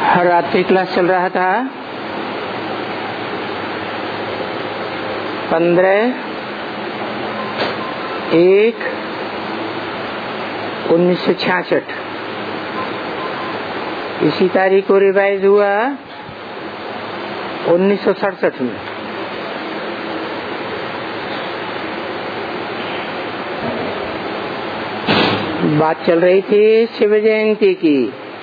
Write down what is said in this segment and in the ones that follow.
रात्रि क्लास चल रहा था 15/1/1966। इसी तारीख को रिवाइज हुआ 1967 में। बात चल रही थी शिव जयंती की।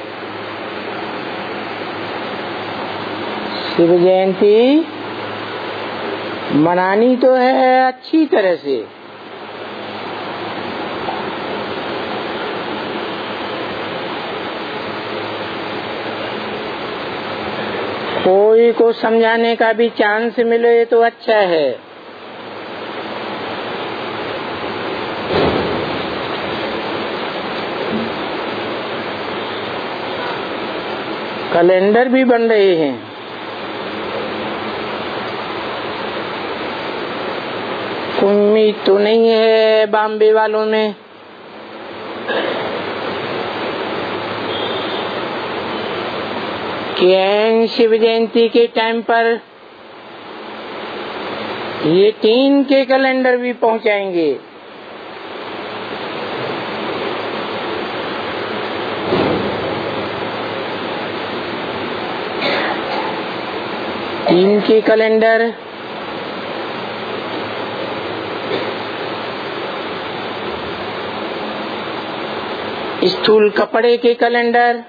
शिव जयंती मनानी तो है अच्छी तरह से, कोई को समझाने का भी चांस मिले तो अच्छा है। कैलेंडर भी बन रहे हैं। उम्मीद तो नहीं है बॉम्बे वालों में। कि शिव जयंती के टाइम पर ये 3 के कैलेंडर भी पहुंचाएंगे। के कैलेंडर स्थूल कपड़े के कैलेंडर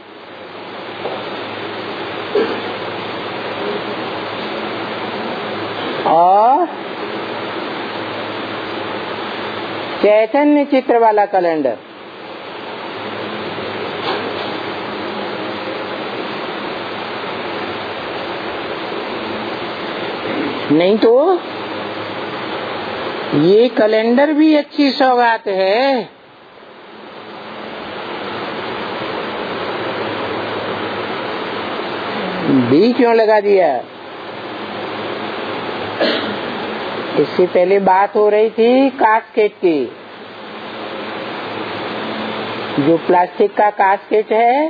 और चैतन्य चित्र वाला कैलेंडर। नहीं तो ये कैलेंडर भी अच्छी सौगात है। बी क्यों लगा दिया? इससे पहले बात हो रही थी कास्केट की। जो प्लास्टिक का कास्केट है,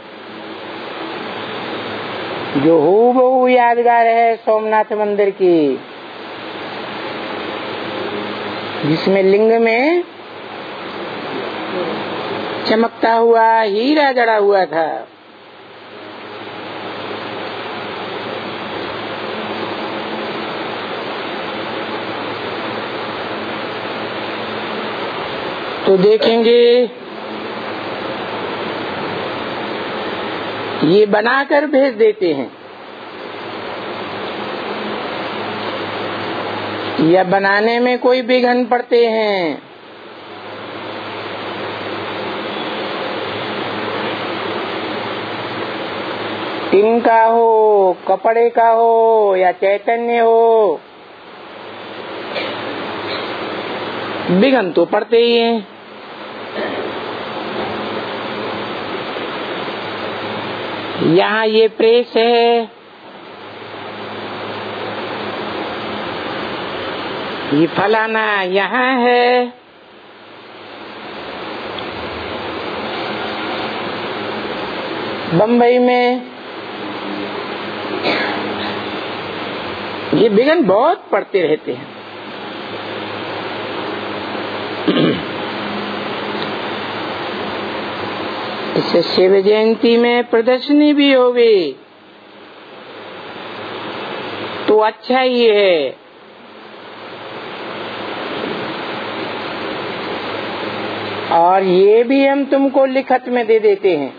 जो हूबहू यादगार है सोमनाथ मंदिर की, जिसमें लिंग में चमकता हुआ हीरा जड़ा हुआ था। तो देखेंगे ये बनाकर भेज देते हैं या बनाने में कोई विघ्न पड़ते हैं। टिन का हो, कपड़े का हो या चैतन्य हो, विघ्न तो पड़ते ही हैं। यहाँ ये प्रेस है, ये फलाना यहाँ है, बम्बई में ये विघ्न बहुत पड़ते रहते हैं। इससे शिव जयंती में प्रदर्शनी भी होगी तो अच्छा ही है। और ये भी हम तुमको लिखत में दे देते हैं।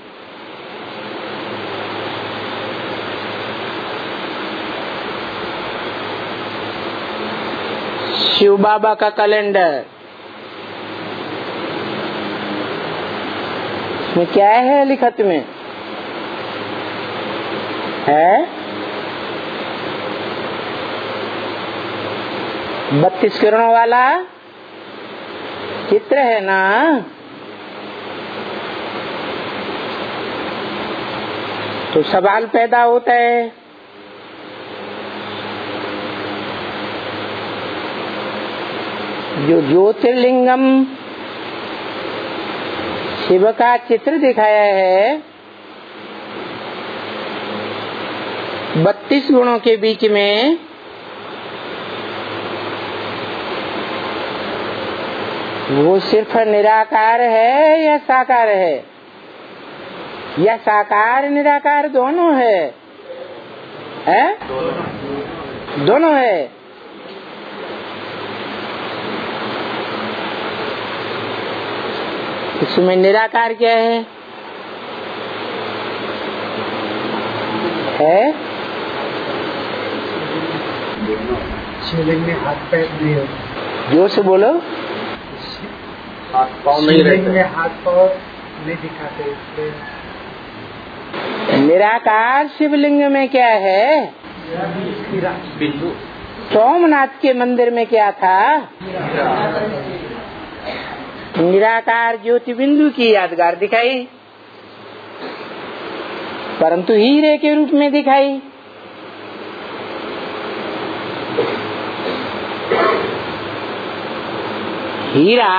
शिव बाबा का कैलेंडर में क्या है लिखत में है? 32 किरणों वाला चित्र है ना। तो सवाल पैदा होता है जो ज्योतिर्लिंगम शिव का चित्र दिखाया है 32 गुणों के बीच में वो सिर्फ निराकार है या साकार है, या साकार निराकार दोनों है? दोनों है। इसमें निराकार क्या है? शिवलिंग में हाथ पैर नहीं होते। जोर से बोलो। हाथ पाँव नहीं रहते, में हाथ पाँव नहीं दिखाते, इसलिए निराकार शिवलिंग में क्या है? बिंदु। सोमनाथ के मंदिर में क्या था? निराकार ज्योति बिंदु की यादगार दिखाई, परंतु हीरे के रूप में दिखाई। हीरा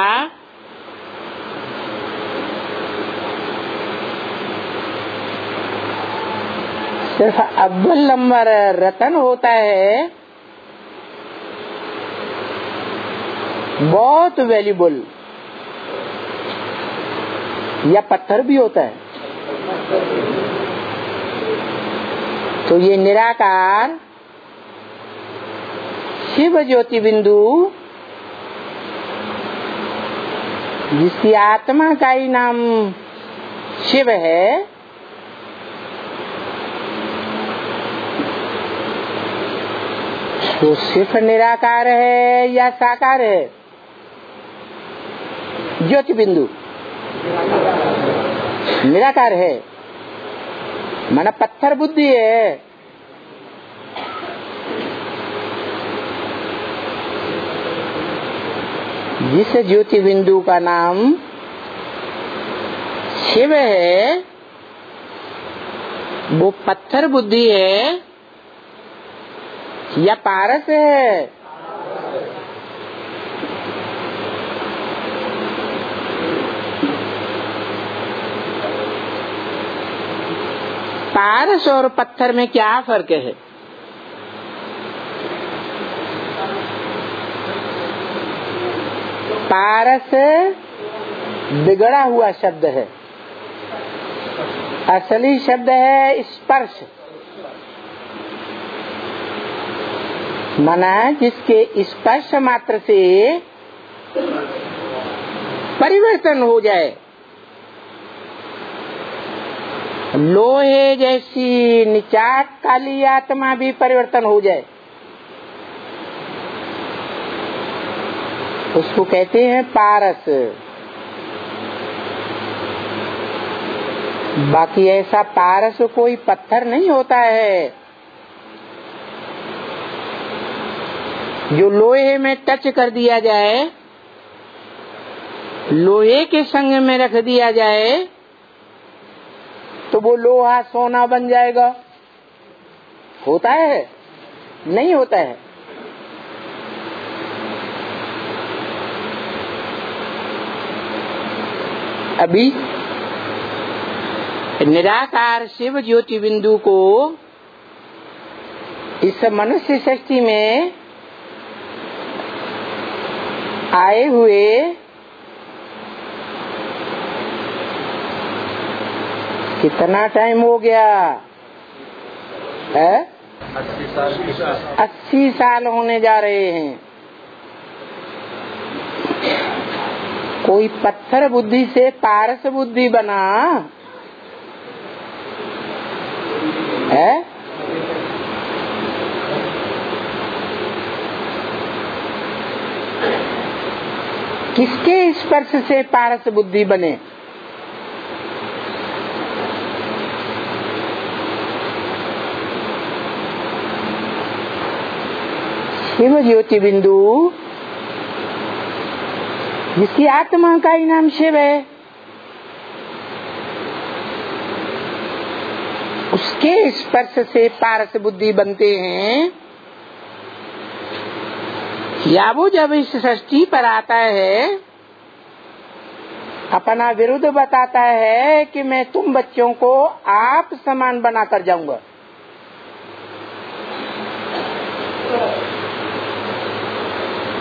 सिर्फ अव्वल नंबर रतन होता है, बहुत वैल्यूबल, या पत्थर भी होता है। तो ये निराकार शिव ज्योति बिंदु, जिसकी आत्मा का ही नाम शिव है, तो सिर्फ निराकार है या साकार है? ज्योति बिंदु निराकार है, माना पत्थर बुद्धि है। जिस ज्योति बिंदु का नाम शिव है, वो पत्थर बुद्धि है या पारस है? पारस और पत्थर में क्या फर्क है? पारस बिगड़ा हुआ शब्द है, असली शब्द है स्पर्श, माना जिसके स्पर्श मात्र से परिवर्तन हो जाए। लोहे जैसी निचाट काली आत्मा भी परिवर्तन हो जाए, उसको कहते हैं पारस। बाकी ऐसा पारस कोई पत्थर नहीं होता है जो लोहे में टच कर दिया जाए, लोहे के संग में रख दिया जाए तो वो लोहा सोना बन जाएगा। होता है? नहीं होता है। अभी निराकार शिव ज्योति बिंदु को इस मनुष्य सृष्टि में आए हुए कितना टाइम हो गया है? 80 साल होने जा रहे हैं। कोई पत्थर बुद्धि से पारस बुद्धि बना है? किसके स्पर्श से पारस बुद्धि बने? शिव ज्योति बिंदु, जिसकी आत्मा का ही नाम शिव है, उसके स्पर्श से पारस बुद्धि बनते हैं। या वो जब इस सृष्टि पर आता है, अपना विरुद्ध बताता है कि मैं तुम बच्चों को आप समान बनाकर जाऊंगा,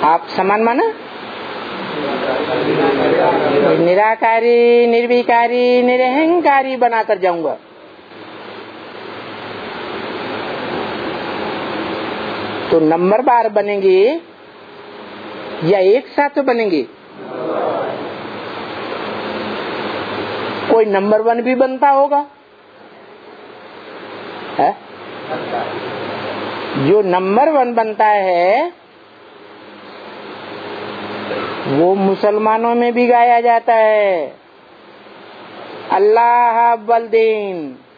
आप समान माना? निराकारी, निर्विकारी, निरहंकारी बनाकर जाऊंगा। तो नंबर बार बनेंगे या एक साथ बनेंगे? कोई नंबर 1 भी बनता होगा है? जो नंबर 1 बनता है वो मुसलमानों में भी गाया जाता है। अल्लाह अव्वल दीन,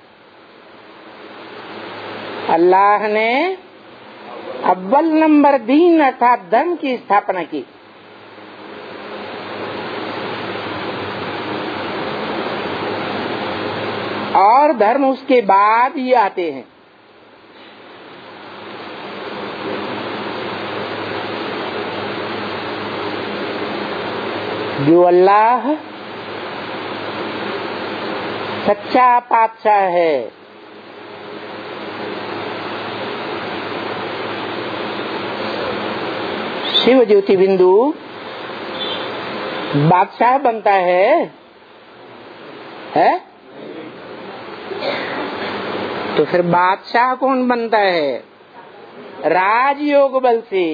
अल्लाह ने अव्वल नंबर दीन अर्थात धर्म की स्थापना की। और धर्म उसके बाद ही आते हैं। जो अल्लाह सच्चा पातशाह है, शिव ज्योति बिंदु बादशाह बनता है? तो फिर बादशाह कौन बनता है? राजयोग बल से।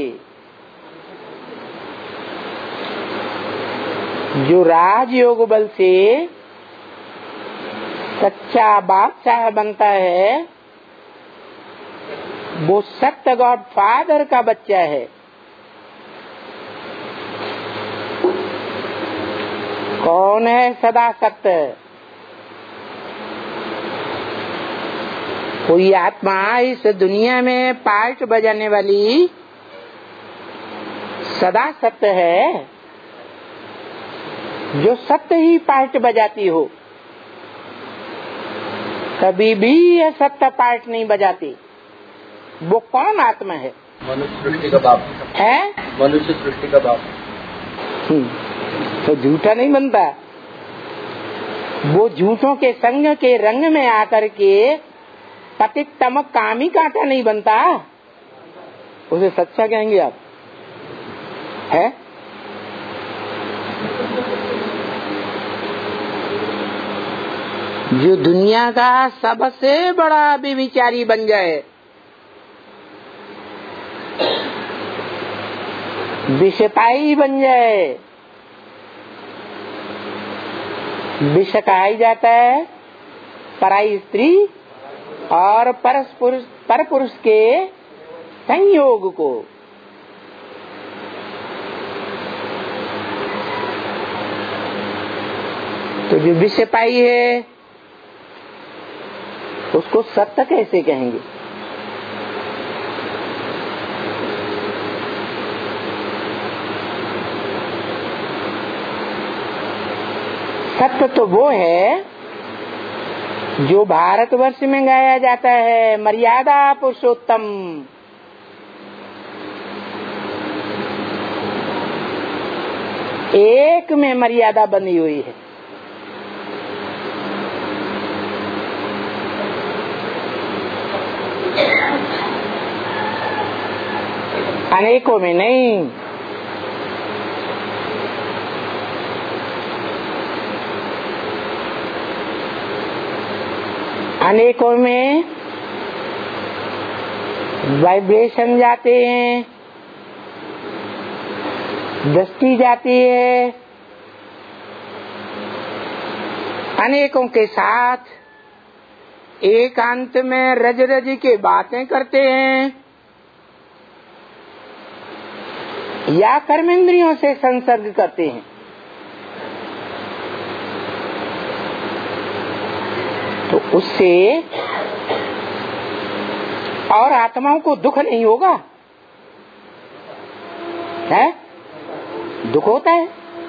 जो राजयोग बल से सच्चा बादशाह बनता है वो सत्य गॉड फादर का बच्चा है। कौन है सदा सत्य? कोई आत्मा इस दुनिया में पार्ट बजाने वाली सदा सत्य है जो सत्य ही पार्ट बजाती हो, कभी भी यह सत्य पार्ट नहीं बजाती। वो कौन आत्मा है? मनुष्य सृष्टि का बाप है। मनुष्य सृष्टि का बाप। तो झूठा नहीं बनता। वो झूठों के संग के रंग में आकर के पतित तमक कामी कांटा नहीं बनता, उसे सच्चा कहेंगे आप? है? जो दुनिया का सबसे बड़ा व्यभिचारी बन जाए, विषपाई बन जाए। विष कहा जाता है पराई स्त्री और पर पुरुष के संयोग को। तो जो विषपाई है उसको सत्य कैसे कहेंगे? सत्य तो वो है जो भारतवर्ष में गाया जाता है, मर्यादा पुरुषोत्तम। एक में मर्यादा बनी हुई है। अनेकों में नहीं। अनेकों में वाइब्रेशन जाते हैं, दृष्टि जाती है। अनेकों के साथ एकांत में रज रज के बातें करते हैं या कर्मेंद्रियों से संसर्ग करते हैं। तो उससे और आत्माओं को दुख नहीं होगा? है? दुख होता है।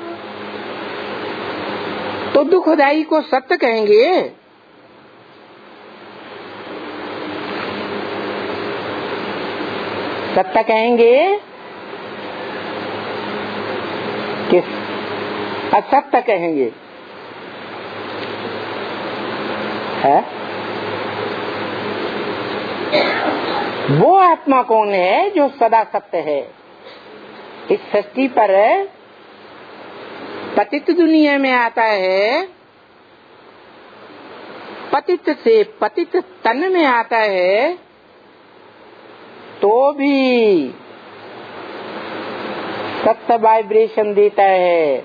तो दुखदाई को सत्य कहेंगे। सत्य कहेंगे कि असत्य कहेंगे? है? वो आत्मा कौन है जो सदा सत्य है? इस सृष्टि पर पतित दुनिया में आता है, पतित से पतित तन में आता है, तो भी सत्य वाइब्रेशन देता है,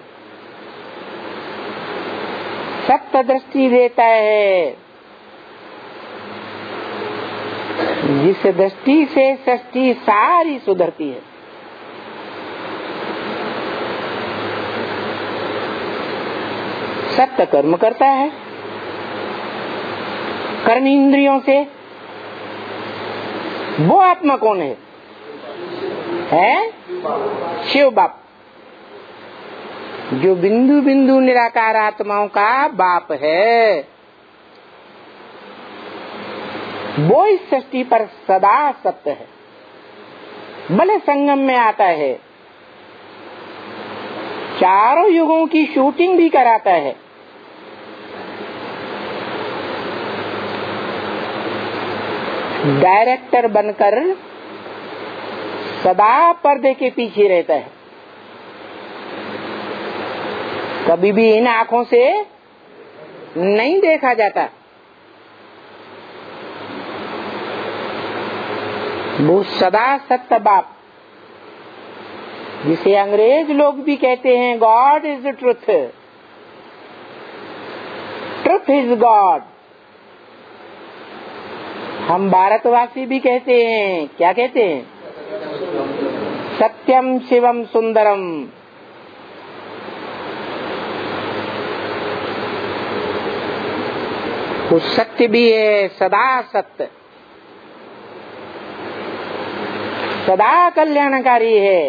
सत्य दृष्टि देता है, जिस दृष्टि से सृष्टि सारी सुधरती है। सत्य कर्म करता है कर्म इंद्रियों से। वो आत्मा कौन है? शिव बाप, जो बिंदु बिंदु निराकार आत्माओं का बाप है। वो इस सृष्टि पर सदा सत्य है, भले संगम में आता है, चारों युगों की शूटिंग भी कराता है। डायरेक्टर बनकर सदा पर्दे के पीछे रहता है, कभी भी इन आंखों से नहीं देखा जाता। वो सदा सत्य बाप, जिसे अंग्रेज लोग भी कहते हैं God is the truth, truth is God. हम भारतवासी भी कहते हैं, क्या कहते हैं? सत्यम शिवम सुंदरम। वो सत्य भी है, सदा सत्य, सदा कल्याणकारी है।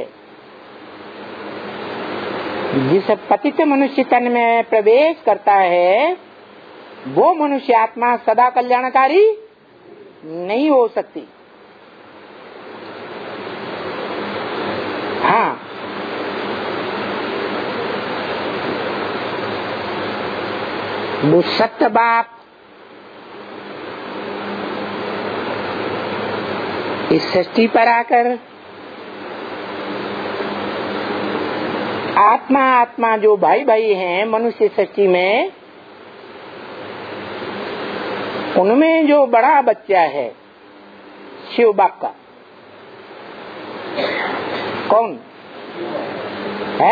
जिस पतित मनुष्य तन में प्रवेश करता है, वो मनुष्य आत्मा सदा कल्याणकारी नहीं हो सकती। हाँ, वो सत्य बाप इस सृष्टि पर आकर आत्मा आत्मा जो भाई भाई हैं मनुष्य सृष्टि में, उनमें जो बड़ा बच्चा है शिव बाप का, कौन है?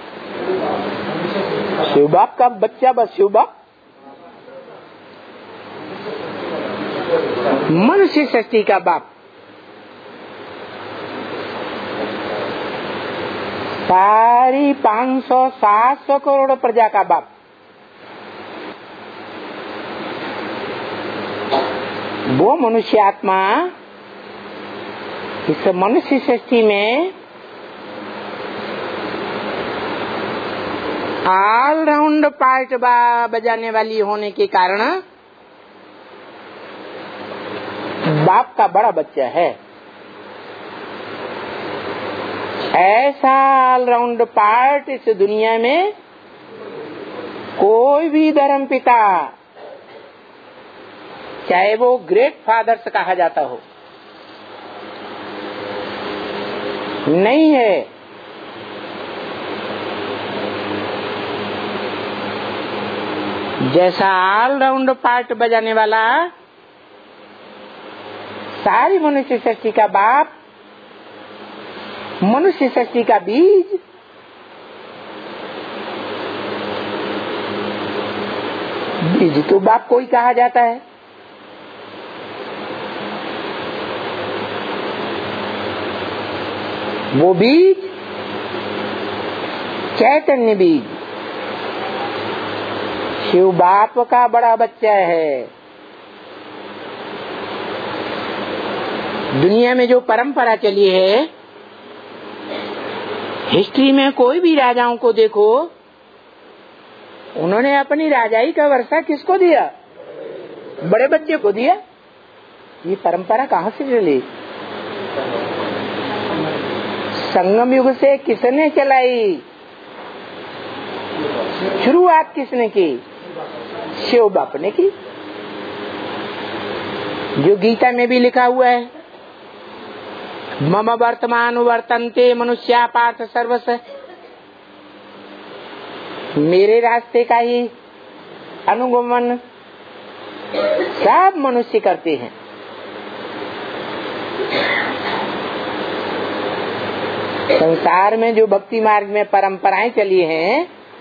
शिव बाप का बच्चा, बस शिव बाप। मनुष्य सृष्टि का बाप, सारी 500-700 करोड़ प्रजा का बाप। वो मनुष्य आत्मा इस मनुष्य सृष्टि में ऑलराउंड पार्ट बजाने वाली होने के कारण बाप का बड़ा बच्चा है। ऐसा ऑलराउंड पार्ट इस दुनिया में कोई भी धर्म पिता, चाहे वो ग्रेट फादर्स कहा जाता हो, नहीं है। जैसा ऑलराउंड पार्ट बजाने वाला सारी मनुष्य सृष्टि का बाप, मनुष्य सृष्टि का बीज, बीज तो बाप को ही कहा जाता है। वो बीज चैतन्य बीज शिव बाप का बड़ा बच्चा है। दुनिया में जो परंपरा चली है, हिस्ट्री में कोई भी राजाओं को देखो, उन्होंने अपनी राजाई का वर्षा किसको दिया? बड़े बच्चे को दिया। ये परंपरा कहाँ से चली? संगम युग से किसने चलाई? शुरुआत किसने की? शिव बाप ने की। जो गीता में भी लिखा हुआ है, मम वर्तमान वर्तन्ते मनुष्या पार्थ सर्वस, मेरे रास्ते का ही अनुगमन सब मनुष्य करते हैं। संसार में जो भक्ति मार्ग में परंपराएं चली हैं,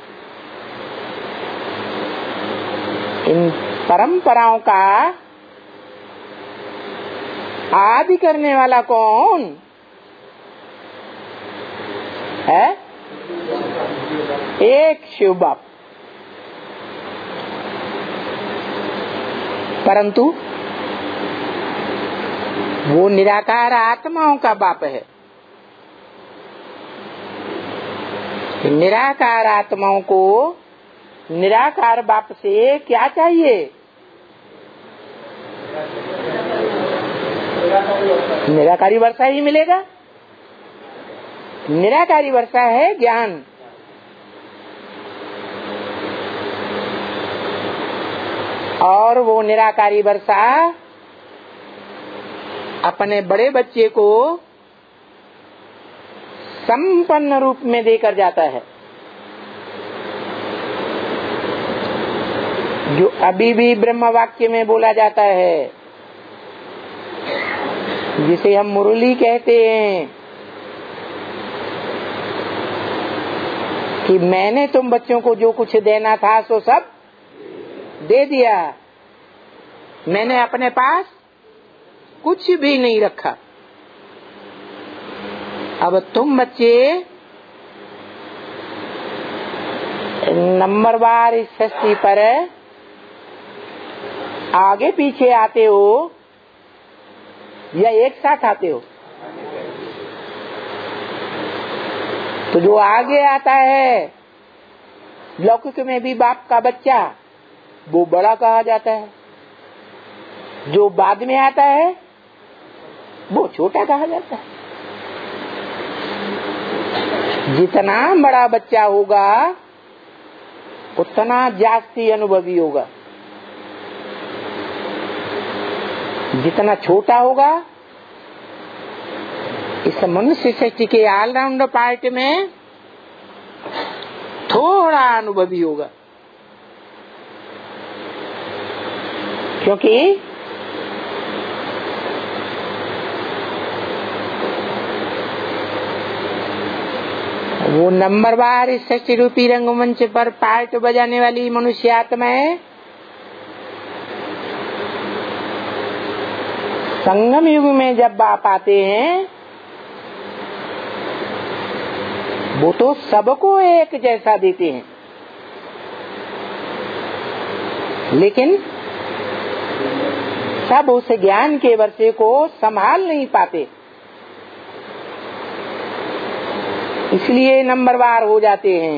इन परंपराओं का आदि करने वाला कौन है? एक शिव बाप। परंतु वो निराकार आत्माओं का बाप है। निराकार आत्माओं को निराकार बाप से क्या चाहिए? निराकारी वर्षा ही मिलेगा। निराकारी वर्षा है ज्ञान। और वो निराकारी वर्षा अपने बड़े बच्चे को संपन्न रूप में देकर जाता है। जो अभी भी ब्रह्म वाक्य में बोला जाता है, जिसे हम मुरली कहते हैं, कि मैंने तुम बच्चों को जो कुछ देना था सो सब दे दिया, मैंने अपने पास कुछ भी नहीं रखा। अब तुम बच्चे नंबरवार इस सृष्टि पर आगे पीछे आते हो या एक साथ आते हो? तो जो आगे आता है लौकिक में भी बाप का बच्चा, वो बड़ा कहा जाता है। जो बाद में आता है वो छोटा कहा जाता है। जितना बड़ा बच्चा होगा उतना जास्ती अनुभवी होगा, जितना छोटा होगा इस मनुष्य सृष्टि के ऑलराउंड पार्ट में थोड़ा अनुभवी होगा। क्योंकि वो नंबरवार इस सृष्टि रूपी रंगमंच पर पार्ट बजाने वाली मनुष्य आत्माएं संगम युग में जब बाप आते हैं, वो तो सबको एक जैसा देते हैं, लेकिन सब उस ज्ञान के वर्षे को संभाल नहीं पाते, इसलिए नंबरवार हो जाते हैं।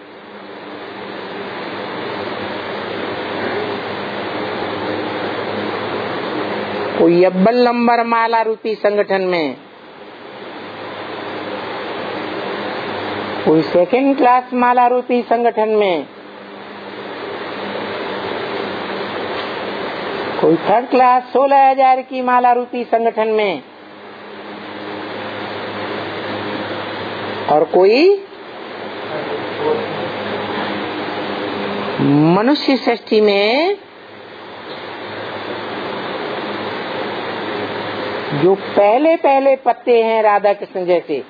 कोई अव्वल नंबर माला रूपी संगठन में, कोई सेकंड क्लास माला रूपी संगठन में, कोई थर्ड क्लास 16,000 की माला रूपी संगठन में, और कोई मनुष्य सृष्टि में जो पहले पहले पत्ते हैं राधा कृष्ण जैसे,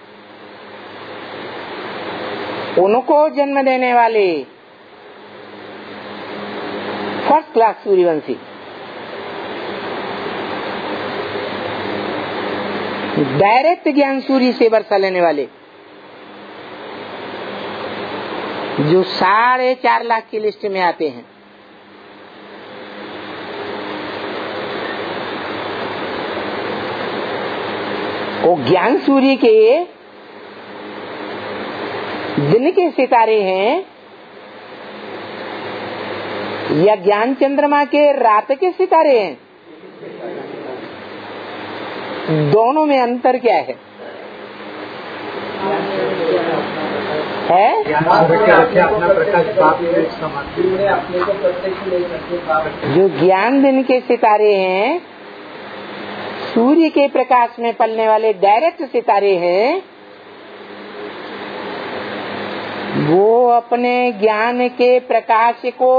उनको जन्म देने वाले फर्स्ट क्लास सूर्यवंशी, डायरेक्ट ज्ञान सूर्य से वर्षा लेने वाले, जो 4.5 लाख की लिस्ट में आते हैं, वो ज्ञान सूर्य के दिन के सितारे हैं या ज्ञान चंद्रमा के रात के सितारे हैं? दोनों में अंतर क्या है? जो ज्ञान दिन के सितारे हैं सूर्य के प्रकाश में पलने वाले डायरेक्ट सितारे हैं, वो अपने ज्ञान के प्रकाश को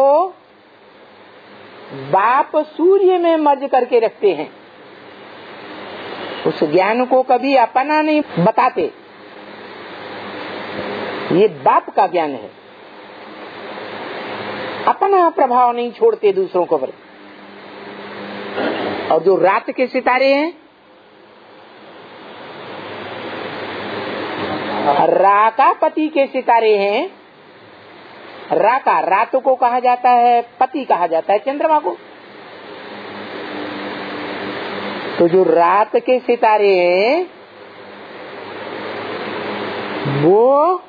बाप सूर्य में मर्ज करके रखते हैं। उस ज्ञान को कभी अपना नहीं बताते, ये बाप का ज्ञान है। अपना प्रभाव नहीं छोड़ते दूसरों को पर। और जो रात के सितारे हैं, राका पति के सितारे हैं। राका रात को कहा जाता है, पति कहा जाता है चंद्रमा को। तो जो रात के सितारे हैं वो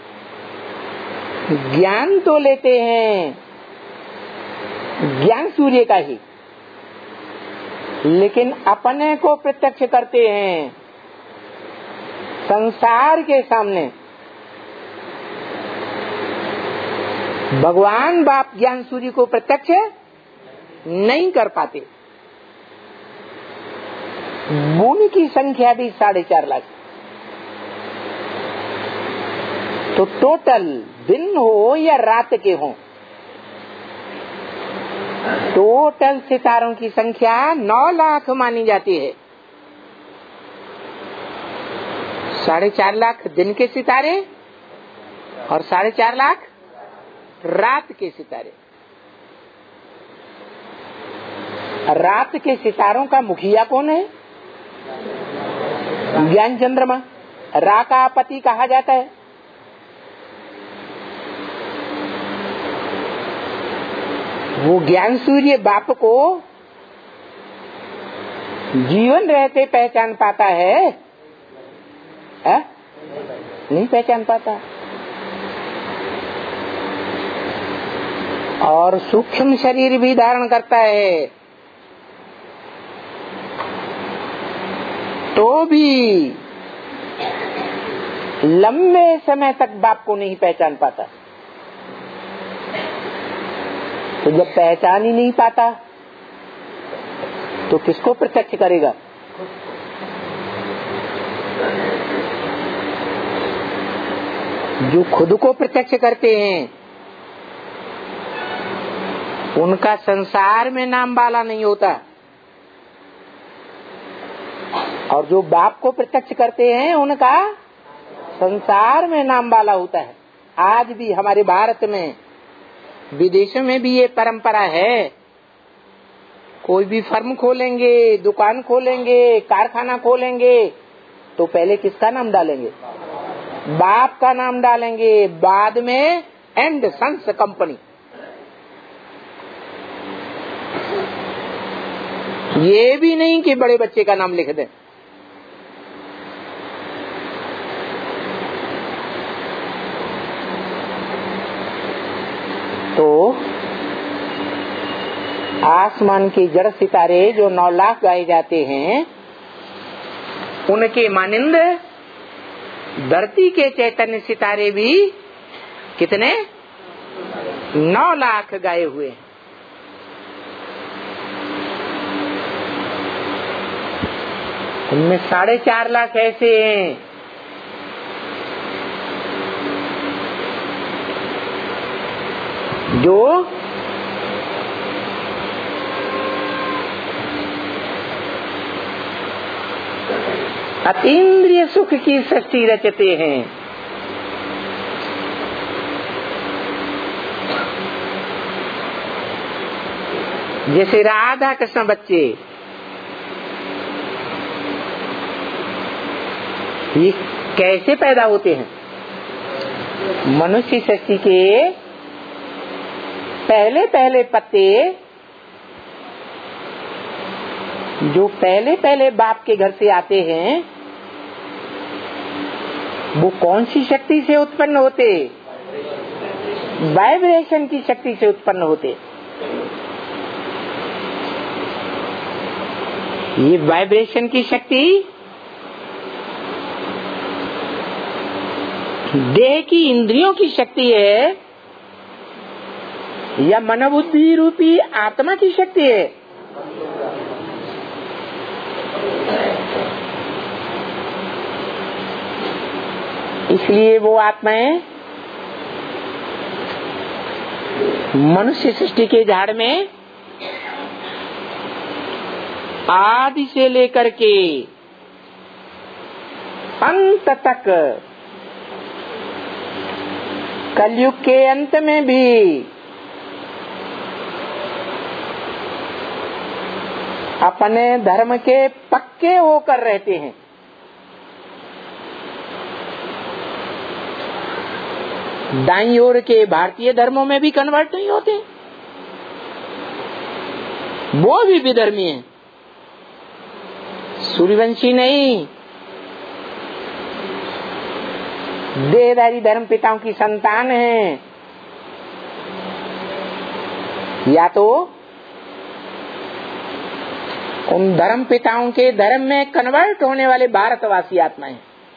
ज्ञान तो लेते हैं, ज्ञान सूर्य का ही, लेकिन अपने को प्रत्यक्ष करते हैं संसार के सामने। भगवान बाप ज्ञान सूर्य को प्रत्यक्ष नहीं कर पाते। बूंद की संख्या भी 4.5 लाख। तो टोटल दिन हो या रात के हो, टोटल सितारों की संख्या 9 लाख मानी जाती है। 4.5 लाख दिन के सितारे और 4.5 लाख रात के सितारे। रात के सितारों का मुखिया कौन है? ज्ञान चंद्रमा, रा का पति कहा जाता है। वो ज्ञान सूर्य बाप को जीवन रहते पहचान पाता है? नहीं पहचान पाता। और सूक्ष्म शरीर भी धारण करता है तो भी लंबे समय तक बाप को नहीं पहचान पाता। तो जब पहचान ही नहीं पाता तो किसको प्रत्यक्ष करेगा? जो खुद को प्रत्यक्ष करते हैं उनका संसार में नाम वाला नहीं होता, और जो बाप को प्रत्यक्ष करते हैं उनका संसार में नाम वाला होता है। आज भी हमारे भारत में, विदेशों में भी ये परंपरा है। कोई भी फर्म खोलेंगे, दुकान खोलेंगे, कारखाना खोलेंगे तो पहले किसका नाम डालेंगे? बाप का नाम डालेंगे, बाद में एंड सन्स कंपनी। ये भी नहीं कि बड़े बच्चे का नाम लिख दें। तो आसमान के जड़ सितारे जो 9 लाख गाए जाते हैं, उनके मानिंद धरती के चैतन्य सितारे भी कितने? 9 लाख गाए हुए हैं। उनमें 4.5 लाख ऐसे हैं जो अतीन्द्रिय सुख की सृष्टि रचते हैं। जैसे राधा कृष्ण बच्चे, ये कैसे पैदा होते हैं? मनुष्य सृष्टि के पहले पहले पत्ते जो पहले पहले बाप के घर से आते हैं, वो कौन सी शक्ति से उत्पन्न होते? वाइब्रेशन की शक्ति से उत्पन्न होते। ये वाइब्रेशन की शक्ति देह की इंद्रियों की शक्ति है या मनोबुद्धि रूपी आत्मा की शक्ति है? इसलिए वो आत्माएं मनुष्य सृष्टि के झाड़ में आदि से लेकर के अंत तक, कलयुग के अंत में भी अपने धर्म के पक्के होकर रहते हैं। दाईं ओर के भारतीय धर्मों में भी कन्वर्ट नहीं होते, वो भी विधर्मी है, सूर्यवंशी नहीं, देहधारी धर्म पिताओं की संतान है। या तो उन धर्म पिताओं के धर्म में कन्वर्ट होने वाले भारतवासी आत्माएं,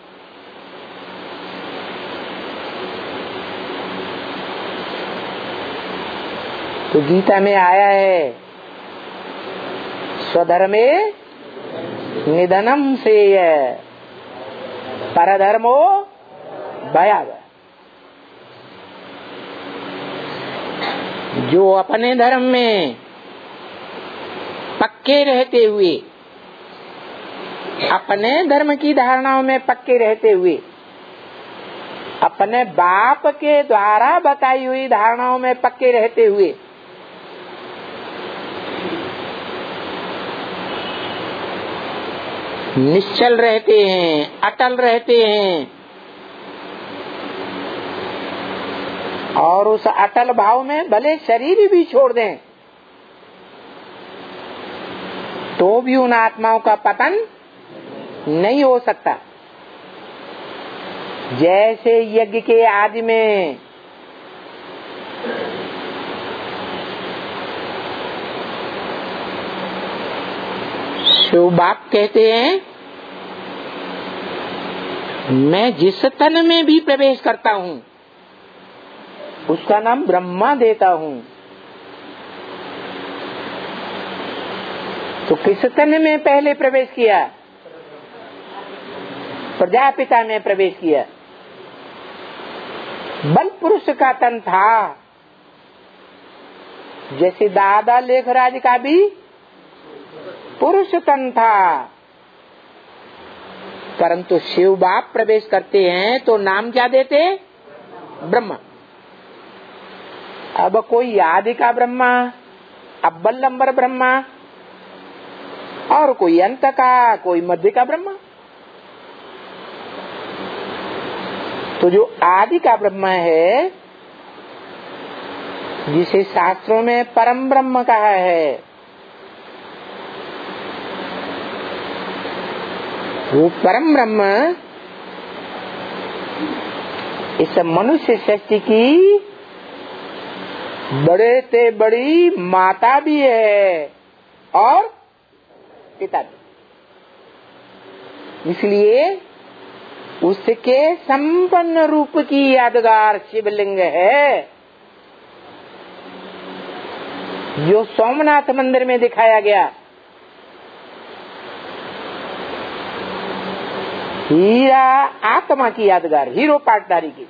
तो गीता में आया है स्वधर्मे निधनम श्रेय परधर्मो भयावह। जो अपने धर्म में पक्के रहते हुए, अपने धर्म की धारणाओं में पक्के रहते हुए, अपने बाप के द्वारा बताई हुई धारणाओं में पक्के रहते हुए निश्चल रहते हैं, अटल रहते हैं, और उस अटल भाव में भले शरीर भी छोड़ दें तो भी उन आत्माओं का पतन नहीं हो सकता। जैसे यज्ञ के आदि में शिव बाप कहते हैं, मैं जिस तन में भी प्रवेश करता हूँ उसका नाम ब्रह्मा देता हूँ। तो किस तन में पहले प्रवेश किया? प्रजापिता में प्रवेश किया। बल पुरुष का तन था, जैसे दादा लेखराज का भी पुरुष तन था, परंतु शिव बाप प्रवेश करते हैं तो नाम क्या देते? ब्रह्मा। अब कोई आदि का ब्रह्मा, अव्वल नंबर ब्रह्मा, और कोई अंत का, कोई मध्य का ब्रह्मा। तो जो आदि का ब्रह्मा है, जिसे शास्त्रों में परम ब्रह्म कहा है, वो परम ब्रह्म इस मनुष्य सृष्टि की बड़े से बड़ी माता भी है और पिता भी। इसलिए उसके संपन्न रूप की यादगार शिवलिंग है, जो सोमनाथ मंदिर में दिखाया गया। हीरा आत्मा की यादगार, हीरो पाटदारी की,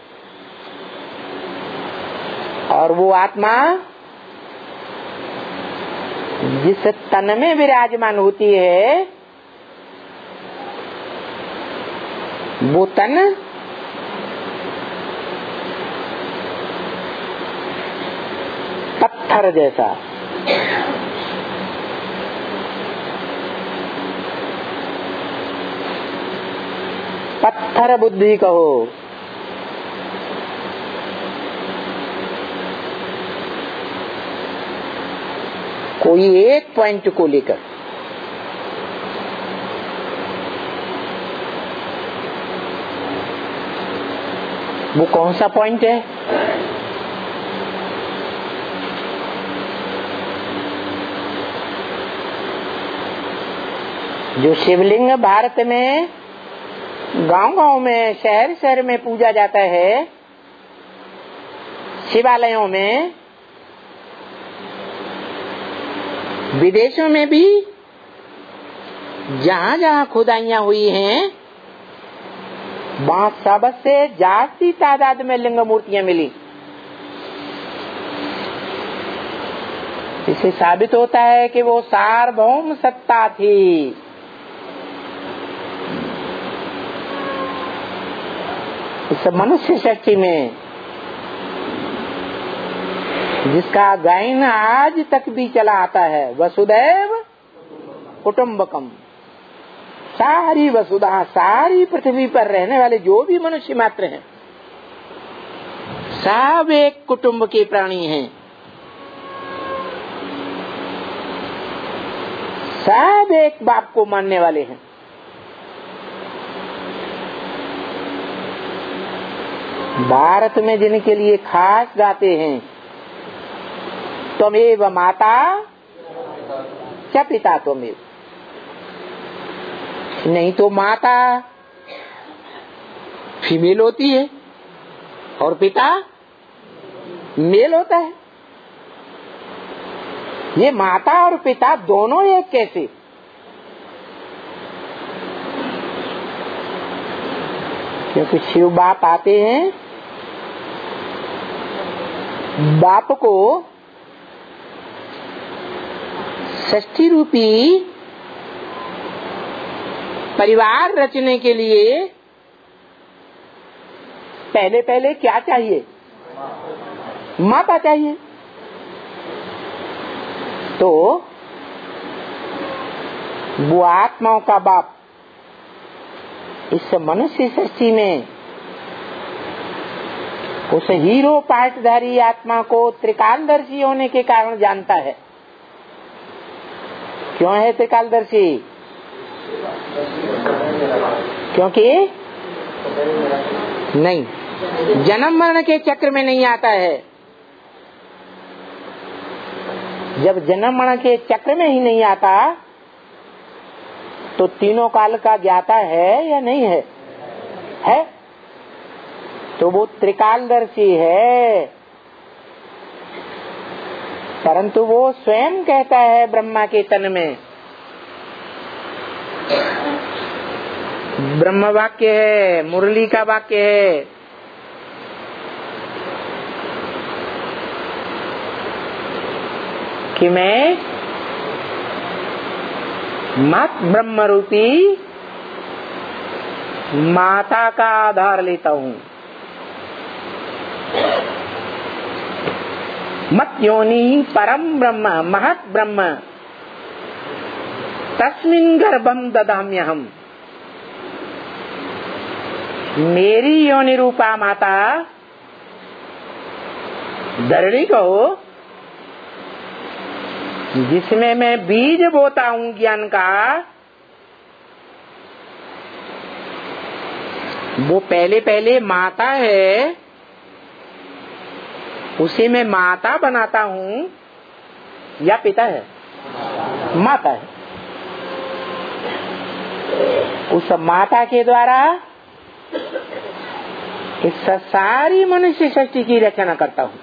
और वो आत्मा जिस तन में विराजमान होती है, वो तन पत्थर जैसा, पत्थर बुद्धि कहो, कोई एक पॉइंट को लेकर वो कौन सा पॉइंट है? जो शिवलिंग भारत में गांव-गांव में, शहर-शहर में पूजा जाता है, शिवालयों में, विदेशों में भी जहाँ जहाँ खुदाइयाँ हुई हैं वहाँ सबसे जास्ती तादाद में लिंग मूर्तियाँ मिली। इससे साबित होता है कि वो सार्वभौम सत्ता थी। इस मनुष्य शक्ति में जिसका गायन आज तक भी चला आता है, वसुदैव कुटुम्बकम। सारी वसुधा, सारी पृथ्वी पर रहने वाले जो भी मनुष्य मात्र हैं, सब एक कुटुंब के प्राणी हैं, सब एक बाप को मानने वाले हैं। भारत में जिनके लिए खास गाते हैं, त्वमेव माता च पिता त्वमेव। नहीं तो माता फीमेल होती है और पिता मेल होता है। ये माता और पिता दोनों एक कैसे? क्योंकि शिव बाप आते हैं, बाप को षष्ठी रूपी परिवार रचने के लिए पहले पहले क्या चाहिए? माता चाहिए। तो वो आत्माओं का बाप इस मनुष्य सृष्टि में उस हीरो पाठधारी आत्मा को त्रिकालदर्शी होने के कारण जानता है। क्यों है त्रिकालदर्शी? क्योंकि नहीं, जन्म मरण के चक्र में नहीं आता है। जब जन्म मरण के चक्र में ही नहीं आता तो तीनों काल का ज्ञाता है या नहीं है? है। तो वो त्रिकालदर्शी है। परंतु वो स्वयं कहता है ब्रह्मा के तन में, ब्रह्म वाक्य है, मुरली का वाक्य है, कि मैं मत ब्रह्म रूपी माता का आधार लेता हूँ। मत योनि परम ब्रह्म महत ब्रह्म तस्मिन् गर्भम ददाम्यहम्। मेरी योनि रूपा माता धरणी को, जिसमें मैं बीज बोता हूँ ज्ञान का, वो पहले पहले माता है, उसे मैं माता बनाता हूँ या पिता है? माता है। उस माता के द्वारा इस सारी मनुष्य सृष्टि की रचना करता हूँ।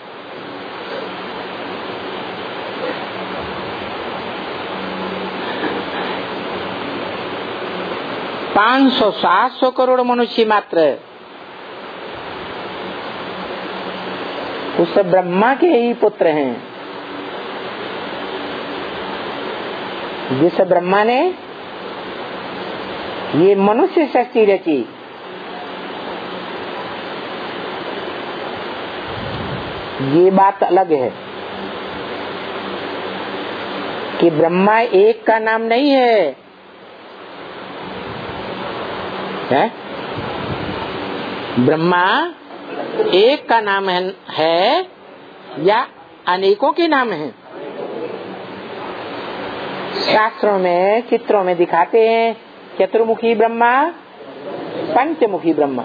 पांच 500-700 करोड़ मनुष्य मात्र उस ब्रह्मा के ही पुत्र हैं, जिस ब्रह्मा ने ये मनुष्य सृष्टि रची। ये बात अलग है कि ब्रह्मा एक का नाम नहीं है, ब्रह्मा एक का नाम है या अनेकों के नाम हैं। शास्त्रों में चित्रों में दिखाते हैं चतुर्मुखी ब्रह्मा, पंचमुखी ब्रह्मा।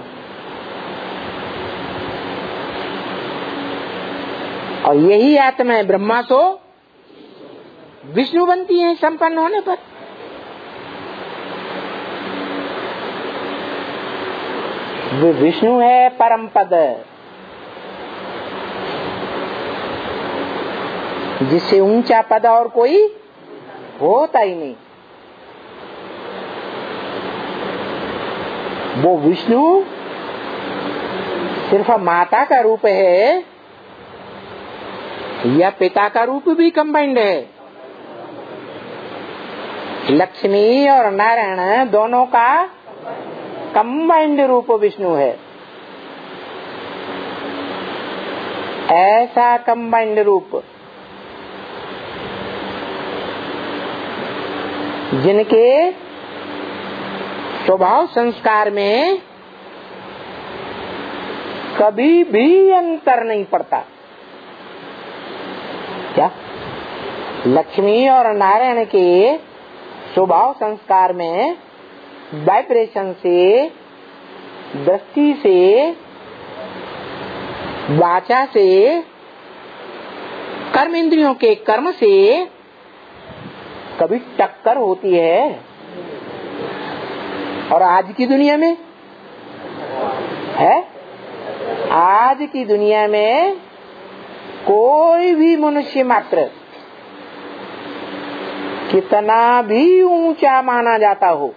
और यही आत्मा है ब्रह्मा तो विष्णु बनती है संपन्न होने पर। वो विष्णु है परम पद, जिससे ऊंचा पद और कोई होता ही नहीं। वो विष्णु सिर्फ माता का रूप है या पिता का रूप भी कंबाइंड है? लक्ष्मी और नारायण दोनों का कंबाइंड रूप विष्णु है। ऐसा कंबाइंड रूप जिनके स्वभाव संस्कार में कभी भी अंतर नहीं पड़ता। क्या लक्ष्मी और नारायण के स्वभाव संस्कार में वाइब्रेशन से, दृष्टि से, वाचा से, कर्म इंद्रियों के कर्म से कभी टक्कर होती है? और आज की दुनिया में है? आज की दुनिया में कोई भी मनुष्य मात्र कितना भी ऊंचा माना जाता हो,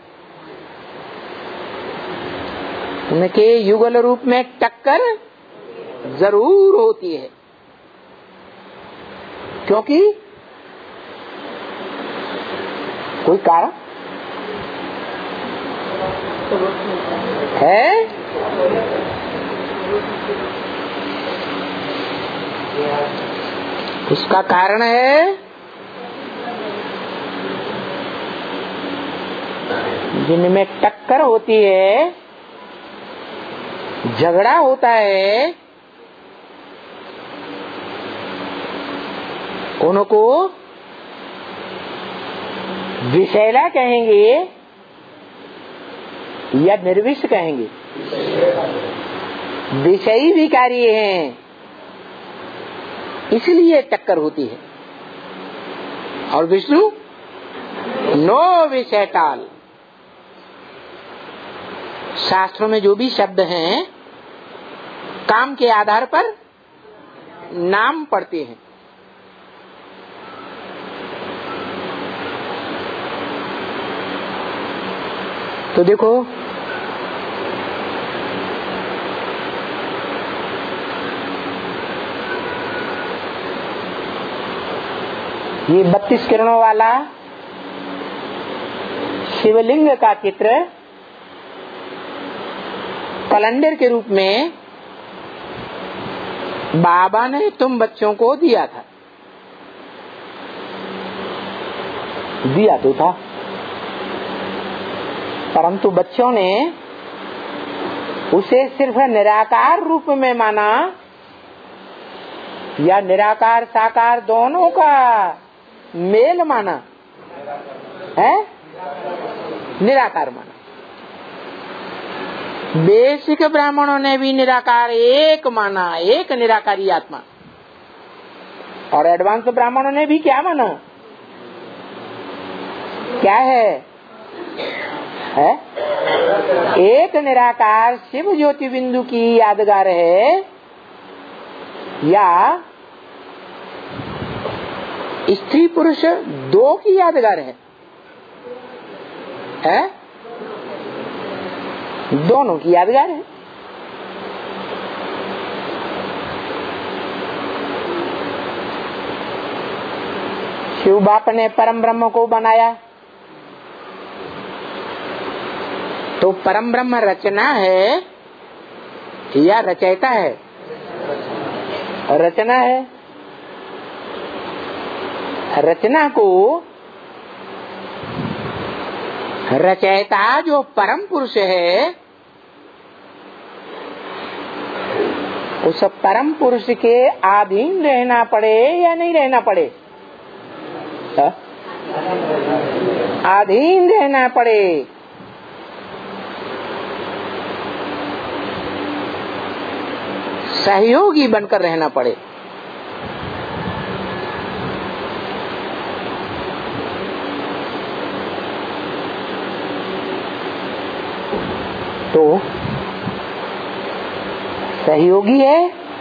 उनके युगल रूप में टक्कर जरूर होती है। क्योंकि कोई कारण है? उसका कारण है जिनमें टक्कर होती है, झगड़ा होता है, उनको विषैला कहेंगे या निर्विष कहेंगे? विषयी विकारी हैं, इसलिए टक्कर होती है। और विष्णु नो विषय टाल। शास्त्रों में जो भी शब्द हैं काम के आधार पर नाम पढ़ते हैं। तो देखो ये 32 किरणों वाला शिवलिंग का चित्र कैलेंडर के रूप में बाबा ने तुम बच्चों को दिया था। दिया तो था, परंतु बच्चों ने उसे सिर्फ निराकार रूप में माना या निराकार साकार दोनों का मेल माना है? निराकार माना। बेसिक ब्राह्मणों ने भी निराकार एक माना, एक निराकारी आत्मा। और एडवांस ब्राह्मणों ने भी क्या माना? क्या है? एक निराकार शिव ज्योति बिंदु की यादगार है या स्त्री पुरुष दो की यादगार है? दोनों की यादगार है। शिव बाप ने परम ब्रह्म को बनाया तो परम ब्रह्म रचना है या रचयिता है? रचना है। रचना को रचयिता जो परम पुरुष है उस परम पुरुष के अधीन रहना पड़े या नहीं रहना पड़े? अधीन रहना पड़े। सहयोगी बनकर रहना पड़े। तो सहयोगी है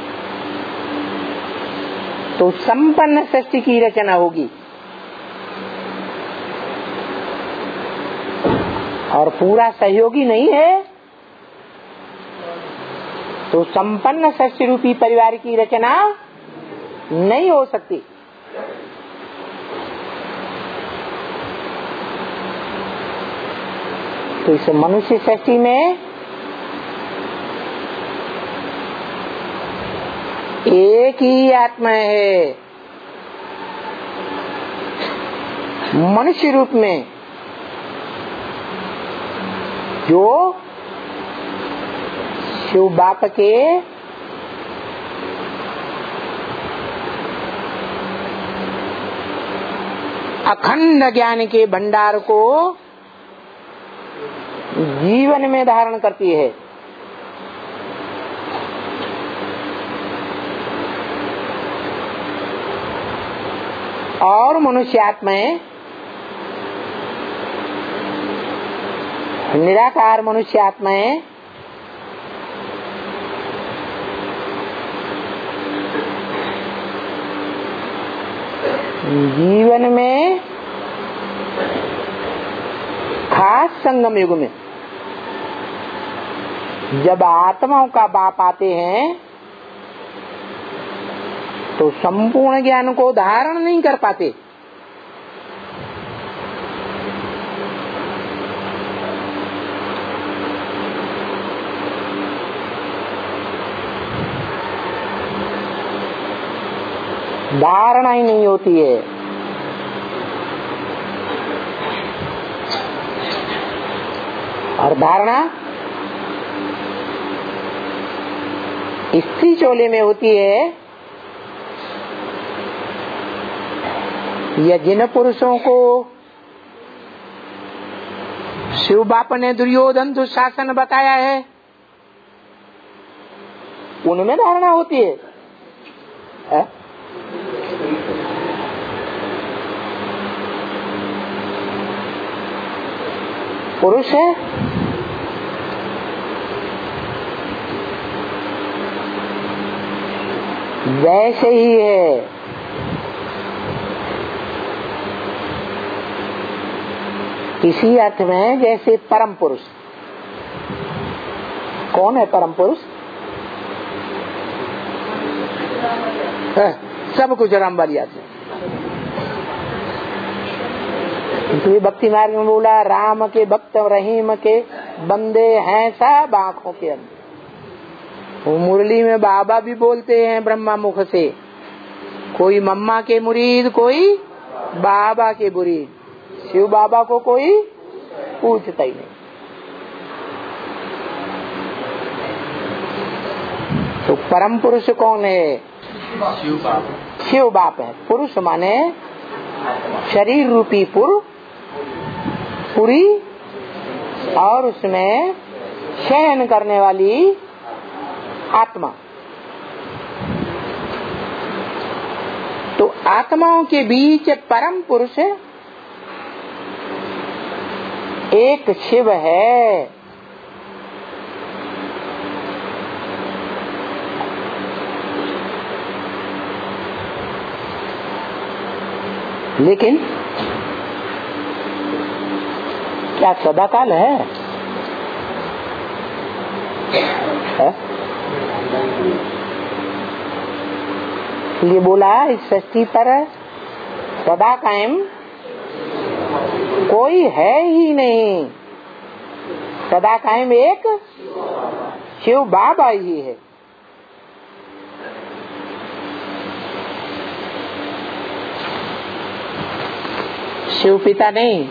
तो संपन्न सृष्टि की रचना होगी और पूरा सहयोगी नहीं है तो संपन्न षष्ठी रूपी परिवार की रचना नहीं हो सकती। तो इस मनुष्य षष्ठी में एक ही आत्मा है, मनुष्य रूप में, जो शिव बाप के अखंड ज्ञान के भंडार को जीवन में धारण करती है। और मनुष्य आत्माएं, निराकार मनुष्य आत्माएं जीवन में, खास संगम युग में, जब आत्माओं का बाप आते हैं तो संपूर्ण ज्ञान को धारण नहीं कर पाते। धारणा ही नहीं होती है। और धारणा स्त्री चोले में होती है या जिन पुरुषों को शिव बाप ने दुर्योधन दुशासन बताया है उनमें धारणा होती है। पुरुष है वैसे ही है। इसी अर्थ में जैसे परम पुरुष। कौन है परम पुरुष? सब कुछ राम बालिया से। तो भक्ति मार्ग में बोला, राम के भक्त रहीम के बंदे हैं सब आँखों के अंदर। वो मुरली में बाबा भी बोलते हैं ब्रह्मा मुख से, कोई मम्मा के मुरीद, कोई बाबा के मुरीद। शिव बाबा को कोई पूछता ही नहीं। तो परम पुरुष कौन है? शिव बाप। शिव बाप है। पुरुष माने शरीर रूपी पुरी और उसमें शयन करने वाली आत्मा। तो आत्माओं के बीच परम पुरुष एक शिव है। लेकिन क्या सदाकाल है? ये बोला इस सृष्टि पर सदा कायम कोई है ही नहीं। सदा कायम एक शिव बाबा ही है। शिव पिता नहीं।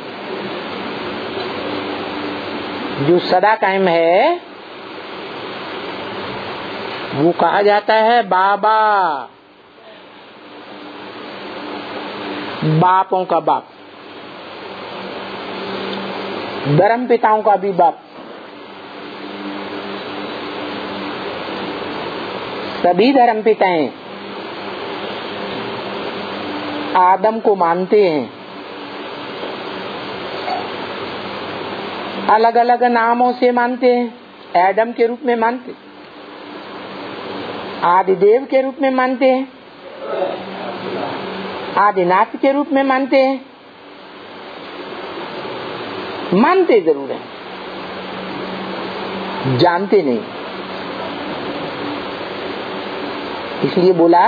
जो सदा कायम है वो कहा जाता है बाबा, बापों का बाप, धर्म पिताओं का भी बाप। सभी धर्म पिताएं आदम को मानते हैं, अलग अलग नामों से मानते हैं। एडम के रूप में मानते, आदिदेव के रूप में मानते हैं, आदिनाथ के रूप में मानते हैं। मानते जरूर हैं, जानते नहीं। इसलिए बोला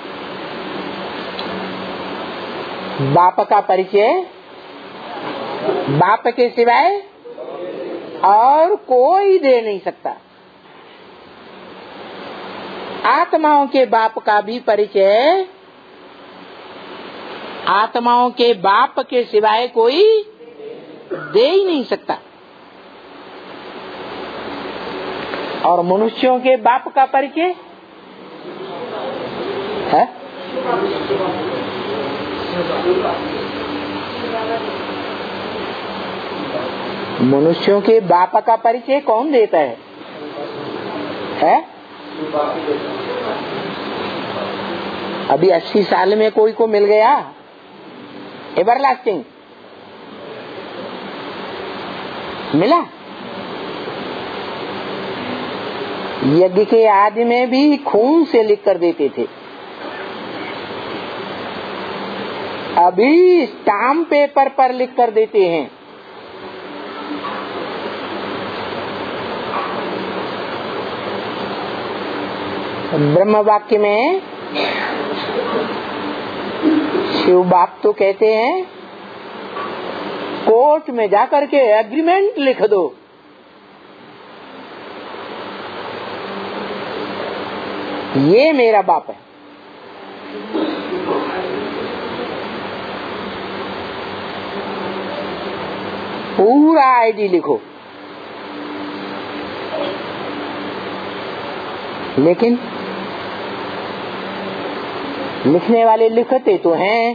बाप का परिचय बाप के सिवाय और कोई दे नहीं सकता। आत्माओं के बाप का भी परिचय आत्माओं के बाप के सिवाय कोई दे ही नहीं सकता। और मनुष्यों के बाप का परिचय है? मनुष्यों के बाप का परिचय कौन देता है? अभी 80 साल में कोई को मिल गया एवरलास्टिंग मिला? यज्ञ के आदि में भी खून से लिख कर देते थे, अभी स्टाम्प पेपर पर लिख कर देते हैं। ब्रह्म वाक्य में शिव बाप तो कहते हैं कोर्ट में जाकर के एग्रीमेंट लिख दो। ये मेरा बाप है। पूरा आईडी लिखो। लेकिन लिखने वाले लिखते तो हैं,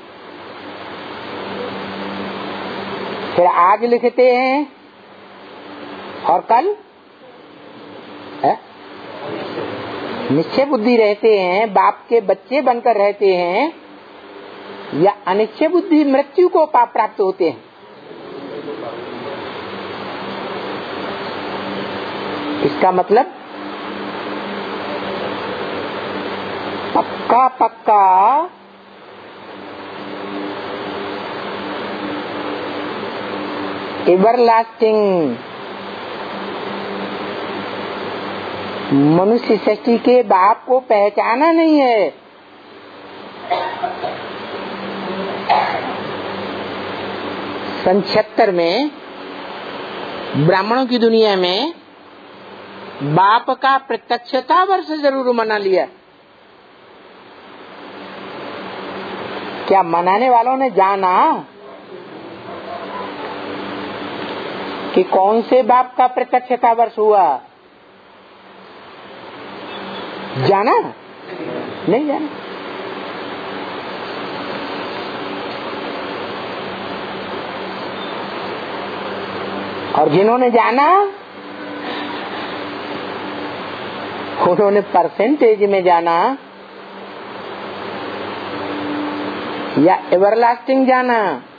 फिर आज लिखते हैं और कल है? निश्चय बुद्धि रहते हैं, बाप के बच्चे बनकर रहते हैं, या अनिश्चय बुद्धि मृत्यु को प्राप्त होते हैं। इसका मतलब पक्का पक्का एवरलास्टिंग मनुष्य सृष्टि के बाप को पहचाना नहीं है। सन 76 में ब्राह्मणों की दुनिया में बाप का प्रत्यक्षता वर्ष जरूर मना लिया। क्या मनाने वालों ने जाना कि कौन से बाप का प्रत्यक्षता वर्ष हुआ? जाना? नहीं जाना। और जिन्होंने जाना उन्होंने परसेंटेज में जाना या एवरलास्टिंग जाना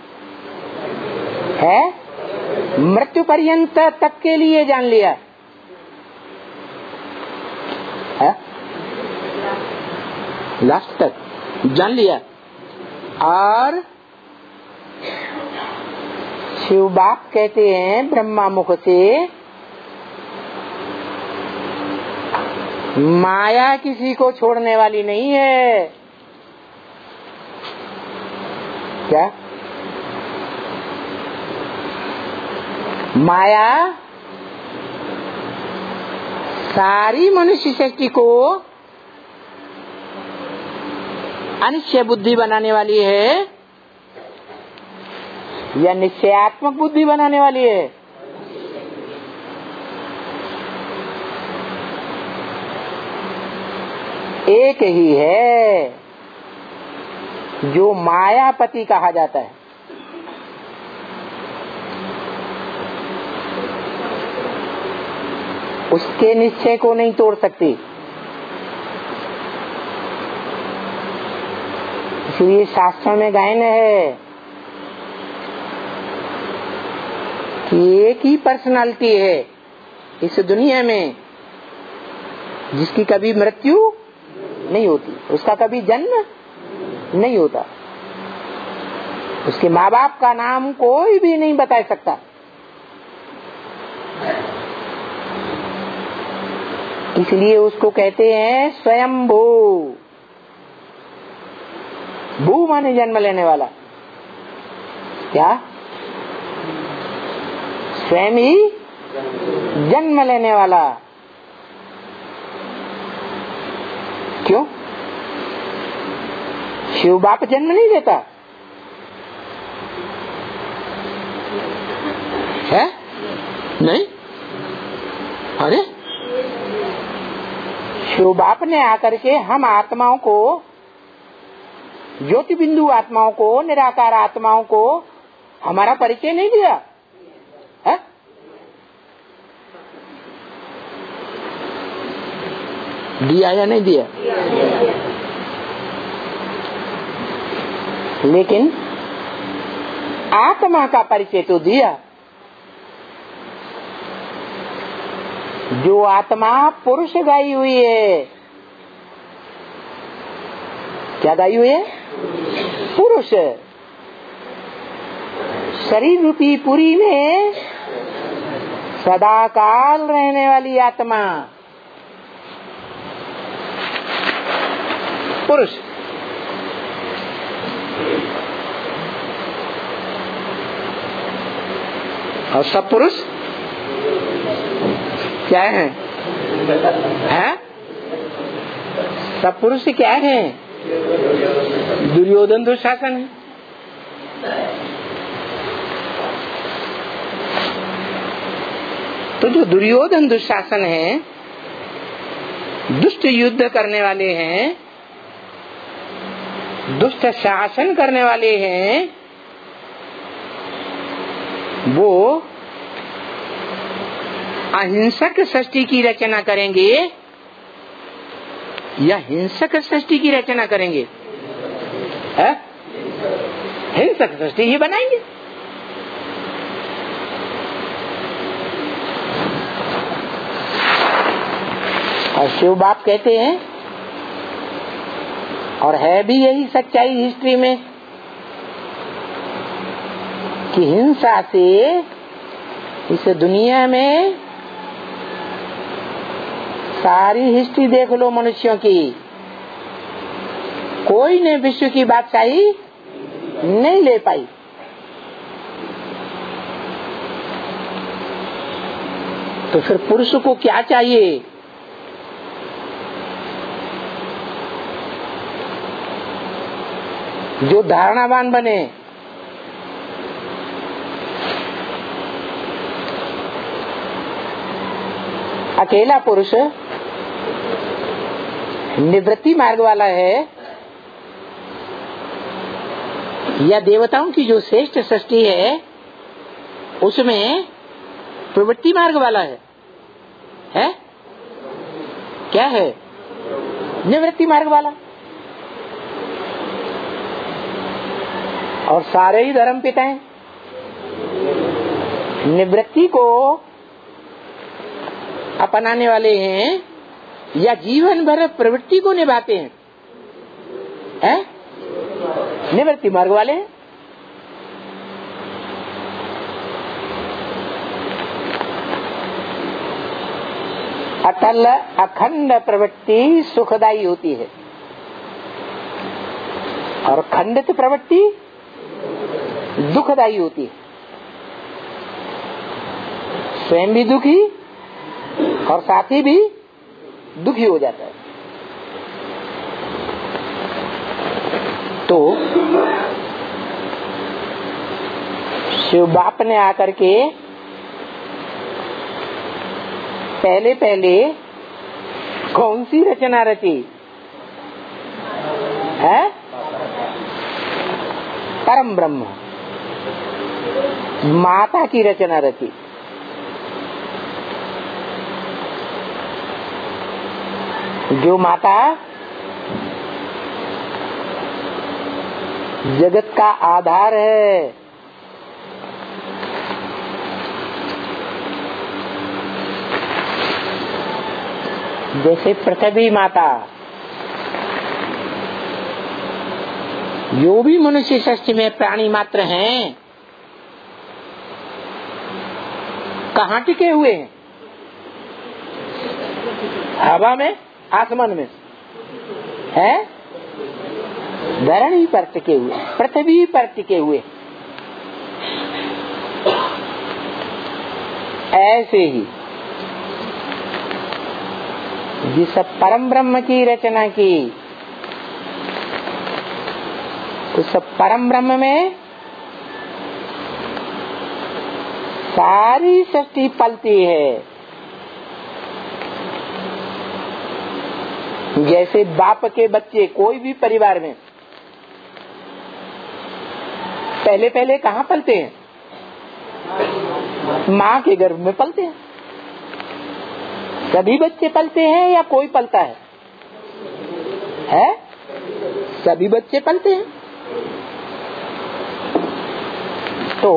है? मृत्यु पर्यंत तक के लिए जान लिया है? लास्ट तक जान लिया। और शिव बाप कहते हैं ब्रह्मा मुख से, माया किसी को छोड़ने वाली नहीं है। क्या? माया सारी मनुष्य शक्ति को अनिश्चय बुद्धि बनाने वाली है या निश्चयात्मक बुद्धि बनाने वाली है? एक ही है जो मायापति कहा जाता है। उसके निश्चय को नहीं तोड़ सकती। इसलिए शास्त्रों में गायन है कि एक ही पर्सनालिटी है इस दुनिया में जिसकी कभी मृत्यु नहीं होती, उसका कभी जन्म नहीं होता। उसके माँ बाप का नाम कोई भी नहीं बता सकता। इसलिए उसको कहते हैं स्वयंभू। भू माने जन्म लेने वाला। क्या? स्वयं ही जन्म लेने वाला। क्यों? शिव बाप जन्म नहीं देता है? नहीं। अरे शिव बाप ने आकर के हम आत्माओं को, ज्योति बिंदु आत्माओं को, निराकार आत्माओं को हमारा परिचय नहीं दिया है? दिया या नहीं दिया? लेकिन आत्मा का परिचय तो दिया। जो आत्मा पुरुष गाई हुई है, क्या गाई हुई है? पुरुष। शरीर रूपी पुरी में सदा काल रहने वाली आत्मा पुरुष। और सब पुरुष क्या है? हैं? सब पुरुष क्या है? दुर्योधन दुशासन है। तो जो दुर्योधन दुशासन है, दुष्ट युद्ध करने वाले हैं, दुष्ट शासन करने वाले हैं, वो अहिंसक सृष्टि की रचना करेंगे या हिंसक सृष्टि की रचना करेंगे? हिंसक सृष्टि ही बनाएंगे। और शिव बाप कहते हैं, और है भी यही सच्चाई हिस्ट्री में, कि हिंसा से इस दुनिया में सारी हिस्ट्री देख लो मनुष्यों की, कोई ने विश्व की बादशाही नहीं ले पाई। तो फिर पुरुष को क्या चाहिए? जो धारणावान बने। अकेला पुरुष निवृत्ति मार्ग वाला है, या देवताओं की जो श्रेष्ठ सृष्टि है उसमें प्रवृत्ति मार्ग वाला है? क्या है? निवृत्ति मार्ग वाला। और सारे ही धर्म पिता हैं। निवृत्ति को अपनाने वाले हैं या जीवन भर प्रवृत्ति को निभाते हैं? निवृत्ति मार्ग वाले हैं। अटल अखंड प्रवृत्ति सुखदायी होती है, और खंडित प्रवृत्ति दुखदायी होती है। स्वयं भी दुखी और साथी भी दुखी हो जाता है। तो शिव बाप ने आकर के पहले पहले कौन सी रचना रची है? परम ब्रह्म, माता की रचना रची। जो माता जगत का आधार है, जैसे पृथ्वी माता, जो भी मनुष्य सृष्टि में प्राणी मात्र हैं, कहाँ टिके हुए हैं? हवा में, आसमान में है, धरणी पर टिके हुए, पृथ्वी पर टिके हुए। ऐसे ही जिस परम ब्रह्म की रचना की, उस परम ब्रह्म में सारी सृष्टि पलती है। जैसे बाप के बच्चे कोई भी परिवार में पहले पहले कहाँ पलते हैं? माँ के गर्भ में पलते हैं। सभी बच्चे पलते हैं या कोई पलता है? सभी बच्चे पलते हैं। तो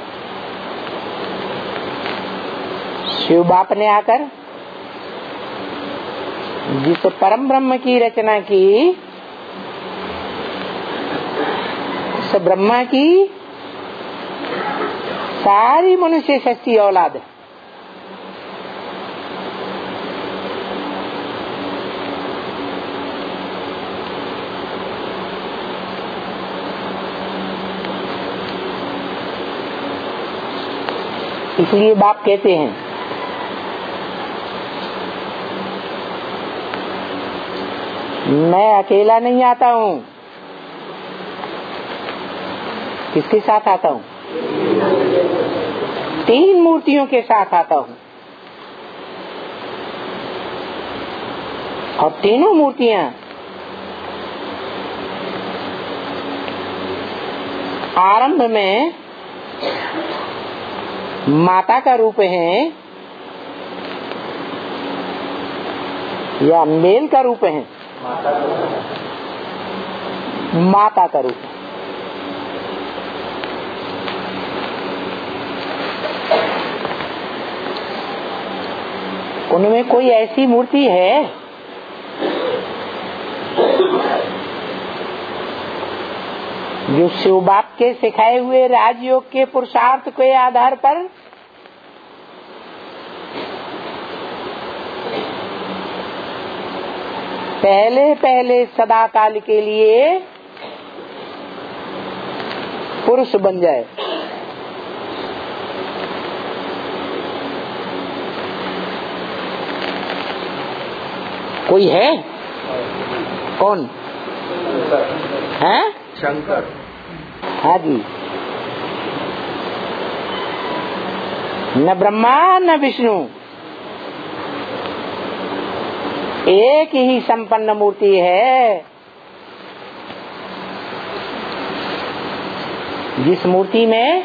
शिव बाप ने आकर जिस परम ब्रह्म की रचना की, उस ब्रह्मा की सारी मनुष्य सृष्टि औलाद है। इसलिए बाप कहते हैं मैं अकेला नहीं आता हूँ। किसके साथ आता हूँ? 3 मूर्तियों के साथ आता हूँ। और तीनों मूर्तियां आरंभ में माता का रूप है या मेल का रूप है? माता का रूप। उनमें कोई ऐसी मूर्ति है जो शिव बाप के सिखाए हुए राजयोग के पुरुषार्थ के आधार पर पहले पहले सदा काल के लिए पुरुष बन जाए? कोई है? कौन है? शंकर। हाँ जी। न ब्रह्मा न विष्णु, एक ही संपन्न मूर्ति है, जिस मूर्ति में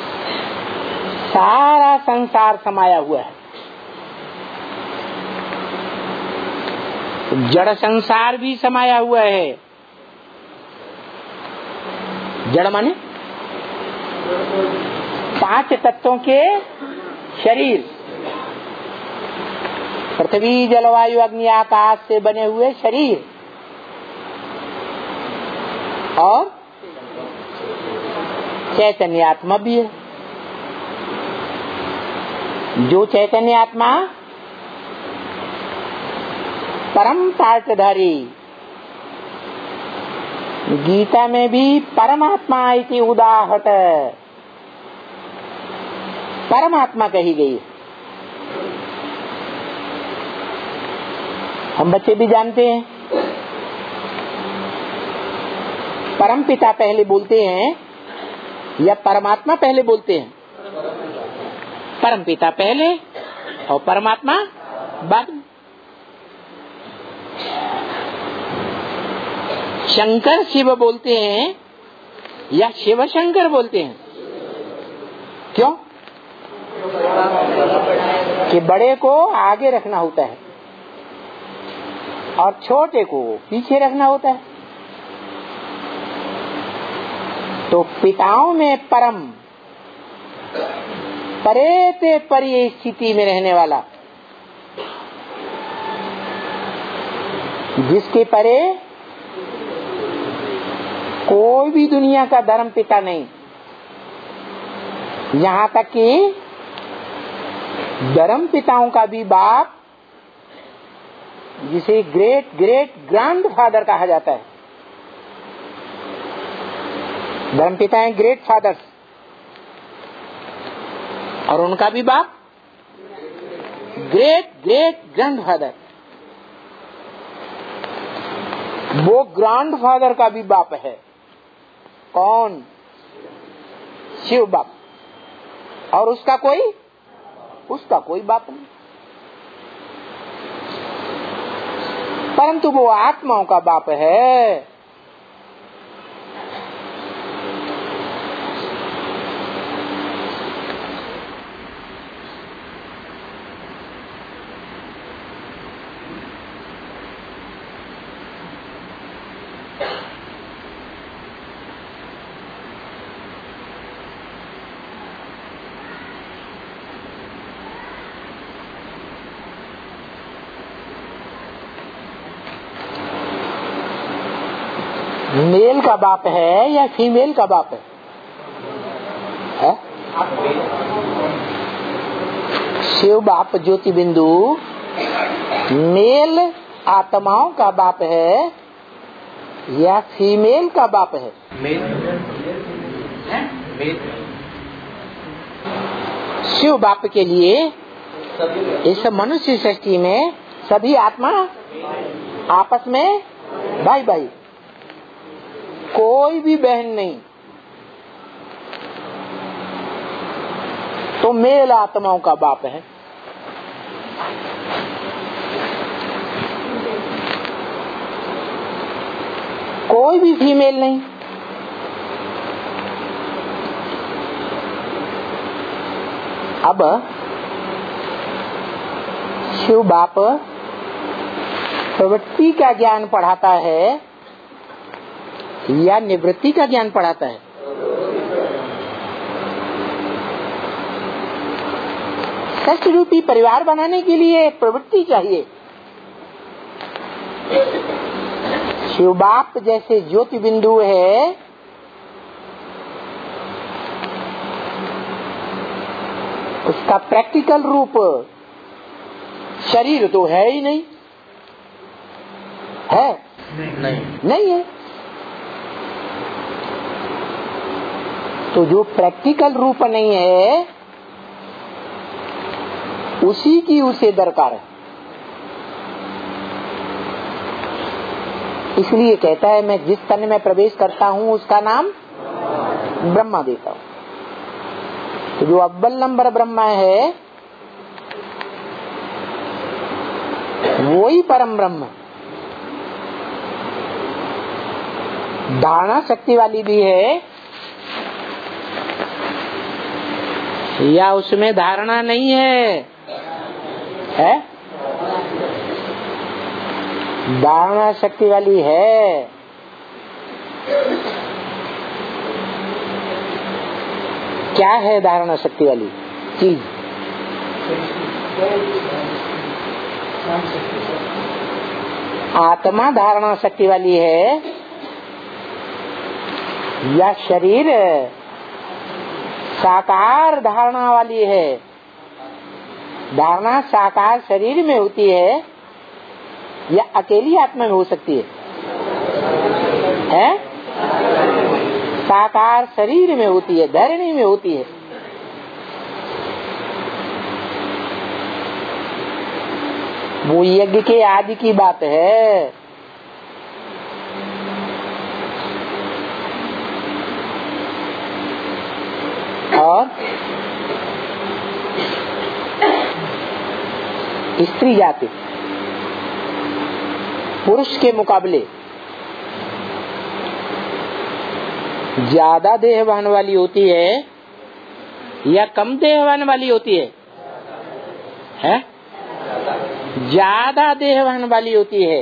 सारा संसार समाया हुआ है। जड़ संसार भी समाया हुआ है। जड़ माने 5 तत्वों के शरीर, पृथ्वी जलवायु अग्नि आकाश से बने हुए शरीर, और चैतन्य आत्मा भी है। जो चैतन्य आत्मा परम पार्टधारी, गीता में भी परमात्मा इति उदाहत परमात्मा कही गई। हम बच्चे भी जानते हैं, परम पिता पहले बोलते हैं या परमात्मा पहले बोलते हैं? परम पिता पहले और परमात्मा बाद में। शंकर शिव बोलते हैं या शिव शंकर बोलते हैं? क्यों? कि बड़े को आगे रखना होता है और छोटे को पीछे रखना होता है। तो पिताओं में परम, परे ते परे स्थिति में रहने वाला, जिसके परे कोई भी दुनिया का धर्म पिता नहीं, यहाँ तक कि धर्म पिताओं का भी बाप जिसे ग्रेट ग्रेट ग्रैंडफादर कहा जाता है। धर्मपिता हैं ग्रेट फादर्स, और उनका भी बाप ग्रेट ग्रेट ग्रैंडफादर। वो ग्रैंडफादर का भी बाप है। कौन? शिव बाप। और उसका कोई बाप नहीं, परंतु वो आत्माओं का बाप है। मेल का बाप है या फीमेल का बाप है? शिव बाप ज्योति बिंदु मेल आत्माओं का बाप है या फीमेल का बाप है? शिव बाप के लिए इस मनुष्य सृष्टि में सभी आत्मा आपस में भाई भाई, कोई भी बहन नहीं। तो मेल आत्माओं का बाप है। कोई भी फीमेल नहीं। अब शिव बाप प्रवृत्ति का ज्ञान पढ़ाता है या निवृत्ति का ज्ञान पढ़ाता है? षष्ठ रूपी परिवार बनाने के लिए प्रवृत्ति चाहिए। शिव बाप जैसे ज्योति बिंदु है, उसका प्रैक्टिकल रूप शरीर तो है ही नहीं, है? नहीं है। तो जो प्रैक्टिकल रूप नहीं है उसी की उसे दरकार है। इसलिए कहता है मैं जिस तन में प्रवेश करता हूँ उसका नाम ब्रह्मा देता हूँ। तो जो अव्वल नंबर ब्रह्मा है वो ही परम ब्रह्म। धारणा शक्ति वाली भी है या उसमें धारणा नहीं है? धारणा शक्ति वाली है। क्या है धारणा शक्ति वाली चीज? आत्मा धारणा शक्ति वाली है या शरीर साकार धारणा वाली है? धारणा साकार शरीर में होती है या अकेली आत्मा में हो सकती है? साकार शरीर में होती है, धरणी में होती है। वो यज्ञ के आदि की बात है। और स्त्री जाति पुरुष के मुकाबले ज्यादा देहवान वाली होती है या कम देहवान वाली होती है? ज्यादा देहवान वाली होती है।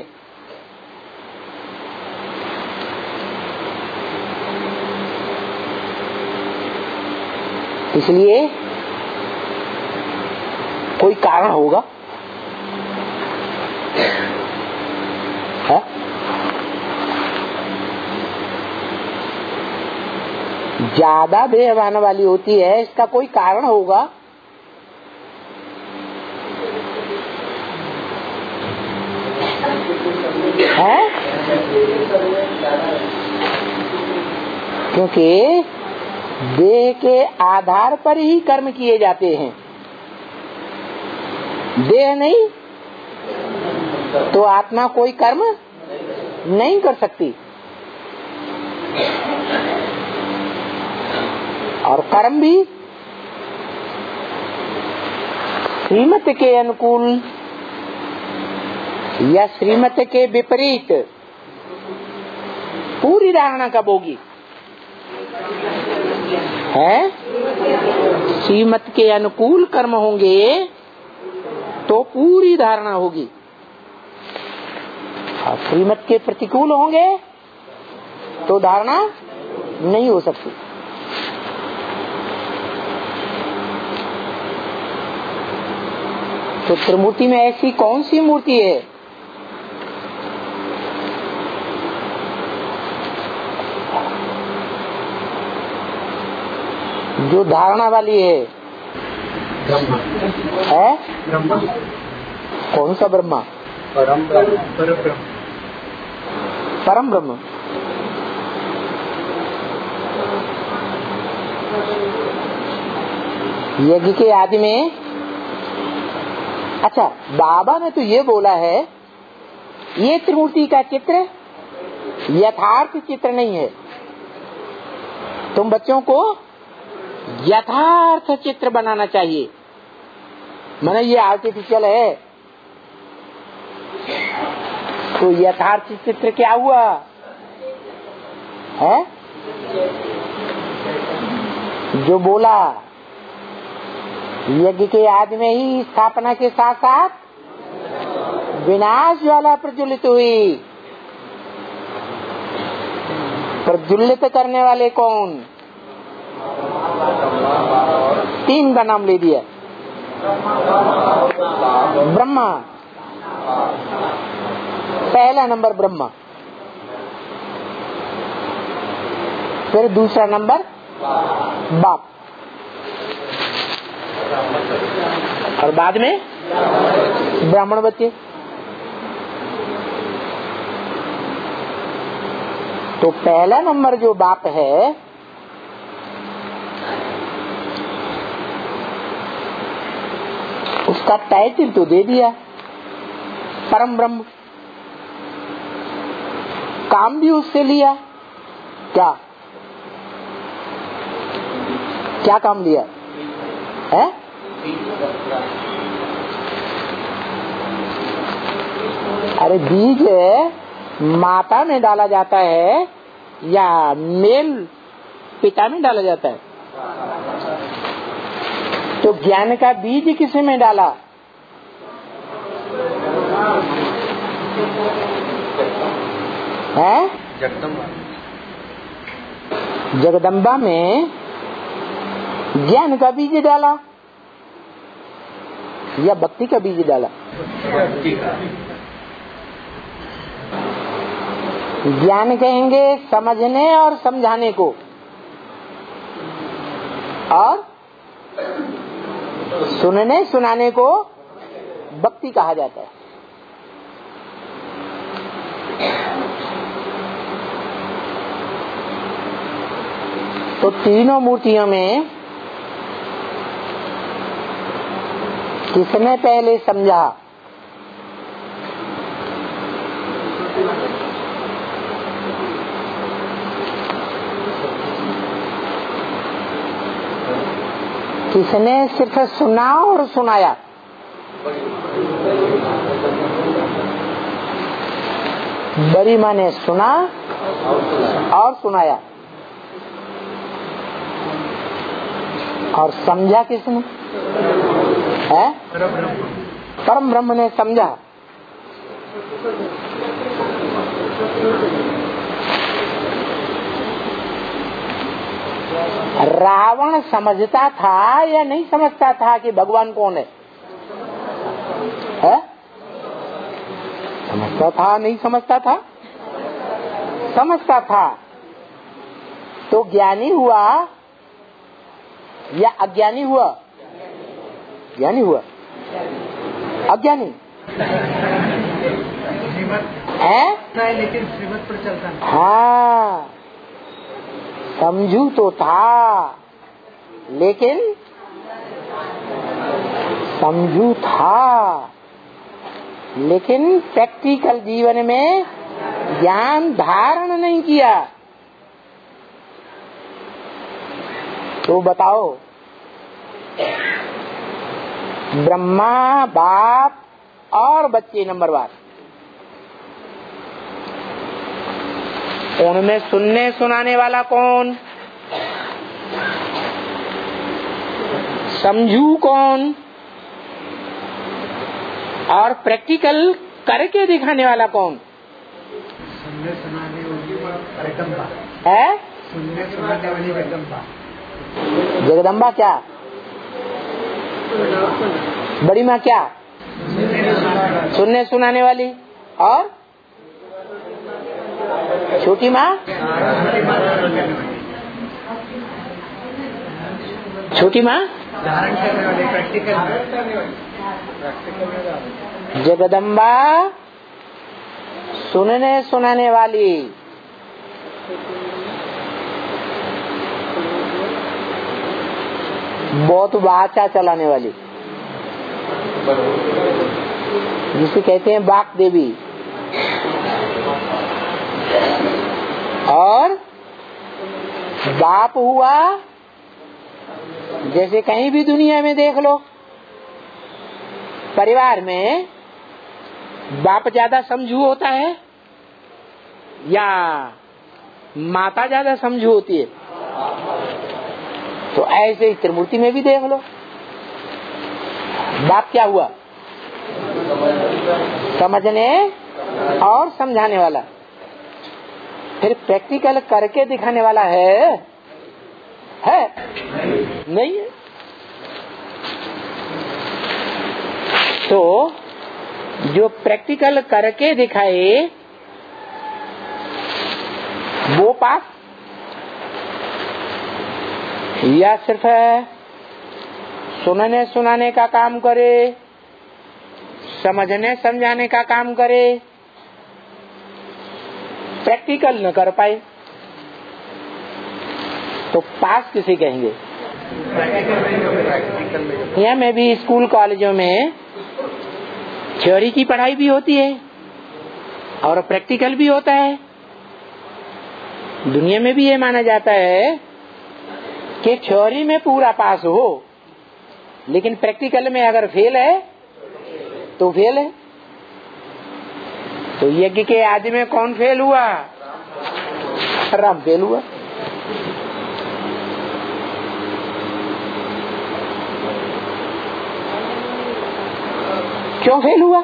इसलिए कोई कारण होगा, है? ज्यादा देहवान वाली होती है, इसका कोई कारण होगा। है, क्योंकि देह के आधार पर ही कर्म किए जाते हैं। देह नहीं तो आत्मा कोई कर्म नहीं कर सकती, और कर्म भी श्रीमत के अनुकूल या श्रीमत के विपरीत पूरी धारणा कब होगी? है, श्रीमत के अनुकूल कर्म होंगे तो पूरी धारणा होगी, और श्रीमत के प्रतिकूल होंगे तो धारणा नहीं हो सकती। तो त्रिमूर्ति में ऐसी कौन सी मूर्ति है जो धारणा वाली है? ब्रह्मा है, ब्रह्मा। कौन सा ब्रह्मा? परम ब्रह्म। परम ब्रह्म। यज्ञ के आदि में, अच्छा बाबा ने तो ये बोला है ये त्रिमूर्ति का चित्र यथार्थ चित्र नहीं है, तुम बच्चों को यथार्थ चित्र बनाना चाहिए। माने ये आर्टिफिशियल है, तो यथार्थ चित्र क्या हुआ है? जो बोला यज्ञ के आदि में ही स्थापना के साथ साथ विनाश ज्वाला प्रज्वलित हुई। प्रज्वलित करने वाले कौन? तीन का नाम ले दिया। ब्रह्मा, पहला नंबर ब्रह्मा, फिर दूसरा नंबर बाप, और बाद में ब्राह्मण बच्चे। तो पहला नंबर जो बाप है उसका टाइटल तो दे दिया परम ब्रह्म, काम भी उससे लिया। क्या क्या काम लिया है? अरे बीज माता में डाला जाता है या मेल पिता में डाला जाता है? तो ज्ञान का बीज किसे में डाला? है जगदम्बा में ज्ञान का बीज डाला या भक्ति का बीज डाला? ज्ञान कहेंगे समझने और समझाने को, और सुनने सुनाने को भक्ति कहा जाता है। तो तीनों मूर्तियों में किसने पहले समझा? किसने सिर्फ सुना और सुनाया? बड़ी माँ ने सुना और सुनाया, और समझा किसने? है परम ब्रह्म ने समझा। रावण समझता था या नहीं समझता था कि भगवान कौन है? समझता था नहीं समझता था? समझता था। तो ज्ञानी हुआ या अज्ञानी हुआ? ज्ञानी हुआ। अज्ञानी है, लेकिन श्रीमत पर चलता नहीं। हाँ, समझू तो था, लेकिन समझू था, लेकिन प्रैक्टिकल जीवन में ज्ञान धारण नहीं किया। तो बताओ, ब्रह्मा बाप और बच्चे नंबर बार, उनमें सुनने सुनाने वाला कौन, समझू कौन, और प्रैक्टिकल करके दिखाने वाला कौन? सुनने सुनाने वाली जगदम्बा है। सुनने सुनाने वाली जगदम्बा। जगदम्बा क्या? बड़ी माँ क्या? सुनने सुनाने वाली। और छोटी माँ? छोटी माँ धारण करने वाली, प्रैक्टिकल। जगदम्बा सुनने सुनाने वाली, बहुत वाचा चलाने वाली, जिसे कहते हैं वाक देवी। और बाप हुआ, जैसे कहीं भी दुनिया में देख लो, परिवार में बाप ज्यादा समझू होता है या माता ज्यादा समझू होती है? तो ऐसे ही त्रिमूर्ति में भी देख लो, बाप क्या हुआ? समझने और समझाने वाला। फिर प्रैक्टिकल करके दिखाने वाला है नहीं है। तो जो प्रैक्टिकल करके दिखाए वो पास, या सिर्फ सुनने सुनाने का काम करे, समझने समझाने का काम करे, प्रैक्टिकल न कर पाए, तो पास किसे कहेंगे? यहाँ में भी स्कूल कॉलेजों में थ्योरी की पढ़ाई भी होती है और प्रैक्टिकल भी होता है। दुनिया में भी ये माना जाता है कि थ्योरी में पूरा पास हो, लेकिन प्रैक्टिकल में अगर फेल है तो फेल है। तो यज्ञ के आदि में कौन फेल हुआ? राम फेल हुआ। क्यों फेल हुआ?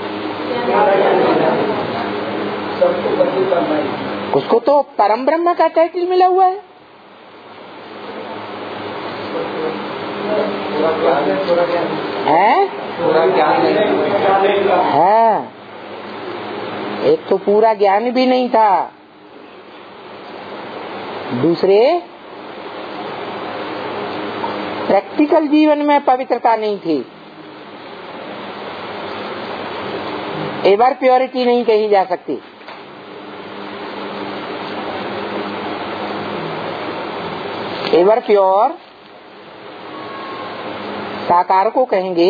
उसको तो परम ब्रह्म का टाइटल मिला हुआ है। हाँ, एक तो पूरा ज्ञान भी नहीं था, दूसरे प्रैक्टिकल जीवन में पवित्रता नहीं थी। एवर प्योरिटी नहीं कही जा सकती। एवर प्योर साकार को कहेंगे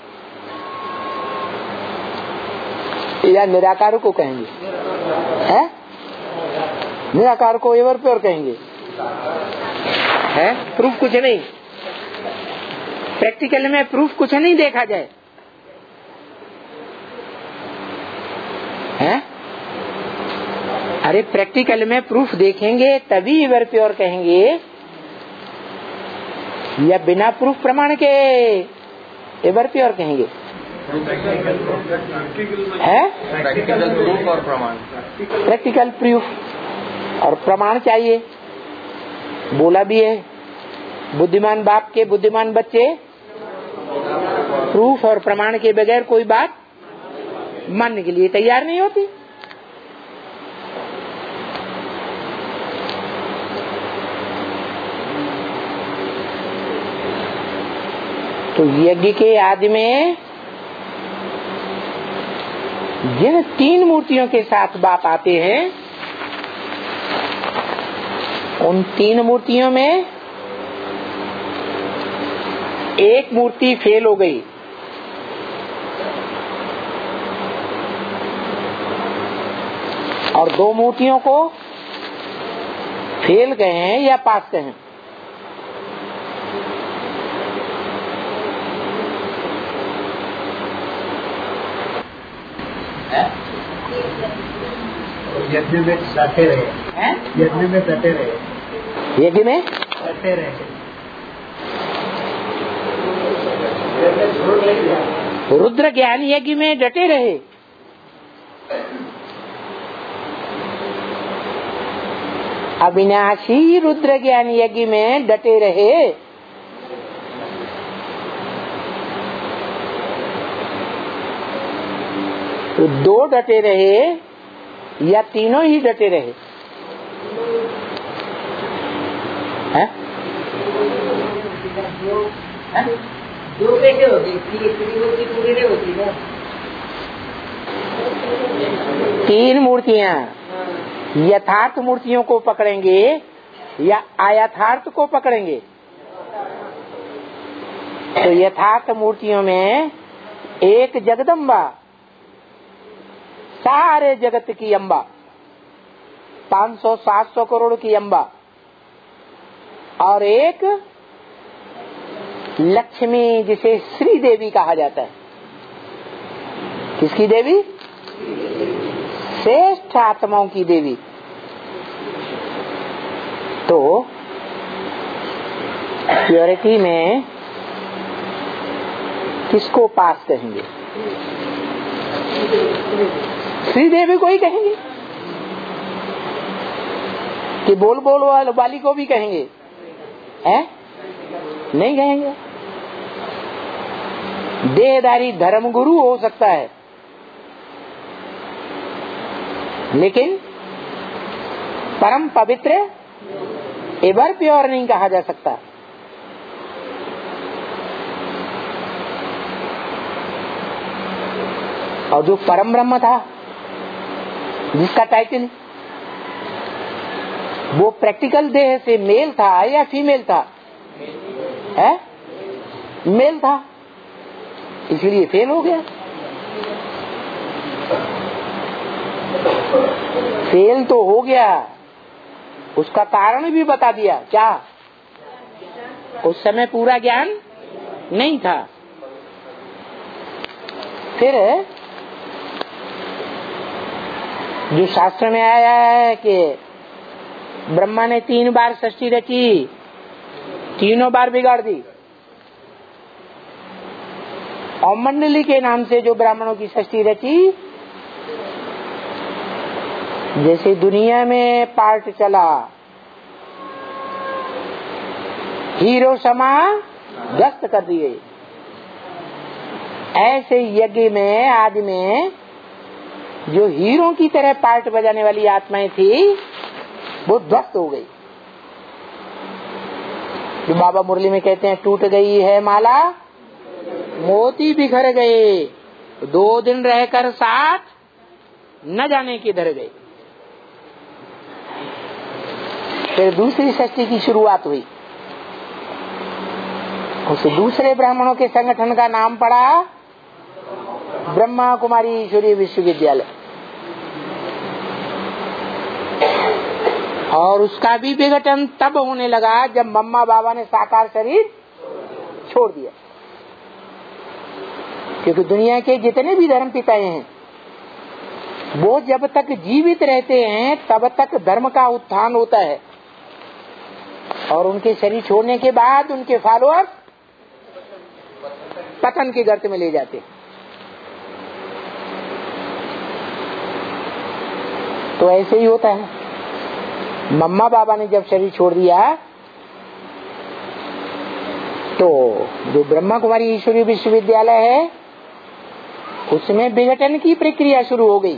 या निराकार को कहेंगे? है? निराकार को एवर प्योर कहेंगे। है? प्रूफ कुछ नहीं, प्रैक्टिकल में प्रूफ कुछ नहीं देखा जाए। है? अरे प्रैक्टिकल में प्रूफ देखेंगे तभी एवर प्योर कहेंगे, या बिना प्रूफ प्रमाण के एवर प्योर कहेंगे? है? प्रैक्टिकल प्रूफ और प्रमाण। प्रैक्टिकल प्रूफ और प्रमाण चाहिए। बोला भी है, बुद्धिमान बाप के बुद्धिमान बच्चे प्रूफ और प्रमाण के बगैर कोई बात मानने के लिए तैयार नहीं होती। तो यज्ञ के आदि में जिन 3 मूर्तियों के साथ बाप आते हैं, उन 3 मूर्तियों में एक मूर्ति फेल हो गई, और 2 मूर्तियों को फेल गए हैं या पास गए हैं। यज्ञ में डटे रहे, यज्ञ में डटे रहे, यज्ञ में डटे रहे, रुद्र ज्ञान यज्ञ में डटे रहे। अविनाशी रुद्र ज्ञान यज्ञ में डटे रहे। तो 2 डटे रहे या तीनों ही डटे रहे? है? 2 कैसे होती? पूरी नहीं होती ना। 3 मूर्तियां यथार्थ मूर्तियों को पकड़ेंगे या अयथार्थ को पकड़ेंगे? तो यथार्थ मूर्तियों में एक जगदम्बा, सारे जगत की अम्बा, 500-700 करोड़ की अम्बा, और एक लक्ष्मी जिसे श्री देवी कहा जाता है। किसकी देवी? श्रेष्ठ आत्माओं की देवी। तो प्योरिटी में किसको पास कहेंगे? श्री देवी को ही कहेंगे कि बोल बोल वाली को भी कहेंगे? है? नहीं कहेंगे। देहधारी धर्म गुरु हो सकता है, लेकिन परम पवित्र एवर प्योर नहीं कहा जा सकता। और जो परम ब्रह्म था, जिसका टाइटल, वो प्रैक्टिकल देह से मेल था या फीमेल था? है? मेल था, इसलिए फेल हो गया। फेल तो हो गया, उसका कारण भी बता दिया। क्या? उस समय पूरा ज्ञान नहीं था। फिर जो शास्त्र में आया है कि ब्रह्मा ने 3 बार सृष्टि रची, तीनों बार बिगाड़ दी। औमंडली के नाम से जो ब्राह्मणों की सृष्टि रची, जैसे दुनिया में पार्ट चला, हीरो समा दस्त कर दिए, ऐसे यज्ञ में आदि में जो हीरो की तरह पार्ट बजाने वाली आत्माएं थी, वो ध्वस्त हो गई। जो बाबा मुरली में कहते हैं, टूट गई है माला, मोती बिखर गए, 2 दिन रहकर साथ न जाने किधर गए। फिर दूसरी सृष्टि की शुरुआत हुई। उस दूसरे ब्राह्मणों के संगठन का नाम पड़ा ब्रह्मा कुमारी ईश्वरीय विश्वविद्यालय, और उसका भी विघटन तब होने लगा जब मम्मा बाबा ने साकार शरीर छोड़ दिया। क्योंकि दुनिया के जितने भी धर्म पिताएं हैं, वो जब तक जीवित रहते हैं तब तक धर्म का उत्थान होता है, और उनके शरीर छोड़ने के बाद उनके फॉलोअर्स पतन के गर्त में ले जाते। तो ऐसे ही होता है। मम्मा बाबा ने जब शरीर छोड़ दिया, तो जो ब्रह्मा कुमारी ईश्वरीय विश्वविद्यालय है, उसमें विघटन की प्रक्रिया शुरू हो गई।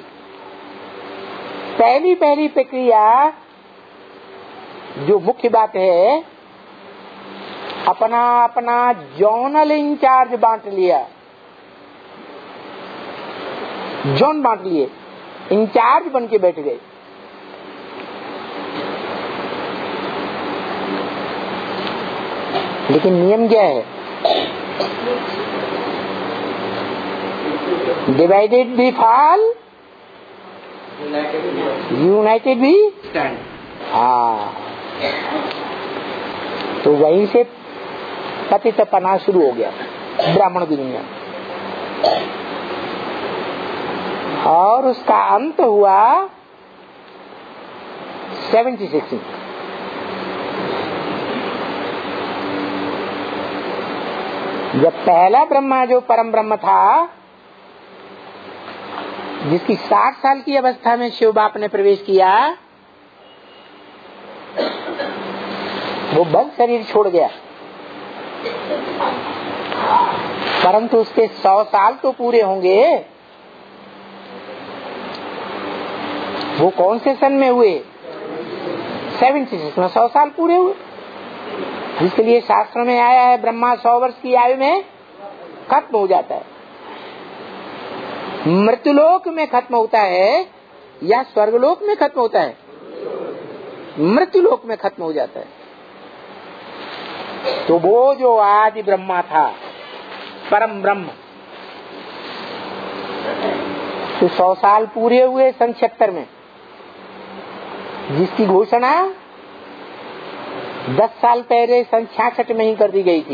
पहली प्रक्रिया, जो मुख्य बात है, अपना अपना जोनल इंचार्ज बांट लिया। जोन बांट लिए, इंचार्ज बन के बैठ गए। लेकिन नियम क्या है? डिवाइडेड भी फॉल, यूनाइटेड भी स्टैंड। हाँ, तो वहीं से पतितपना शुरू हो गया ब्राह्मण की दुनिया, और उसका अंत हुआ 76 में। जब पहला ब्रह्मा जो परम ब्रह्म था, जिसकी 60 साल की अवस्था में शिव बाप ने प्रवेश किया, वो बल शरीर छोड़ गया, परंतु उसके 100 साल तो पूरे होंगे। वो कौन से सन में हुए? 76 में 100 साल पूरे हुए, जिसके लिए शास्त्र में आया है ब्रह्मा 100 वर्ष की आयु में खत्म हो जाता है। मृत्युलोक में खत्म होता है या स्वर्गलोक में खत्म होता है? मृत्युलोक में खत्म हो जाता है। तो वो जो आदि ब्रह्मा था, परम ब्रह्म, तो 100 साल पूरे हुए सन 76 में, जिसकी घोषणा 10 साल पहले सन 66 में ही कर दी गई थी।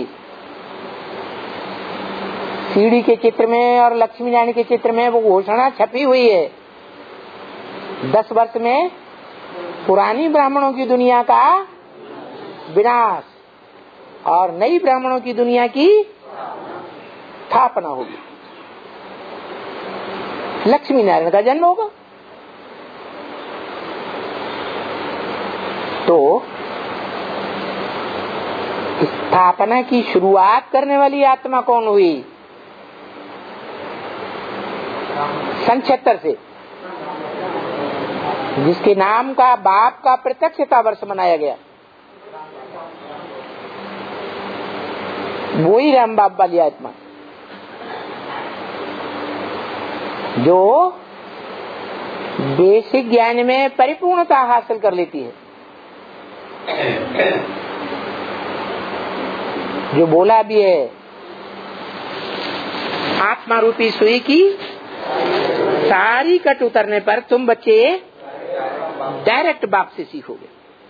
सीढ़ी के चित्र में और लक्ष्मी नारायण के चित्र में वो घोषणा छपी हुई है। 10 वर्ष में पुरानी ब्राह्मणों की दुनिया का विनाश और नई ब्राह्मणों की दुनिया की स्थापना होगी, लक्ष्मी नारायण का जन्म होगा। तो स्थापना की शुरुआत करने वाली आत्मा कौन हुई? सन 76 से, जिसके नाम का बाप का प्रत्यक्षता वर्ष मनाया गया, वही राम बाप वाली आत्मा जो बेसिक ज्ञान में परिपूर्णता हासिल कर लेती है। जो बोला भी है, आत्मा रूपी सुई की सारी कट उतरने पर तुम बच्चे डायरेक्ट बाप से सीखोगे।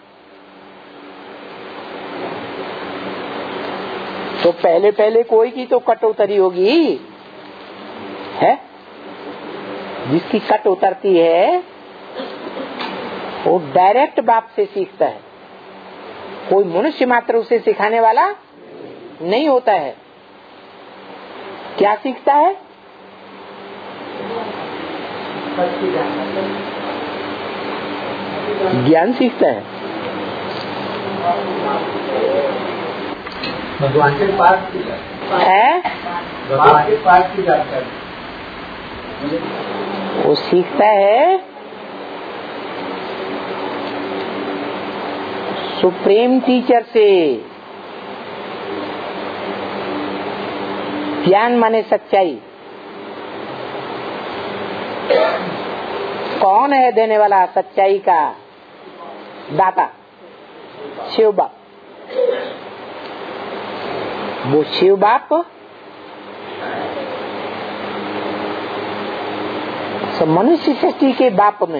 तो पहले पहले कोई की तो कट उतरी होगी, है? जिसकी कट उतरती है वो डायरेक्ट बाप से सीखता है, कोई मनुष्य मात्र उसे सिखाने वाला नहीं होता है। क्या सीखता है? ज्ञान सीखता है। भगवान के पास है, भगवान के पास की जानकारी वो सीखता है सुप्रीम टीचर से। ज्ञान माने सच्चाई। कौन है देने वाला सच्चाई का दाता? शिव बाप। वो शिव बाप मनुष्य सृष्टि के बाप में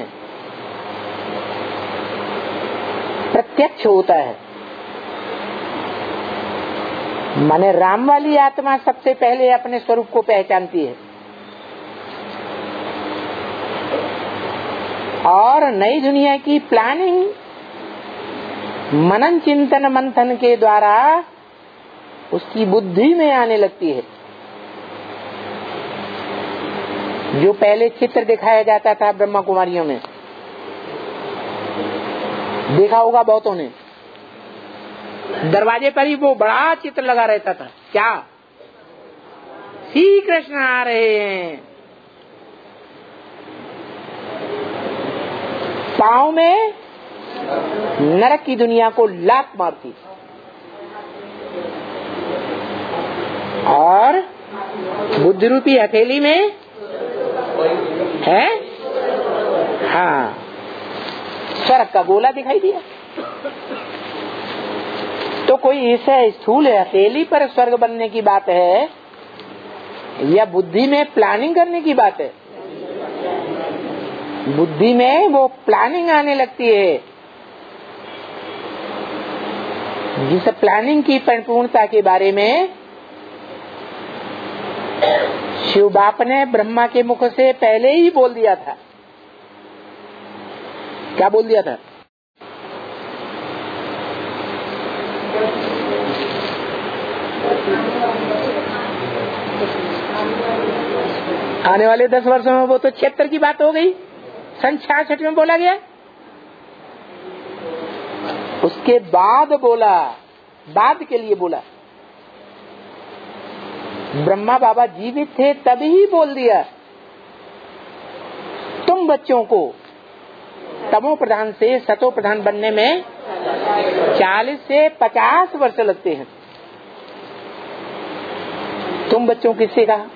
प्रत्यक्ष होता है। माने राम वाली आत्मा सबसे पहले अपने स्वरूप को पहचानती है और नई दुनिया की प्लानिंग मनन चिंतन मंथन के द्वारा उसकी बुद्धि में आने लगती है। जो पहले चित्र दिखाया जाता था ब्रह्मा कुमारियों में, देखा होगा बहुतों ने, दरवाजे पर ही वो बड़ा चित्र लगा रहता था। क्या? श्री कृष्ण आ रहे हैं। पांव में नरक की दुनिया को लात मारती और बुद्धि रूपी हथेली में है? हाँ, स्वर्ग का गोला दिखाई दिया। तो कोई ऐसा स्थूल हथेली पर स्वर्ग बनने की बात है या बुद्धि में प्लानिंग करने की बात है? बुद्धि में वो प्लानिंग आने लगती है, जिस प्लानिंग की परिपूर्णता के बारे में शिव बाप ने ब्रह्मा के मुख से पहले ही बोल दिया था। क्या बोल दिया था? आने वाले 10 वर्षों में वो तो 76 की बात हो गई, सन 66 में बोला गया। उसके बाद बोला, बाद के लिए बोला। ब्रह्मा बाबा जीवित थे तभी बोल दिया, तुम बच्चों को तमो प्रधान से सतो प्रधान बनने में 40 से 50 वर्ष लगते हैं। तुम बच्चों किससे कहा?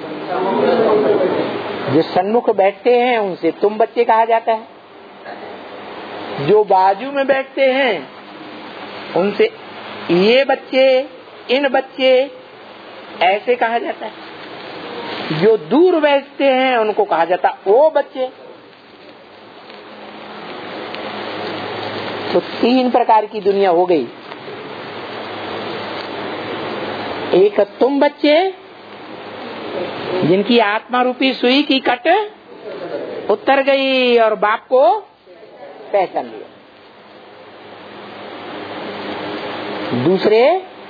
जो सन्मुख बैठते हैं उनसे तुम बच्चे कहा जाता है, जो बाजू में बैठते हैं उनसे ये बच्चे, इन बच्चे ऐसे कहा जाता है। जो दूर बैठते हैं उनको कहा जाता ओ बच्चे। तो 3 प्रकार की दुनिया हो गई। एक तुम बच्चे जिनकी आत्मा रूपी सुई की कट उतर गई और बाप को पहचान लिया। दूसरे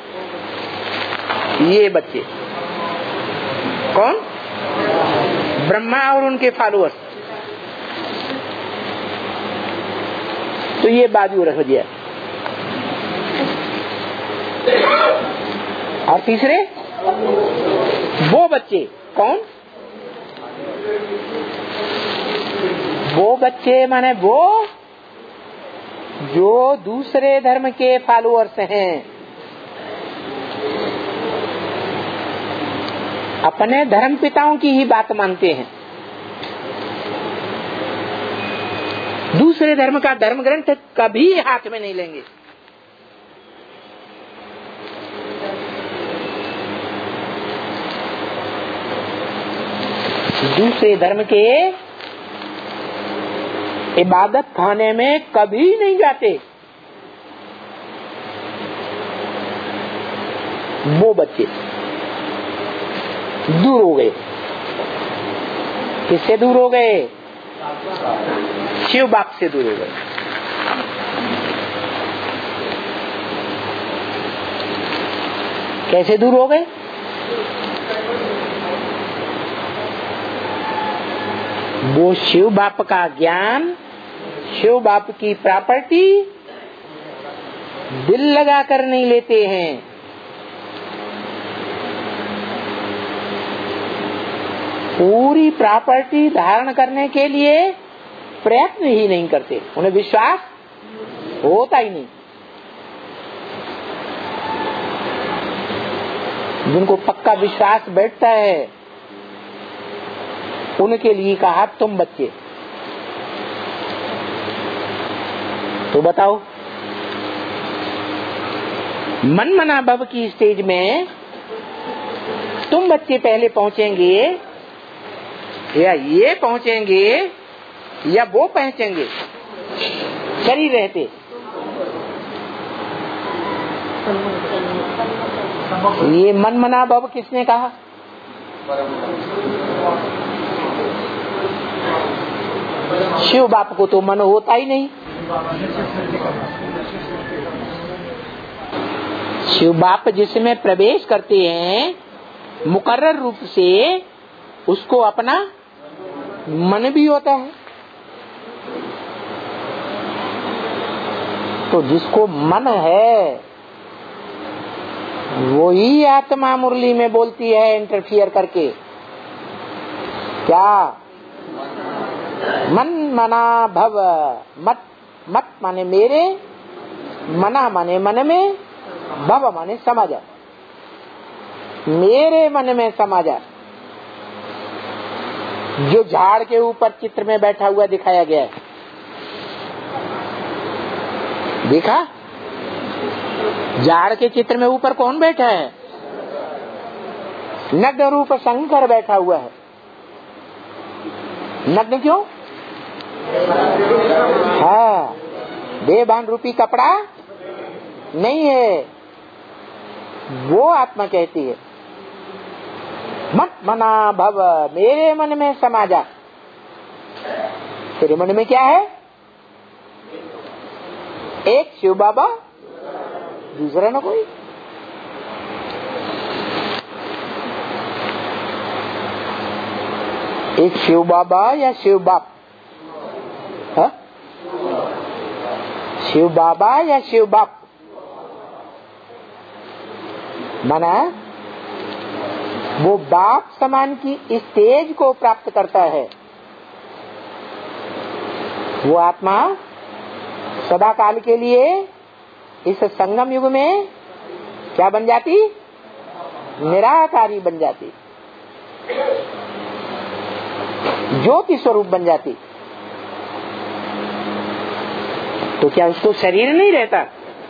ये बच्चे कौन? ब्रह्मा और उनके फॉलोअर्स। तो ये बाजू रख दिया। और तीसरे वो बच्चे कौन? वो बच्चे माने वो जो दूसरे धर्म के फॉलोअर्स हैं, अपने धर्म पिताओं की ही बात मानते हैं, दूसरे धर्म का धर्म ग्रंथ कभी हाथ में नहीं लेंगे। दूसरे धर्म के इबादत खाने में कभी नहीं जाते। वो बच्चे दूर हो गए। किससे दूर हो गए? शिव बाप से दूर हो गए। कैसे दूर हो गए? वो शिव बाप का ज्ञान, शिव बाप की प्रॉपर्टी दिल लगा कर नहीं लेते हैं। पूरी प्रॉपर्टी धारण करने के लिए प्रयत्न ही नहीं करते, उन्हें विश्वास होता ही नहीं। जिनको पक्का विश्वास बैठता है उनके लिए कहा तुम बच्चे। तो बताओ, मन मना भव की स्टेज में तुम बच्चे पहले पहुंचेंगे या ये पहुंचेंगे या वो पहुंचेंगे शरीर रहते? ये मन मना भव किसने कहा? शिव बाप को तो मन होता ही नहीं। शिव बाप जिसमें प्रवेश करते हैं मुकर्रर रूप से, उसको अपना मन भी होता है। तो जिसको मन है वो ही आत्मा मुरली में बोलती है इंटरफियर करके। क्या? मन मना भव। मत मत माने मेरे, मना माने मन में, भव माने समा जा। मेरे मन में समा जा। जो झाड़ के ऊपर चित्र में बैठा हुआ दिखाया गया है, देखा? झाड़ के चित्र में ऊपर कौन बैठा है? नग्न रूप शंकर बैठा हुआ है। नग्न क्यों? हाँ, देहभान रूपी कपड़ा नहीं है। वो आत्मा कहती है मत मना भव, मेरे मन में समा जा। तेरे मन में क्या है? एक शिव बाबा, दूसरा ना कोई। एक शिव बाबा या शिव बाप? हा? शिव बाबा या शिव बाप? माना वो बाप समान की स्टेज को प्राप्त करता है। वो आत्मा सदा काल के लिए इस संगम युग में क्या बन जाती? निराकारी बन जाती, ज्योति स्वरूप बन जाती। तो क्या उसको शरीर नहीं रहता?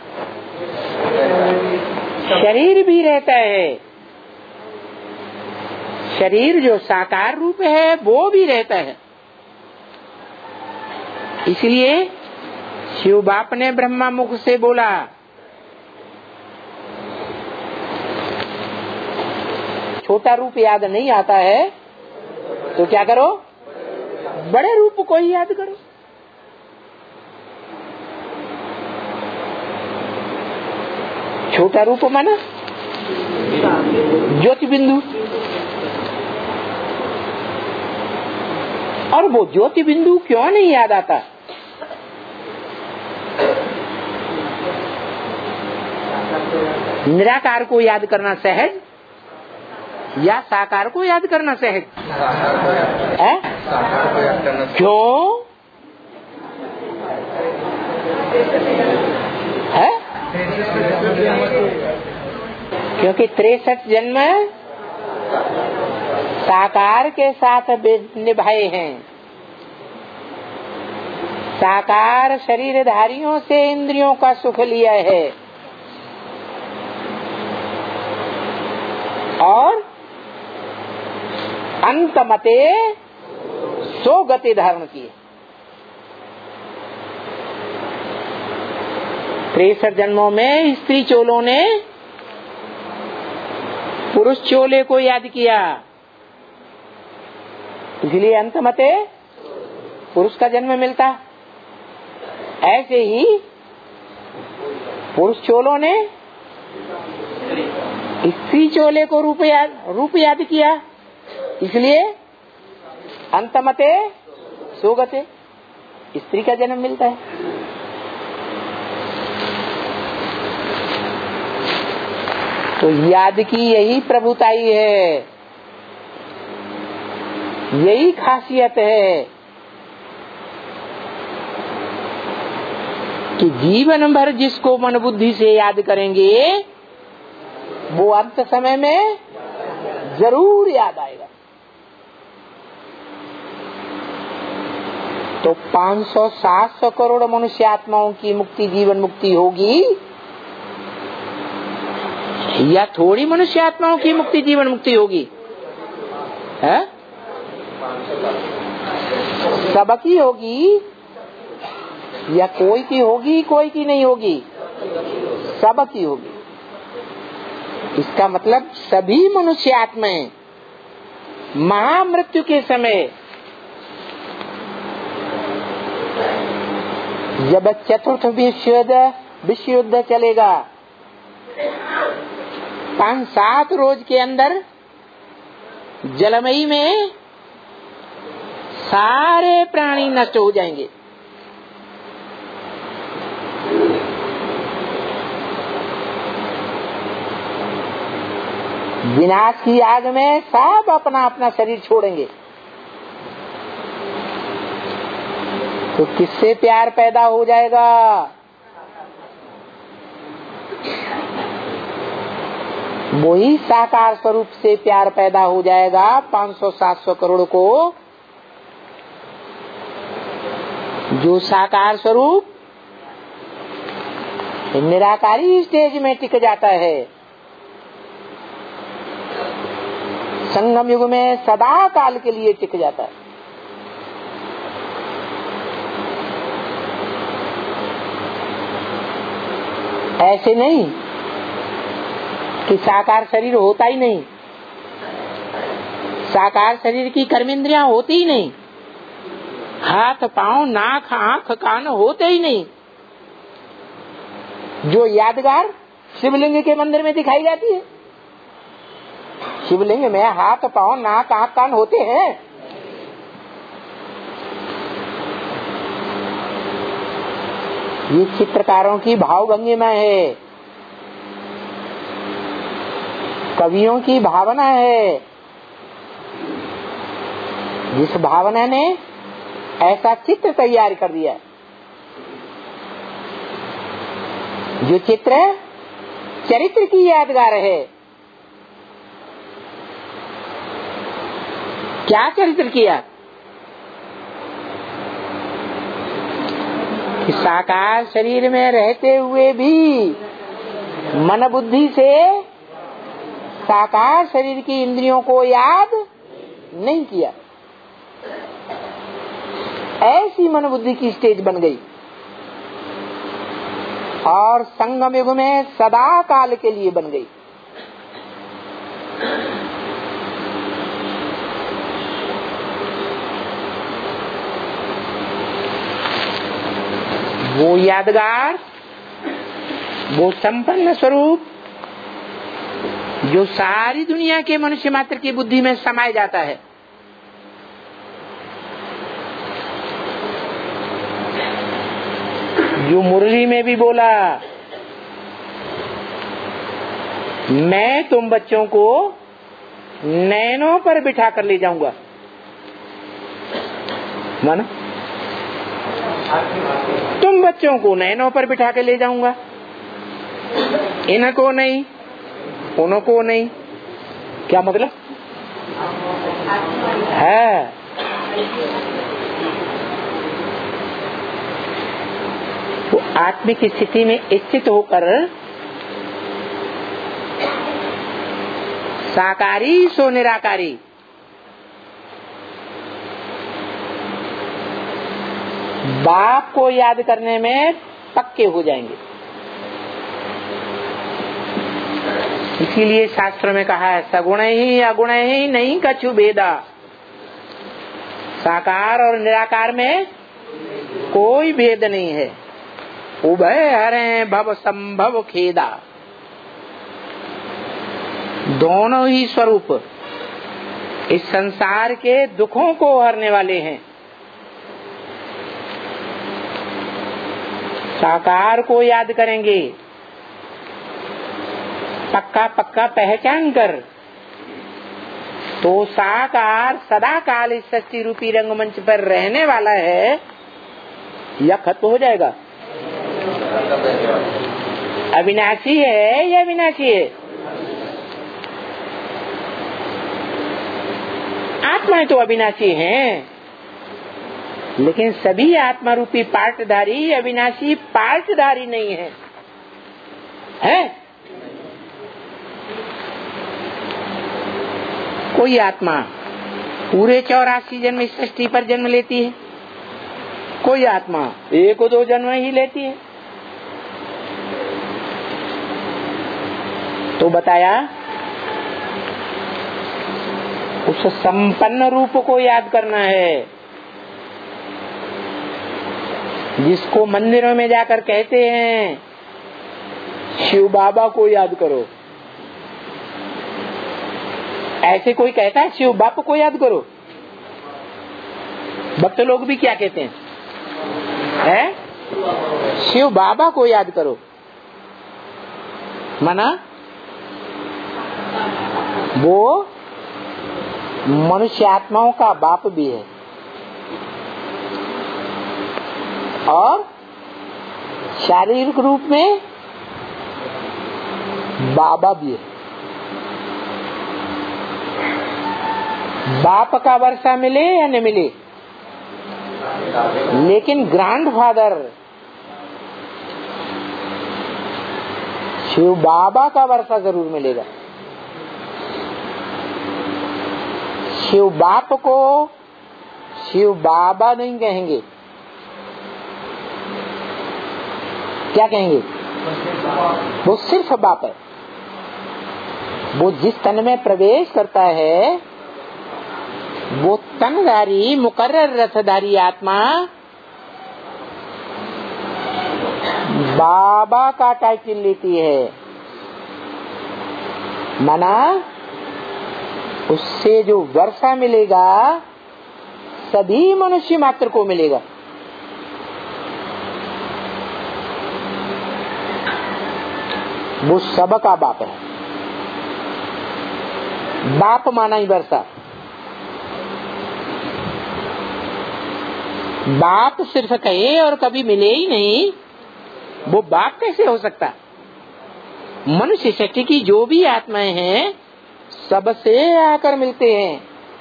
शरीर भी रहता है। शरीर जो साकार रूप है वो भी रहता है। इसलिए शिव बाप ने ब्रह्मा मुख से बोला, छोटा रूप याद नहीं आता है तो क्या करो? बड़े रूप को ही याद करो। छोटा रूप माना ज्योति बिंदु, और वो ज्योति बिंदु क्यों नहीं याद आता? निराकार को याद करना सहज या साकार को याद करना सहज है? क्यों है? क्योंकि 63 जन्म साकार के साथ निभाए हैं। साकार शरीरधारियों से इंद्रियों का सुख लिया है और अंतमते सो गति धारण की। 63 जन्मों में स्त्री चोलों ने पुरुष चोले को याद किया, इसलिए अंतमते पुरुष का जन्म मिलता। ऐसे ही पुरुष चोलों ने स्त्री चोले को रूप याद किया, इसलिए अंतमते सुगते स्त्री का जन्म मिलता है। तो याद की यही प्रभुताई है, यही खासियत है कि जीवन भर जिसको मन बुद्धि से याद करेंगे वो अंत समय में जरूर याद आएगा। तो 500-700 करोड़ मनुष्य आत्माओं की मुक्ति, जीवन मुक्ति होगी या थोड़ी मनुष्य आत्माओं की मुक्ति, जीवन मुक्ति होगी? है? सबकी होगी या कोई की होगी, कोई की नहीं होगी? सबकी होगी। इसका मतलब सभी मनुष्य आत्माएं महामृत्यु के समय जब चतुर्थ विश्व युद्ध चलेगा, 5-7 रोज के अंदर जलमयी में सारे प्राणी नष्ट हो जाएंगे। विनाश की आग में सब अपना अपना शरीर छोड़ेंगे। तो किससे प्यार पैदा हो जाएगा? वही साकार स्वरूप से प्यार पैदा हो जाएगा 500-700 करोड़ को जो साकार स्वरूप निराकारी स्टेज में टिक जाता है, संगम युग में सदा काल के लिए टिक जाता है। ऐसे नहीं कि साकार शरीर होता ही नहीं, साकार शरीर की कर्मेंद्रियां होती ही नहीं, हाथ पांव नाक आंख कान होते ही नहीं। जो यादगार शिवलिंग के मंदिर में दिखाई जाती है, शिवलिंग में हाथ पांव नाक आंख कान होते हैं। ये चित्रकारों की भावभंगिमा है, कवियों की भावना है, जिस भावना ने ऐसा चित्र तैयार कर दिया। जो चित्र चरित्र की यादगार है। क्या चरित्र किया कि साकार शरीर में रहते हुए भी मन बुद्धि से साकार शरीर की इंद्रियों को याद नहीं किया। ऐसी मन बुद्धि की स्टेज बन गई और संगम युग में सदा काल के लिए बन गई। वो यादगार, वो संपन्न स्वरूप जो सारी दुनिया के मनुष्य मात्र की बुद्धि में समाया जाता है। जो मुरली में भी बोला, मैं तुम बच्चों को नैनों पर बिठा कर ले जाऊंगा। माना तुम बच्चों को नैनों पर बिठा के ले जाऊंगा, इनको नहीं उनको नहीं। क्या मतलब है? वो आत्मिक स्थिति में स्थित होकर साकारी सो निराकारी, बाप को याद करने में पक्के हो जाएंगे। इसीलिए शास्त्र में कहा है, सगुण ही अगुण ही नहीं कछु भेदा। साकार और निराकार में कोई भेद नहीं है। उभय हरे भव संभव खेदा। दोनों ही स्वरूप इस संसार के दुखों को हरने वाले हैं। साकार को याद करेंगे, पक्का पक्का पहचान कर, तो साकार सदा काल इस सृष्टि रूपी रंगमंच पर रहने वाला है या खत्म हो जाएगा? अविनाशी है या विनाशी है? आत्माएं तो अविनाशी हैं, लेकिन सभी आत्मा रूपी पार्टधारी अविनाशी पार्टधारी नहीं है, है? कोई आत्मा पूरे 84 जन्म इस सृष्टि पर जन्म लेती है, कोई आत्मा 1-2 जन्म ही लेती है। तो बताया उस संपन्न रूप को याद करना है, जिसको मंदिरों में जाकर कहते हैं शिव बाबा को याद करो। ऐसे कोई कहता है शिव बाबा को याद करो? भक्त लोग भी क्या कहते हैं? शिव बाबा को याद करो। माना वो मनुष्य आत्माओं का बाप भी है और शारीरिक रूप में बाबा भी है। बाप का वर्षा मिले या न मिले, लेकिन ग्रैंडफादर शिव बाबा का वर्षा जरूर मिलेगा। शिव बाप को शिव बाबा नहीं कहेंगे, क्या कहेंगे? वो सिर्फ बाप है। वो जिस तन में प्रवेश करता है वो तनधारी मुकर्रर रथधारी आत्मा बाबा का टाइटल लेती है। माना उससे जो वर्षा मिलेगा सभी मनुष्य मात्र को मिलेगा। वो सबका बाप है। बाप माना ही वर्षा। बाप सिर्फ कहे और कभी मिले ही नहीं, वो बाप कैसे हो सकता? मनुष्य सृष्टि की जो भी आत्माएं हैं सबसे आकर मिलते हैं,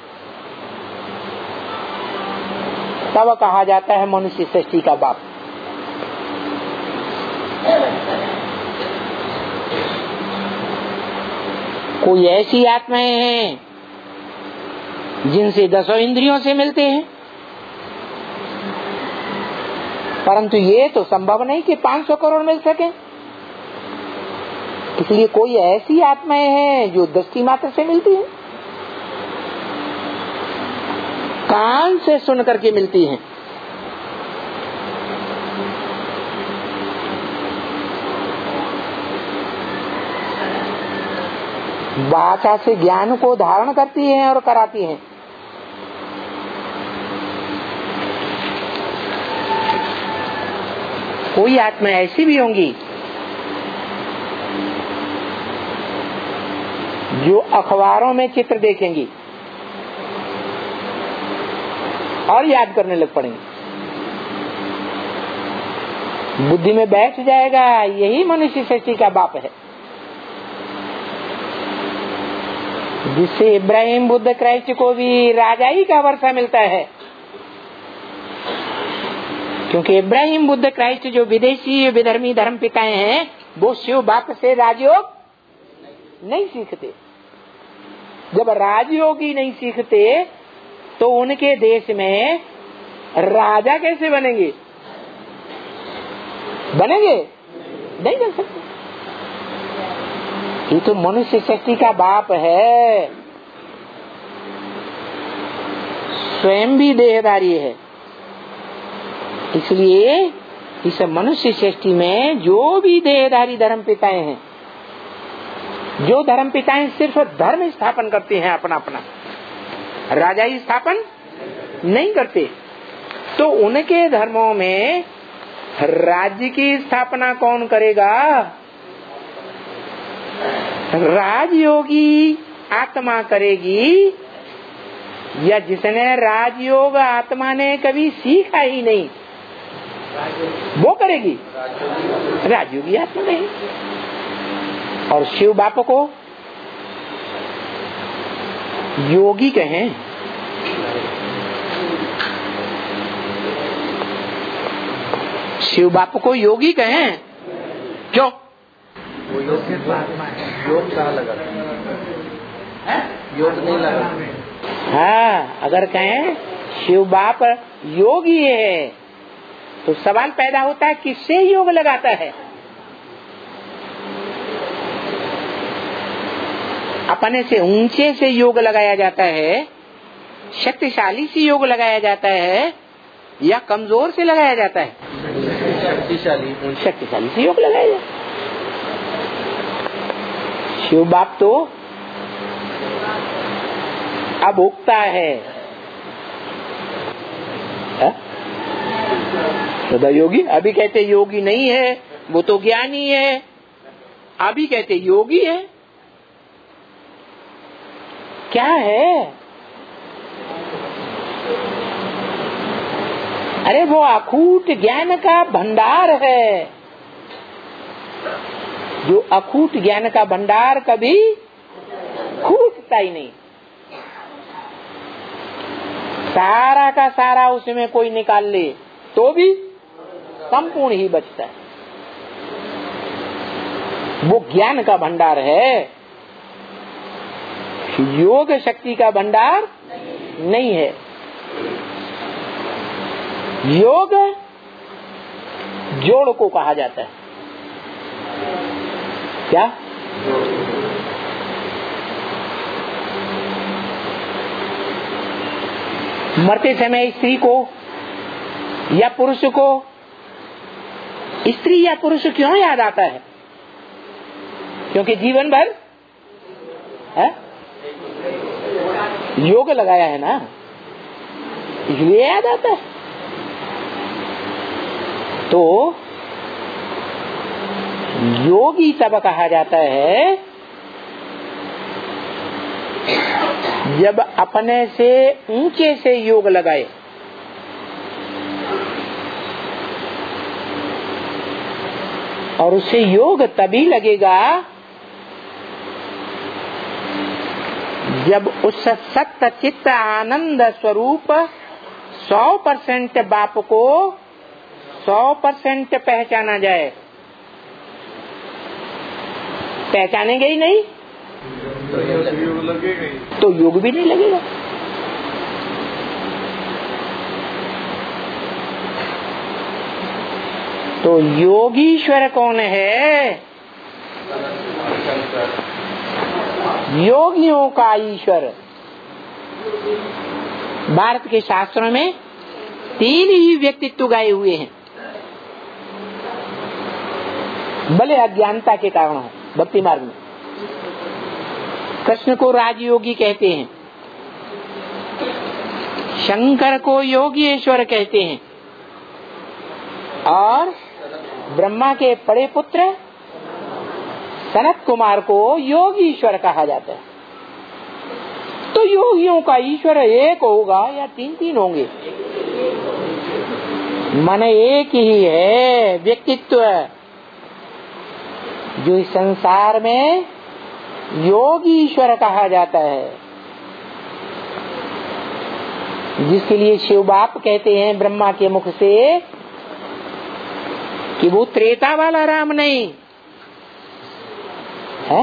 तब कहा जाता है मनुष्य सृष्टि का बाप। कोई ऐसी आत्माएं हैं जिनसे 10 इंद्रियों से मिलते हैं, परंतु ये तो संभव नहीं कि 500 करोड़ मिल सके। इसलिए कोई ऐसी आत्माएं हैं जो दृष्टि मात्र से मिलती हैं, कान से सुन करके मिलती हैं। वाचा से ज्ञान को धारण करती हैं और कराती हैं। कोई आत्मा ऐसी भी होंगी जो अखबारों में चित्र देखेंगी और याद करने लग पड़ेंगे, बुद्धि में बैठ जाएगा यही मनुष्य सृष्टि का बाप है। जिससे इब्राहिम बुद्ध क्राइस्ट को भी राजाई का वर्षा मिलता है, क्योंकि इब्राहिम बुद्ध क्राइस्ट जो विदेशी विधर्मी धर्म पिताएं हैं वो शिव बाप से राजयोग नहीं सीखते। जब राजयोगी नहीं सीखते तो उनके देश में राजा कैसे बनेंगे? बनेंगे नहीं बन सकते। ये तो मनुष्य सृष्टि का बाप है, स्वयं भी देहधारी है। इसलिए इस मनुष्य सृष्टि में जो भी देहधारी धर्म पिताएं हैं, जो धर्म पिताएं सिर्फ धर्म स्थापन करते हैं अपना अपना, राजाई स्थापन नहीं करते, तो उनके धर्मों में राज्य की स्थापना कौन करेगा? राजयोगी आत्मा करेगी, या जिसने राजयोग आत्मा ने कभी सीखा ही नहीं वो करेगी? राजयोगी आत्मा नहीं। और शिव बाप को योगी कहें, शिव बाप को योगी कहें, क्यों? वो योग कहाँ लगा? योग नहीं लगा। हाँ, अगर कहें शिव बाप योगी है तो सवाल पैदा होता है किससे योग लगाता है? अपने से ऊंचे से योग लगाया जाता है, शक्तिशाली से योग लगाया जाता है, या कमजोर से लगाया जाता है? शक्तिशाली से योग लगाया जाता है। शिव बाप तो अब उगता है, सदा योगी। अभी कहते योगी नहीं है, वो तो ज्ञानी है। अभी कहते योगी है, क्या है? अरे वो अखूट ज्ञान का भंडार है, जो अखूट ज्ञान का भंडार कभी खूटता ही नहीं। सारा का सारा उसमें कोई निकाल ले तो भी संपूर्ण ही बचता है। वो ज्ञान का भंडार है, योग शक्ति का भंडार नहीं है। योग जोड़ को कहा जाता है। क्या? मरते समय स्त्री को या पुरुष को, स्त्री या पुरुष क्यों याद आता है? क्योंकि जीवन भर है? योग लगाया है ना, इसलिए याद आता है। तो योगी तब कहा जाता है जब अपने से ऊंचे से योग लगाए। और उससे योग तभी लगेगा जब उस सत्य चित्त आनंद स्वरूप 100% बाप को 100% पहचाना जाए। पहचानेंगे ही नहीं तो योग भी नहीं लगेगा। तो योगीश्वर कौन है? योगियों का ईश्वर। भारत के शास्त्रों में 3 ही व्यक्तित्व गाए हुए हैं, भले अज्ञानता के कारण हो। भक्ति मार्ग में कृष्ण को राजयोगी कहते हैं, शंकर को योगीश्वर कहते हैं, और ब्रह्मा के बड़े पुत्र सनत कुमार को योगीश्वर कहा जाता है। तो योगियों का ईश्वर एक होगा या 3 होंगे? मन एक ही है व्यक्तित्व जो इस संसार में योगीश्वर कहा जाता है, जिसके लिए शिव बाप कहते हैं ब्रह्मा के मुख से कि वो त्रेता वाला राम नहीं है,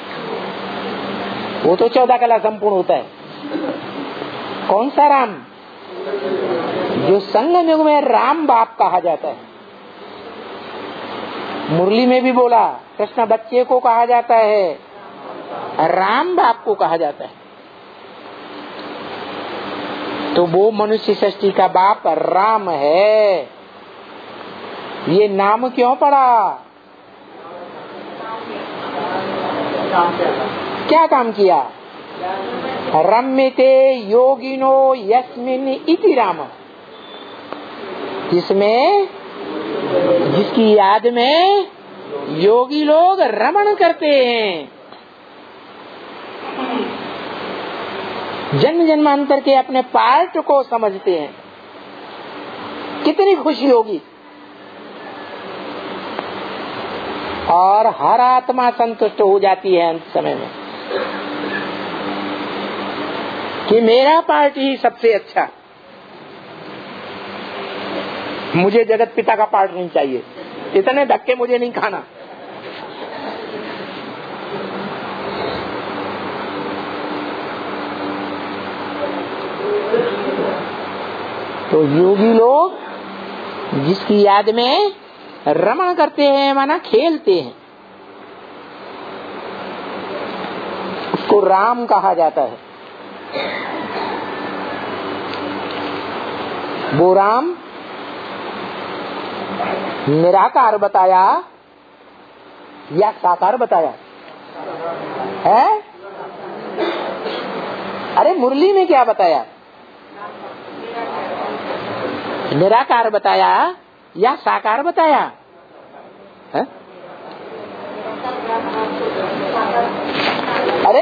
वो तो 14 कला संपूर्ण होता है। कौन सा राम? जो संगम युग में राम बाप कहा जाता है। मुरली में भी बोला, कृष्ण बच्चे को कहा जाता है, राम बाप को कहा जाता है। तो वो मनुष्य सृष्टि का बाप राम है। ये नाम क्यों पड़ा? क्या काम किया? रम्यते योगिनो यस्मिन् इति राम, जिसमें जिसकी याद में योगी लोग रमण करते हैं। जन्म जन्मांतर के अपने पार्ट को समझते हैं। कितनी खुशी होगी। और हर आत्मा संतुष्ट हो जाती है अंत समय में कि मेरा पार्ट ही सबसे अच्छा, मुझे जगत पिता का पार्ट नहीं चाहिए, इतने धक्के मुझे नहीं खाना। तो योगी लोग जिसकी याद में रमण करते हैं, माना खेलते हैं, उसको राम कहा जाता है। वो राम निराकार बताया या साकार बताया है? अरे मुरली में क्या बताया? निराकार बताया या साकार बताया है? अरे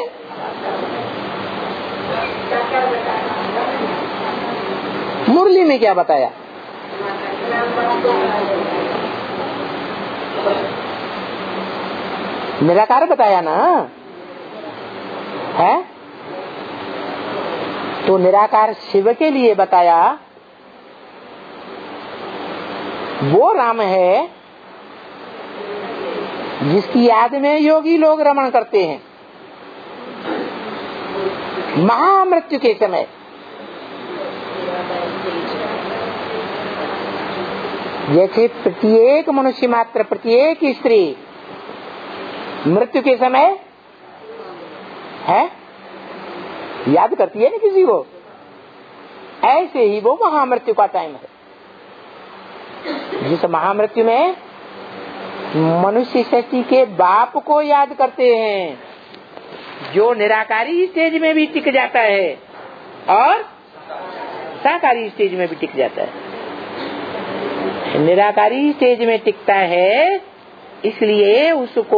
मुरली में क्या बताया? निराकार बताया ना है? तो निराकार शिव के लिए बताया वो राम है जिसकी याद में योगी लोग रमण करते हैं महामृत्यु के समय। जैसे प्रत्येक मनुष्य मात्र, प्रत्येक स्त्री मृत्यु के समय है याद करती है ना किसी को, ऐसे ही वो महामृत्यु का टाइम है जिस महामृत्यु में मनुष्य सृष्टि के बाप को याद करते हैं, जो निराकारी स्टेज में भी टिक जाता है और साकारी स्टेज में भी टिक जाता है। निराकारी स्टेज में टिकता है इसलिए उसको,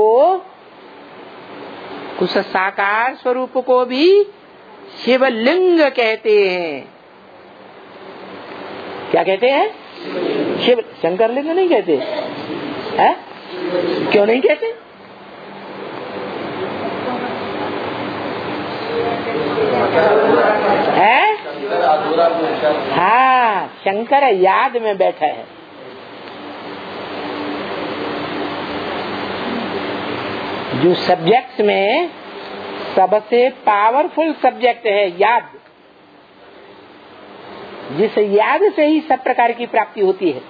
उस साकार स्वरूप को भी शिवलिंग कहते हैं। क्या कहते हैं? शिव। शंकर लिंग नहीं कहते है? क्यों नहीं कहते? है? हाँ, शंकर याद में बैठा है। जो सब्जेक्ट्स में सबसे पावरफुल सब्जेक्ट है याद, जिस याद से ही सब प्रकार की प्राप्ति होती है,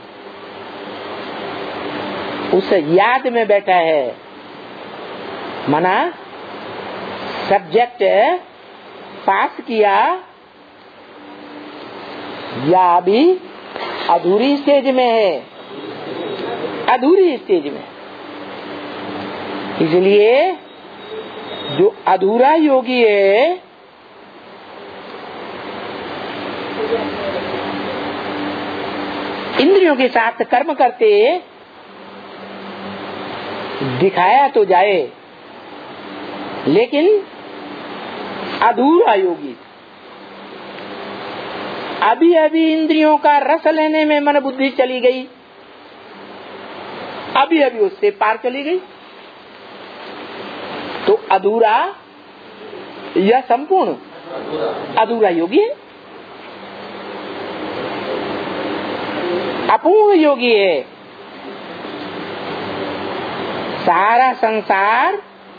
उस याद में बैठा है। माना सब्जेक्ट पास किया या अभी अधूरी स्टेज में है, अधूरी स्टेज में। इसलिए जो अधूरा योगी है इंद्रियों के साथ कर्म करते दिखाया तो जाए, लेकिन अधूरा योगी अभी अभी इंद्रियों का रस लेने में मन बुद्धि चली गई, अभी अभी उससे पार चली गई, तो अधूरा या संपूर्ण अधूरा योगी है। अपूर्ण योगी है। सारा संसार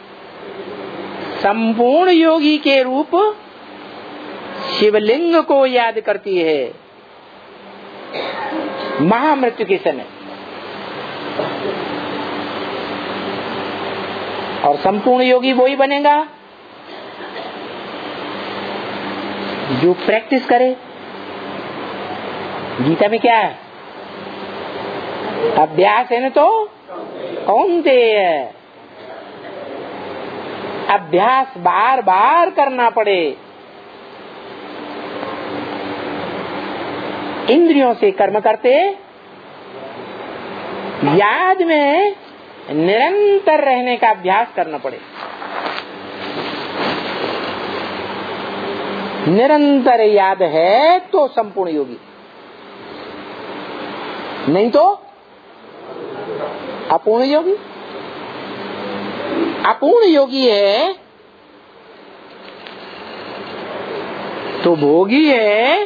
संपूर्ण योगी के रूप शिवलिंग को याद करती है महामृत्यु के समय। और संपूर्ण योगी वही बनेगा जो प्रैक्टिस करे। गीता में क्या है? अभ्यास है न तो कौन्तेय, अभ्यास बार बार करना पड़े। इंद्रियों से कर्म करते याद में निरंतर रहने का अभ्यास करना पड़े। निरंतर याद है तो संपूर्ण योगी, नहीं तो अपूर्ण योगी। अपूर्ण योगी है तो भोगी है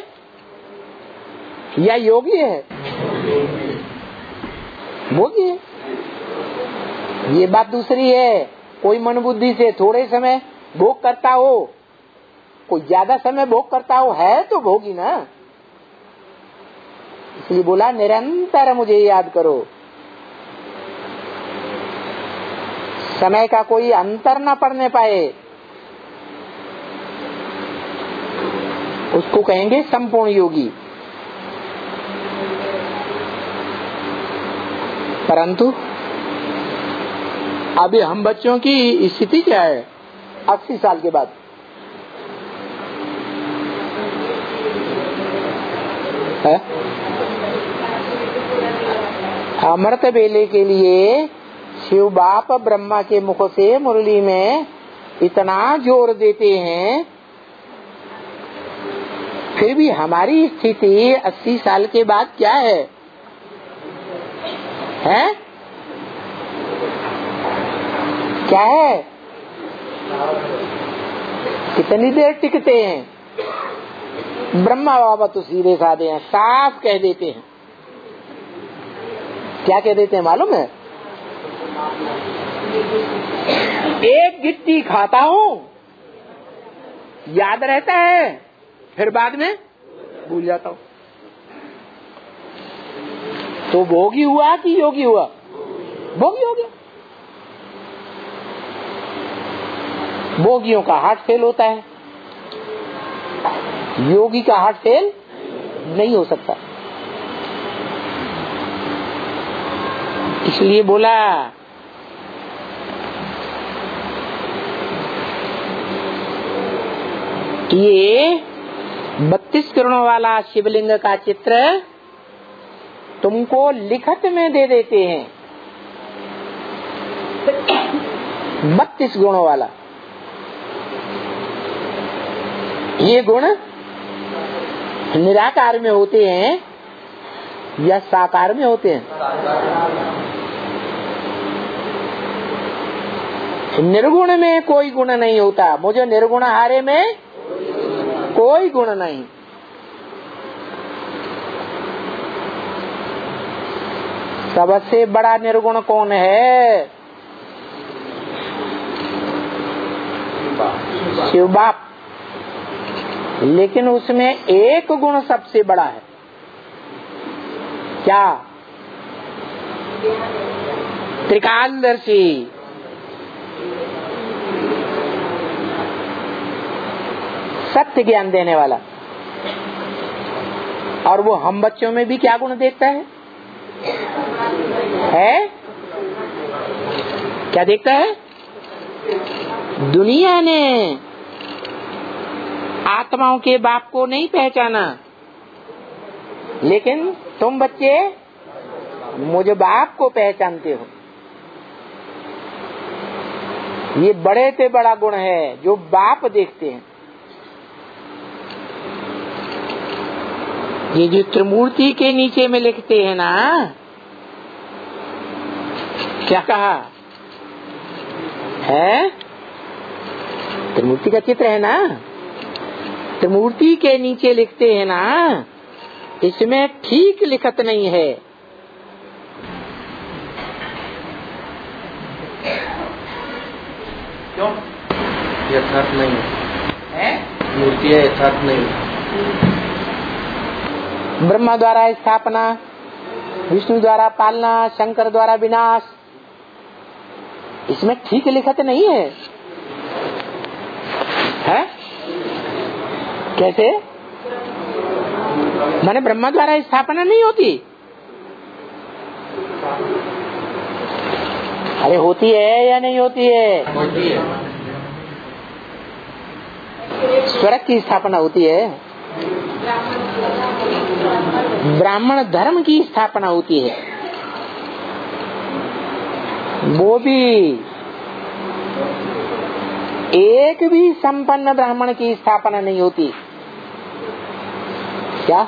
या योगी है? भोगी है। ये बात दूसरी है। कोई मन बुद्धि से थोड़े समय भोग करता हो, कोई ज्यादा समय भोग करता हो, है तो भोगी ना। इसलिए बोला निरंतर मुझे याद करो। समय का कोई अंतर न पड़ने पाए, उसको कहेंगे संपूर्ण योगी। परंतु अभी हम बच्चों की स्थिति क्या है 80 साल के बाद? है? अमृत बेले के लिए शिव बाप ब्रह्मा के मुख से मुरली में इतना जोर देते हैं, फिर भी हमारी स्थिति 80 साल के बाद क्या है? हैं? क्या है? कितनी देर टिकते हैं? ब्रह्मा बाबा तो सीधे साधे हैं, साफ कह देते हैं। क्या कह देते हैं मालूम है? एक गिट्टी खाता हूँ, याद रहता है, फिर बाद में भूल जाता हूँ। तो भोगी हुआ कि योगी हुआ? भोगी हो गया। भोगियों का हार्ट फेल होता है, योगी का हार्ट फेल नहीं हो सकता। इसलिए बोला कि ये 32 किरणों वाला शिवलिंग का चित्र तुमको लिखत में दे देते हैं। 32 गुणों वाला। ये गुण निराकार में होते हैं या साकार में होते हैं? निर्गुण में कोई गुण नहीं होता। मुझे निर्गुण हारे में कोई गुण नहीं। सबसे बड़ा निर्गुण कौन है? शिव बाप। लेकिन उसमें एक गुण सबसे बड़ा है। क्या? त्रिकालदर्शी। सत्य ज्ञान देने वाला। और वो हम बच्चों में भी क्या गुण देखता है? क्या देखता है? दुनिया ने आत्माओं के बाप को नहीं पहचाना, लेकिन तुम बच्चे मुझे बाप को पहचानते हो। ये बड़े से बड़ा गुण है जो बाप देखते हैं। ये जो त्रिमूर्ति के नीचे में लिखते हैं ना, क्या कहा है? त्रिमूर्ति का चित्र है ना, त्रिमूर्ति के नीचे लिखते हैं ना, इसमें ठीक लिखत नहीं है। क्यों? यथार्थ नहीं है, मूर्ति है, यथार्थ नहीं। ब्रह्मा द्वारा स्थापना, विष्णु द्वारा पालना, शंकर द्वारा विनाश, इसमें ठीक लिखत नहीं है। है? कैसे? माने ब्रह्मा द्वारा स्थापना नहीं होती? अरे होती है या नहीं होती है? होती है। स्वर्ग की स्थापना होती है, ब्राह्मण धर्म की स्थापना होती है, वो भी एक भी संपन्न ब्राह्मण की स्थापना नहीं होती। क्या?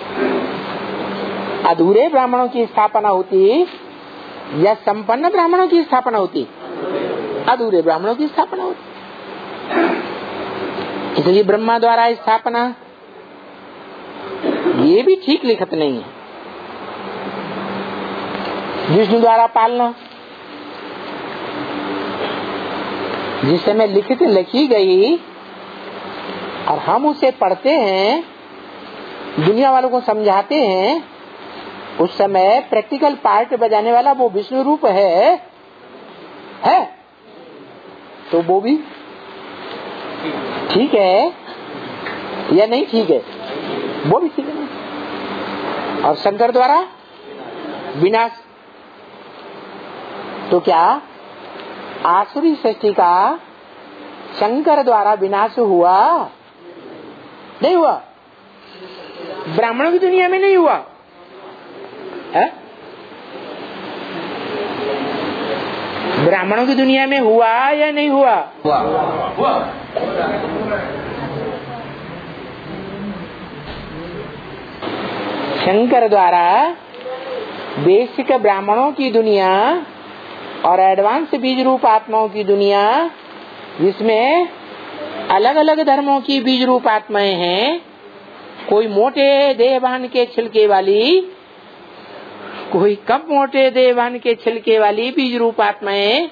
अधूरे ब्राह्मणों की स्थापना होती या संपन्न ब्राह्मणों की स्थापना होती? अधूरे ब्राह्मणों की स्थापना होती। इसलिए ब्रह्मा द्वारा स्थापना ये भी ठीक लिखत नहीं है। विष्णु द्वारा पालना, जिस समय लिखित लिखी गई और हम उसे पढ़ते हैं, दुनिया वालों को समझाते हैं, उस समय प्रैक्टिकल पार्ट बजाने वाला वो विष्णु रूप है? तो वो भी ठीक है या नहीं ठीक है? वो भी ठीक है। और शंकर द्वारा विनाश, तो क्या आसुरी सृष्टि का शंकर द्वारा विनाश हुआ? नहीं हुआ। ब्राह्मणों की दुनिया में नहीं हुआ है? ब्राह्मणों की दुनिया में हुआ या नहीं हुआ? हुआ। शंकर द्वारा बेसिक ब्राह्मणों की दुनिया और एडवांस बीज रूप आत्माओं की दुनिया, जिसमें अलग अलग धर्मों की बीज रूप आत्माएं हैं, कोई मोटे देहभान के छिलके वाली, कोई कम मोटे देहभान के छिलके वाली बीज रूप आत्माएं,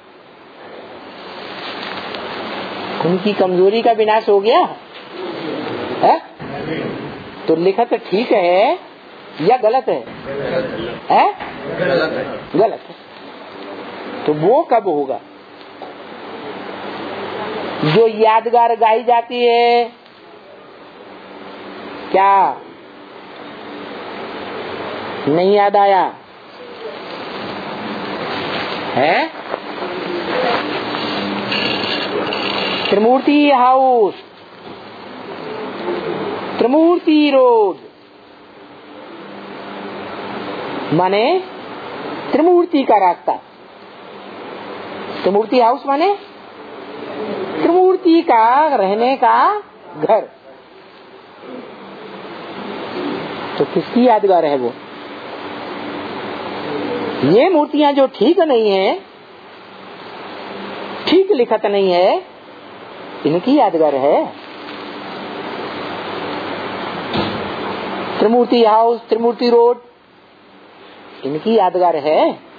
उनकी कमजोरी का विनाश हो गया है? तो लिखा तो ठीक है या गलत है? गलत है। तो वो कब होगा? जो यादगार गाई जाती है, क्या नहीं याद आया है? त्रिमूर्ति हाउस, त्रिमूर्ति रोड, माने त्रिमूर्ति का रास्ता। त्रिमूर्ति हाउस माने त्रिमूर्ति का रहने का घर। तो किसकी यादगार है वो? ये मूर्तियां जो ठीक नहीं है, ठीक लिखत नहीं है, इनकी यादगार है। त्रिमूर्ति हाउस, त्रिमूर्ति रोड, इनकी यादगार है?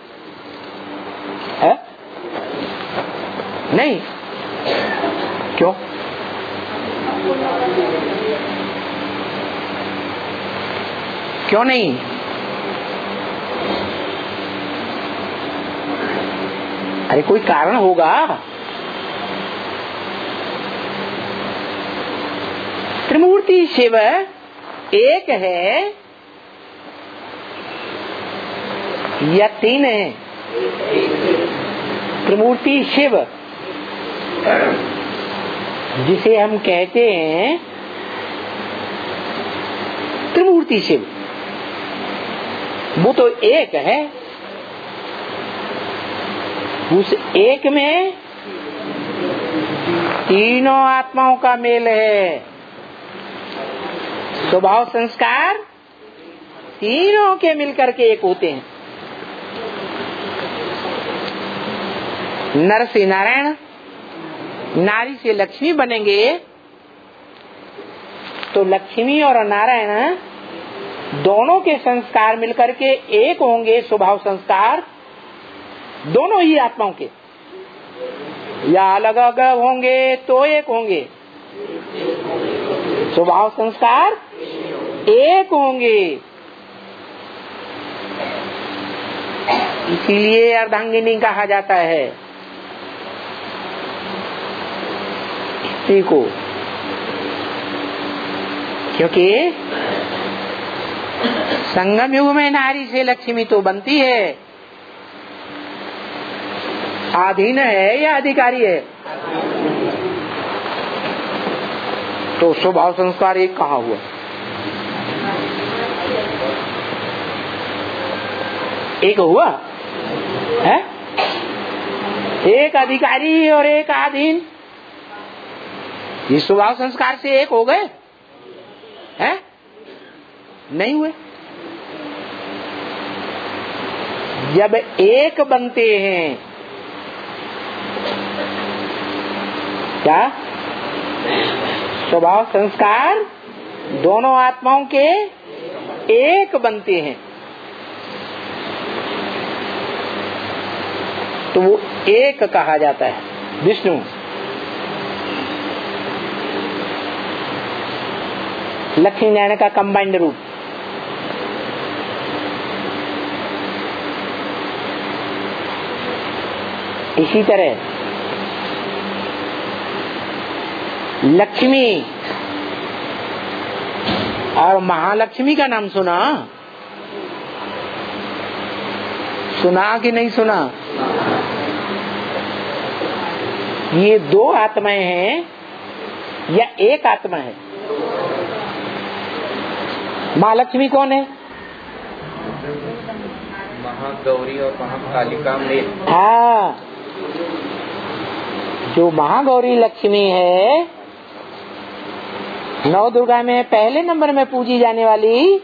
नहीं। क्यों? क्यों नहीं? अरे कोई कारण होगा। त्रिमूर्ति शिव एक है या तीन है? त्रिमूर्ति शिव जिसे हम कहते हैं त्रिमूर्ति शिव, वो तो एक है। उस एक में तीनों आत्माओं का मेल है। स्वभाव संस्कार तीनों के मिलकर के एक होते हैं। नर से नारायण, नारी से लक्ष्मी बनेंगे तो लक्ष्मी और नारायण दोनों के संस्कार मिलकर के एक होंगे। स्वभाव संस्कार दोनों ही आत्माओं के, या अलग अलग होंगे तो एक होंगे। स्वभाव संस्कार एक होंगे। इसीलिए अर्धांगिनी कहा जाता है स्त्री को, क्योंकि संगम युग में नारी से लक्ष्मी तो बनती है, अधीन है या अधिकारी है? तो स्वभाव संस्कार एक कहाँ हुआ? एक हुआ है? एक अधिकारी और एक अधीन, ये स्वभाव संस्कार से एक हो गए हैं? नहीं हुए। जब एक बनते हैं, क्या स्वभाव संस्कार दोनों आत्माओं के एक बनते हैं, तो वो एक कहा जाता है विष्णु। लक्ष्मी नारायण का कंबाइंड रूप। इसी तरह लक्ष्मी और महालक्ष्मी का नाम सुना? सुना कि नहीं सुना? ये दो आत्माएं हैं या एक आत्मा है? महालक्ष्मी कौन है? महागौरी और महाकालिका में। हाँ, जो महागौरी लक्ष्मी है, नौ दुर्गा में पहले नंबर में पूजी जाने वाली,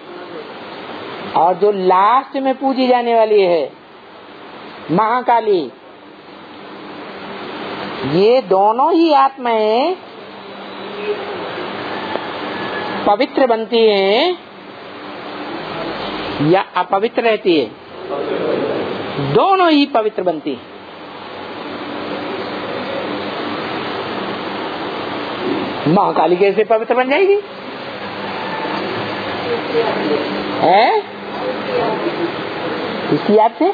और जो लास्ट में पूजी जाने वाली है महाकाली, ये दोनों ही आत्माएं पवित्र बनती है या अपवित्र रहती है? दोनों ही पवित्र बनती है। महाकाली कैसे पवित्र बन जाएगी? है किसकी याद से?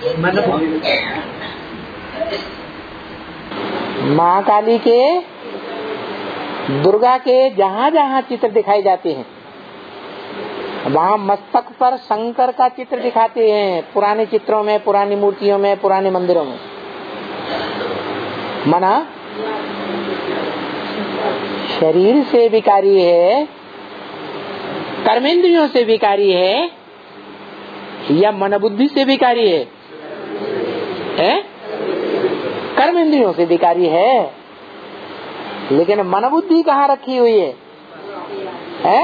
महाकाली के, दुर्गा के जहाँ जहाँ चित्र दिखाए जाते हैं वहाँ मस्तक पर शंकर का चित्र दिखाते हैं। पुराने चित्रों में, पुरानी मूर्तियों में, पुराने मंदिरों में। मना शरीर से विकारी है, कर्मेंद्रियों से विकारी है या मन बुद्धि से विकारी है? कर्मेंद्रियों से विकारी है। लेकिन मन बुद्धि कहाँ रखी हुई है?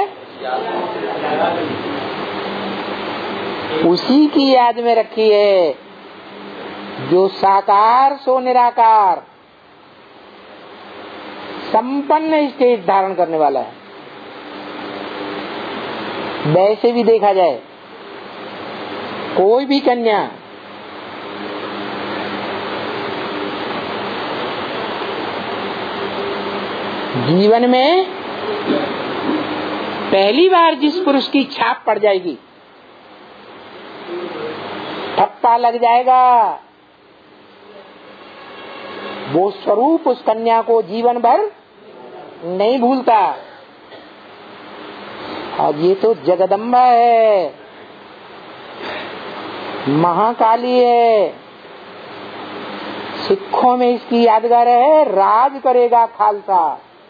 उसी की याद में रखी है जो साकार सो निराकार संपन्न स्टेज धारण करने वाला है। वैसे भी देखा जाए, कोई भी कन्या जीवन में पहली बार जिस पुरुष की छाप पड़ जाएगी, ठप्पा लग जाएगा, वो स्वरूप उस कन्या को जीवन भर नहीं भूलता। और ये तो जगदम्बा है, महाकाली है। सिखों में इसकी यादगार है, राज करेगा खालसा।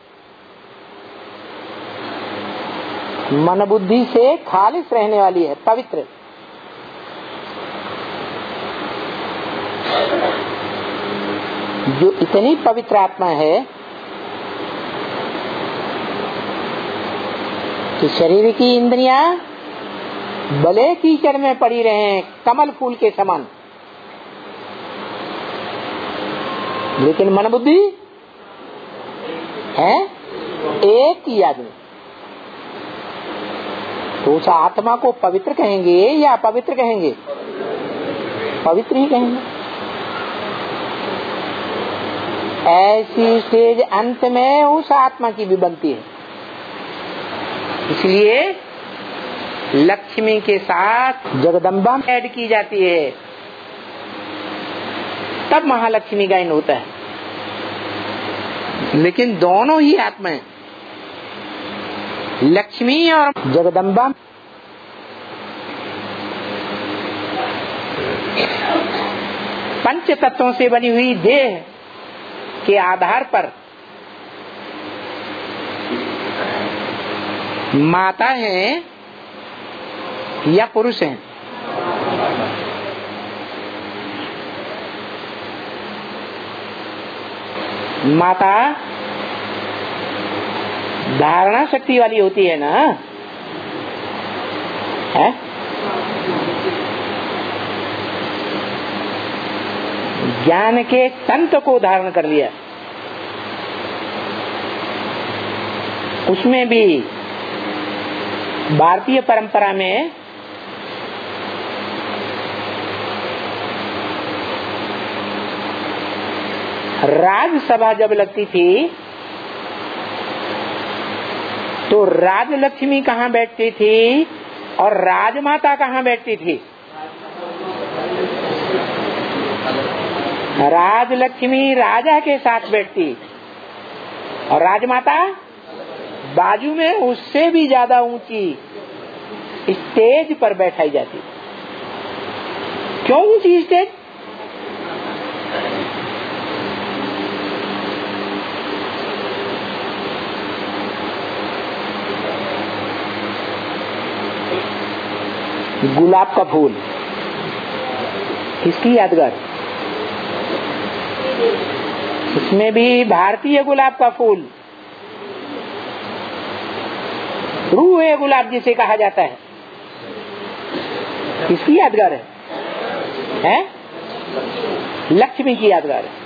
मन बुद्धि से खालिस रहने वाली है, पवित्र। जो इतनी पवित्र आत्मा है कि शरीर की इंद्रियां भले कीचड़ में पड़ी रहे कमल फूल के समान, लेकिन मन बुद्धि है एक ही याद में। तो उस आत्मा को पवित्र कहेंगे या अपवित्र कहेंगे? पवित्र ही कहेंगे। ऐसी स्टेज अंत में उस आत्मा की भी बनती है। इसलिए लक्ष्मी के साथ जगदम्बा ऐड की जाती है, तब महालक्ष्मी गायन होता है। लेकिन दोनों ही आत्माएं, लक्ष्मी और जगदम्बा, पंच तत्वों से बनी हुई देह के आधार पर माता है या पुरुष है? माता धारणा शक्ति वाली होती है ना, है? ज्ञान के तंत्र को धारण कर लिया। उसमें भी भारतीय परंपरा में राजसभा जब लगती थी तो राजलक्ष्मी कहाँ बैठती थी और राजमाता कहाँ बैठती थी? राजलक्ष्मी राजा के साथ बैठती और राजमाता बाजू में उससे भी ज्यादा ऊंची स्टेज पर बैठाई जाती। क्यों ऊंची स्टेज? गुलाब का फूल किसकी यादगार? इसमें भी भारतीय गुलाब का फूल, रूह गुलाब जिसे कहा जाता है, किसकी यादगार है? हैं? लक्ष्मी की यादगार है।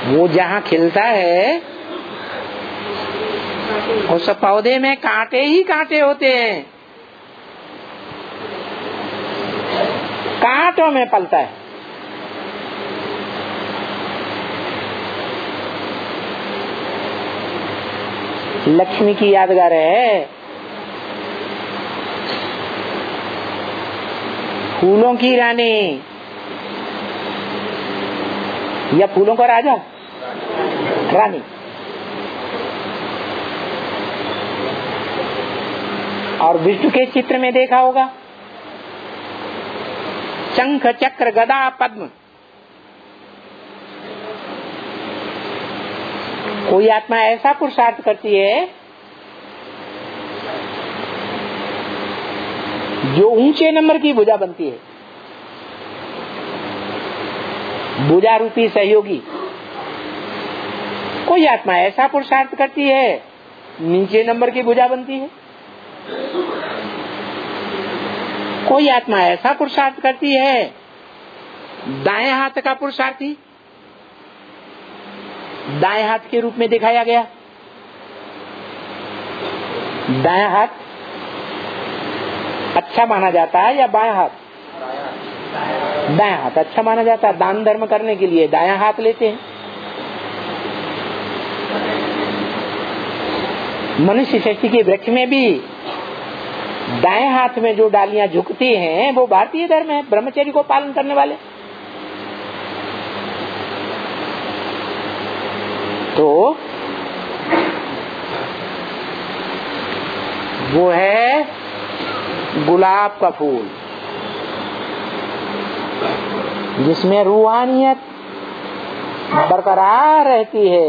वो जहाँ खिलता है उस पौधे में कांटे ही कांटे होते हैं, कांटों में पलता है। लक्ष्मी की यादगार है, फूलों की रानी या फूलों का राजा, रानी। और विष्णु के चित्र में देखा होगा शंख चक्र गदा पद्म। कोई आत्मा ऐसा पुरुषार्थ करती है जो ऊंचे नंबर की भुजा बनती है, भुजा रूपी सहयोगी। कोई आत्मा ऐसा पुरुषार्थ करती है नीचे नंबर की भुजा बनती है। कोई आत्मा ऐसा पुरुषार्थ करती है दाएं हाथ का पुरुषार्थी, दाएं हाथ के रूप में दिखाया गया। दायां हाथ अच्छा माना जाता है या बायां हाथ? दायां हाथ अच्छा माना जाता है। दान धर्म करने के लिए दायां हाथ लेते हैं। मनुष्य सृष्टि के वृक्ष में भी दाएं हाथ में जो डालियां झुकती हैं वो भारतीय धर्म है, ब्रह्मचर्य को पालन करने वाले। तो वो है गुलाब का फूल जिसमें रूहानियत बरकरार रहती है।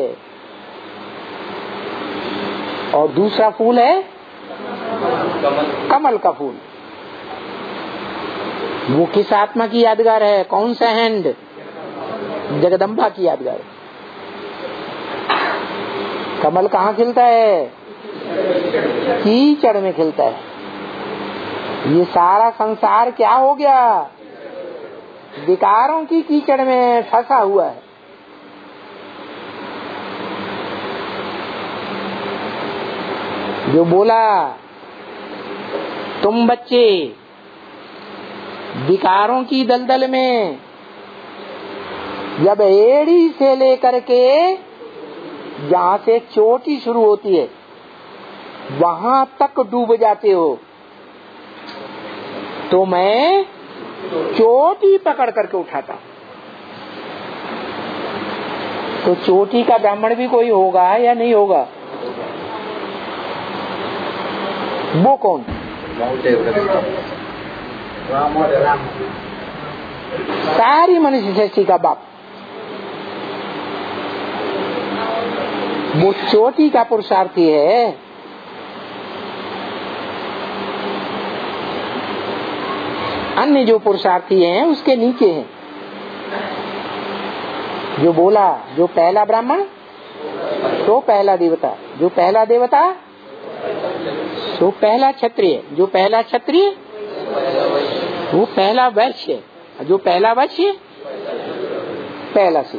और दूसरा फूल है कमल का फूल। वो किस आत्मा की यादगार है? कौन सा हैंड? जगदम्बा की यादगार। कमल कहाँ खिलता है? कीचड़ में खिलता है। ये सारा संसार क्या हो गया? विकारों की कीचड़ में फंसा हुआ है। जो बोला तुम बच्चे विकारों की दलदल में जब एड़ी से लेकर के जहाँ से चोटी शुरू होती है वहां तक डूब जाते हो, तो मैं चोटी पकड़ करके उठाता हूं। तो चोटी का ब्राह्मण भी कोई होगा या नहीं होगा? वो कौन? सारी मनुष्य सृष्टि का बाप। वो चोटी का पुरुषार्थी है। अन्य जो पुरुषार्थी हैं उसके नीचे हैं। जो बोला जो पहला ब्राह्मण तो पहला देवता, जो पहला देवता तो पहला क्षत्रिय, जो पहला क्षत्रिय वो पहला वैश्य, जो पहला वैश्य पहला सिद्ध।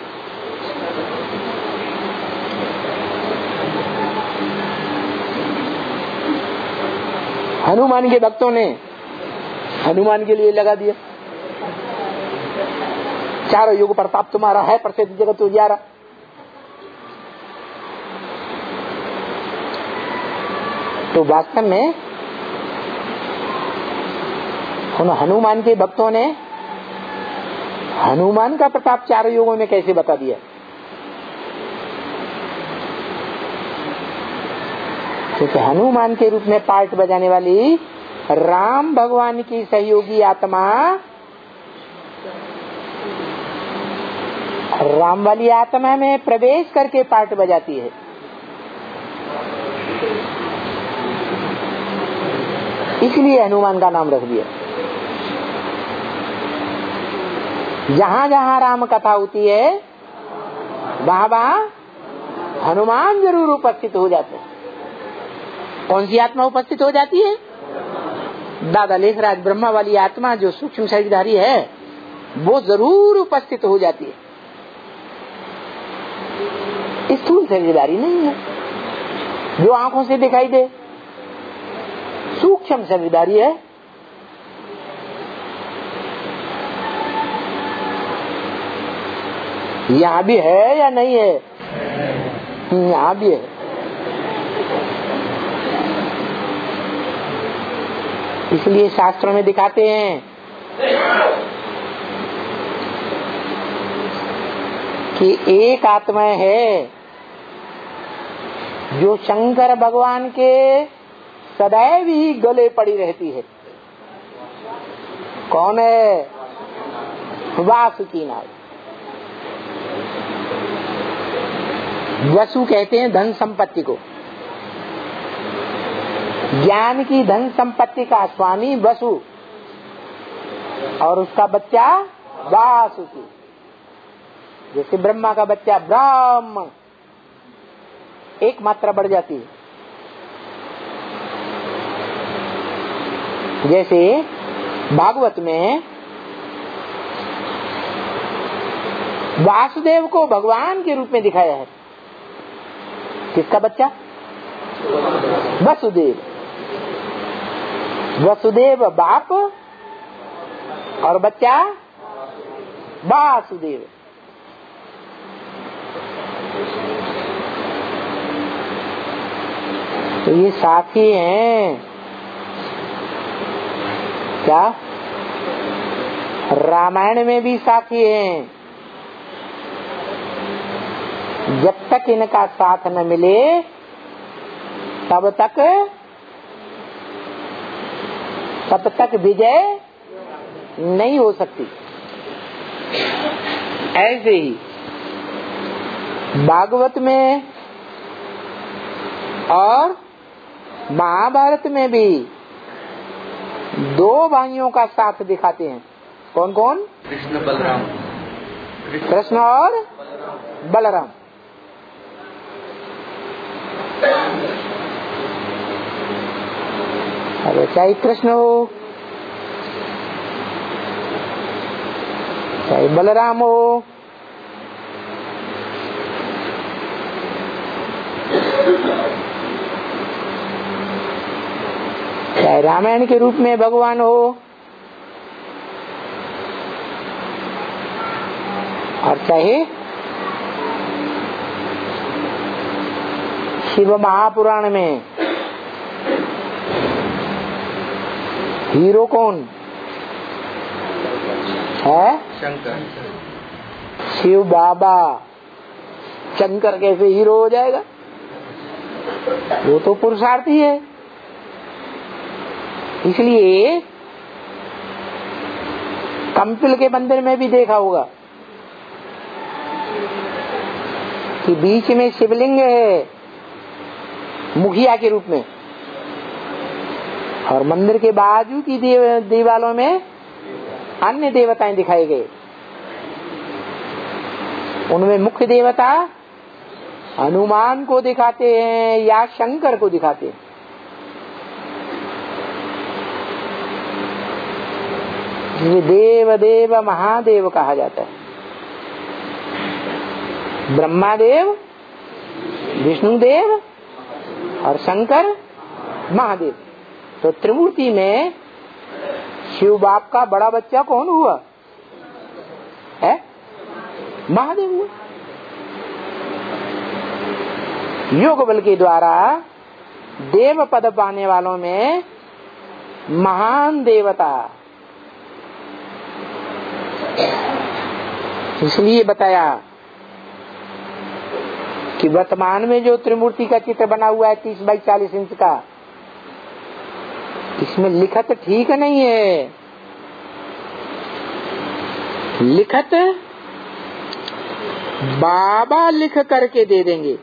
हनुमान के भक्तों ने हनुमान के लिए लगा दिया, चारों युग प्रताप तुम्हारा है, प्रसिद्ध जगत उजियारा। तो वास्तव में उन हनुमान के भक्तों ने हनुमान का प्रताप चारों युगों में कैसे बता दिया? क्योंकि हनुमान के रूप में पार्ट बजाने वाली राम भगवान की सहयोगी आत्मा, राम वाली आत्मा में प्रवेश करके पार्ट बजाती है। इसलिए हनुमान का नाम रख दिया। जहाँ जहाँ राम कथा होती है वहाँ वहाँ हनुमान जरूर उपस्थित हो जाते हैं। कौन सी आत्मा उपस्थित हो जाती है? दादा लेखराज ब्रह्मा वाली आत्मा जो सूक्ष्म शरीरधारी है वो जरूर उपस्थित हो जाती है। स्थूल शरीरदारी नहीं है जो आंखों से दिखाई दे, सूक्ष्म शरीरदारी है। यहाँ भी है या नहीं है? यहाँ भी है। इसलिए शास्त्रों में दिखाते हैं कि एक आत्मा है जो शंकर भगवान के सदैव ही गले पड़ी रहती है। कौन है? वासुकी नाग। वसु कहते हैं धन संपत्ति को। ज्ञान की धन संपत्ति का स्वामी वसु और उसका बच्चा वासुकी। जैसे ब्रह्मा का बच्चा ब्रह्म, एक मात्रा बढ़ जाती है। जैसे भागवत में वासुदेव को भगवान के रूप में दिखाया है। किसका बच्चा? वसुदेव। वसुदेव बाप और बच्चा वासुदेव। तो ये साथी हैं। क्या? रामायण में भी साथी हैं। जब तक इनका साथ न मिले तब तक विजय नहीं हो सकती। ऐसे ही भागवत में और महाभारत में भी दो भाइयों का साथ दिखाते हैं। कौन कौन? कृष्ण बलराम। कृष्ण और बलराम। अरे चाहे कृष्ण हो चाहे बलराम हो, चाहे रामायण के रूप में भगवान हो और चाहे शिव महापुराण में हीरो कौन है? शंकर। शिव बाबा। शंकर कैसे हीरो हो जाएगा? वो तो पुरुषार्थी है। इसलिए कंपिल के मंदिर में भी देखा होगा कि बीच में शिवलिंग है मुखिया के रूप में और मंदिर के बाजू की दीवालों में अन्य देवताएं दिखाए गए। उनमें मुख्य देवता हनुमान को दिखाते हैं या शंकर को दिखाते हैं। ये देव देव महादेव कहा जाता है। ब्रह्मादेव, विष्णुदेव और शंकर महादेव। तो त्रिमूर्ति में शिव बाप का बड़ा बच्चा कौन हुआ है? महादेव हुआ। योग बल के द्वारा देव पद पाने वालों में महान देवता। इसलिए बताया कि वर्तमान में जो त्रिमूर्ति का चित्र बना हुआ है 30 बाई 40 इंच का, इसमें लिखत ठीक नहीं है। लिखत बाबा लिख करके दे देंगे।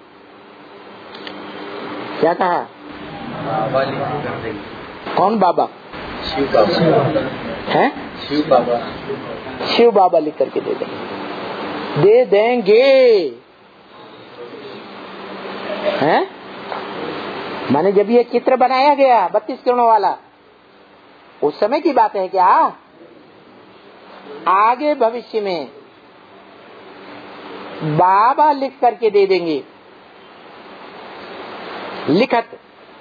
क्या कहा? बाबा लिख कर देंगे। कौन बाबा? शिव बाबा है। शिव बाबा। शिव बाबा लिख करके दे देंगे। दे देंगे हैं? माने जब ये चित्र बनाया गया 32 किरणों वाला, उस समय की बात है क्या? आगे भविष्य में बाबा लिख करके दे देंगे लिखत,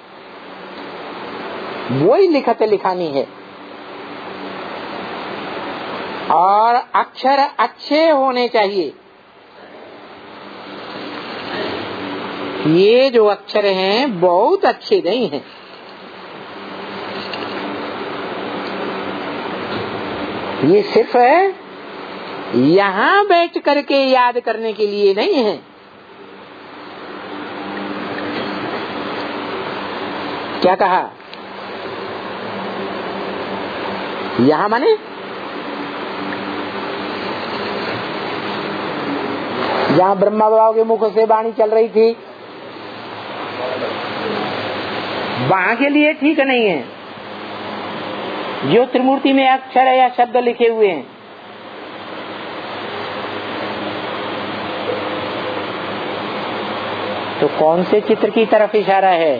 वही लिखत लिखानी है। और अक्षर अच्छे होने चाहिए। ये जो अक्षर हैं बहुत अच्छे नहीं हैं। ये सिर्फ यहाँ बैठ करके याद करने के लिए नहीं है। क्या कहा? यहाँ माने जहाँ ब्रह्मा बाबा के मुख से वाणी चल रही थी, वहाँ के लिए ठीक नहीं है। जो त्रिमूर्ति में अक्षर या शब्द लिखे हुए हैं, तो कौन से चित्र की तरफ इशारा है?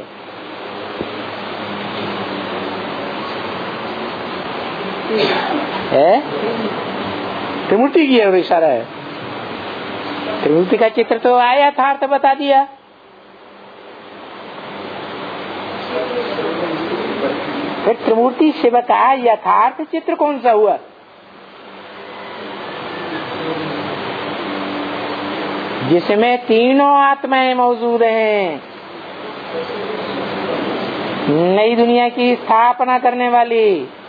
त्रिमूर्ति की ओर इशारा है। त्रिमूर्ति का चित्र तो आया यथार्थ बता दिया। फिर त्रिमूर्ति शिव का यथार्थ चित्र कौन सा हुआ? जिसमें तीनों आत्माएं मौजूद हैं। नई दुनिया की स्थापना करने वाली,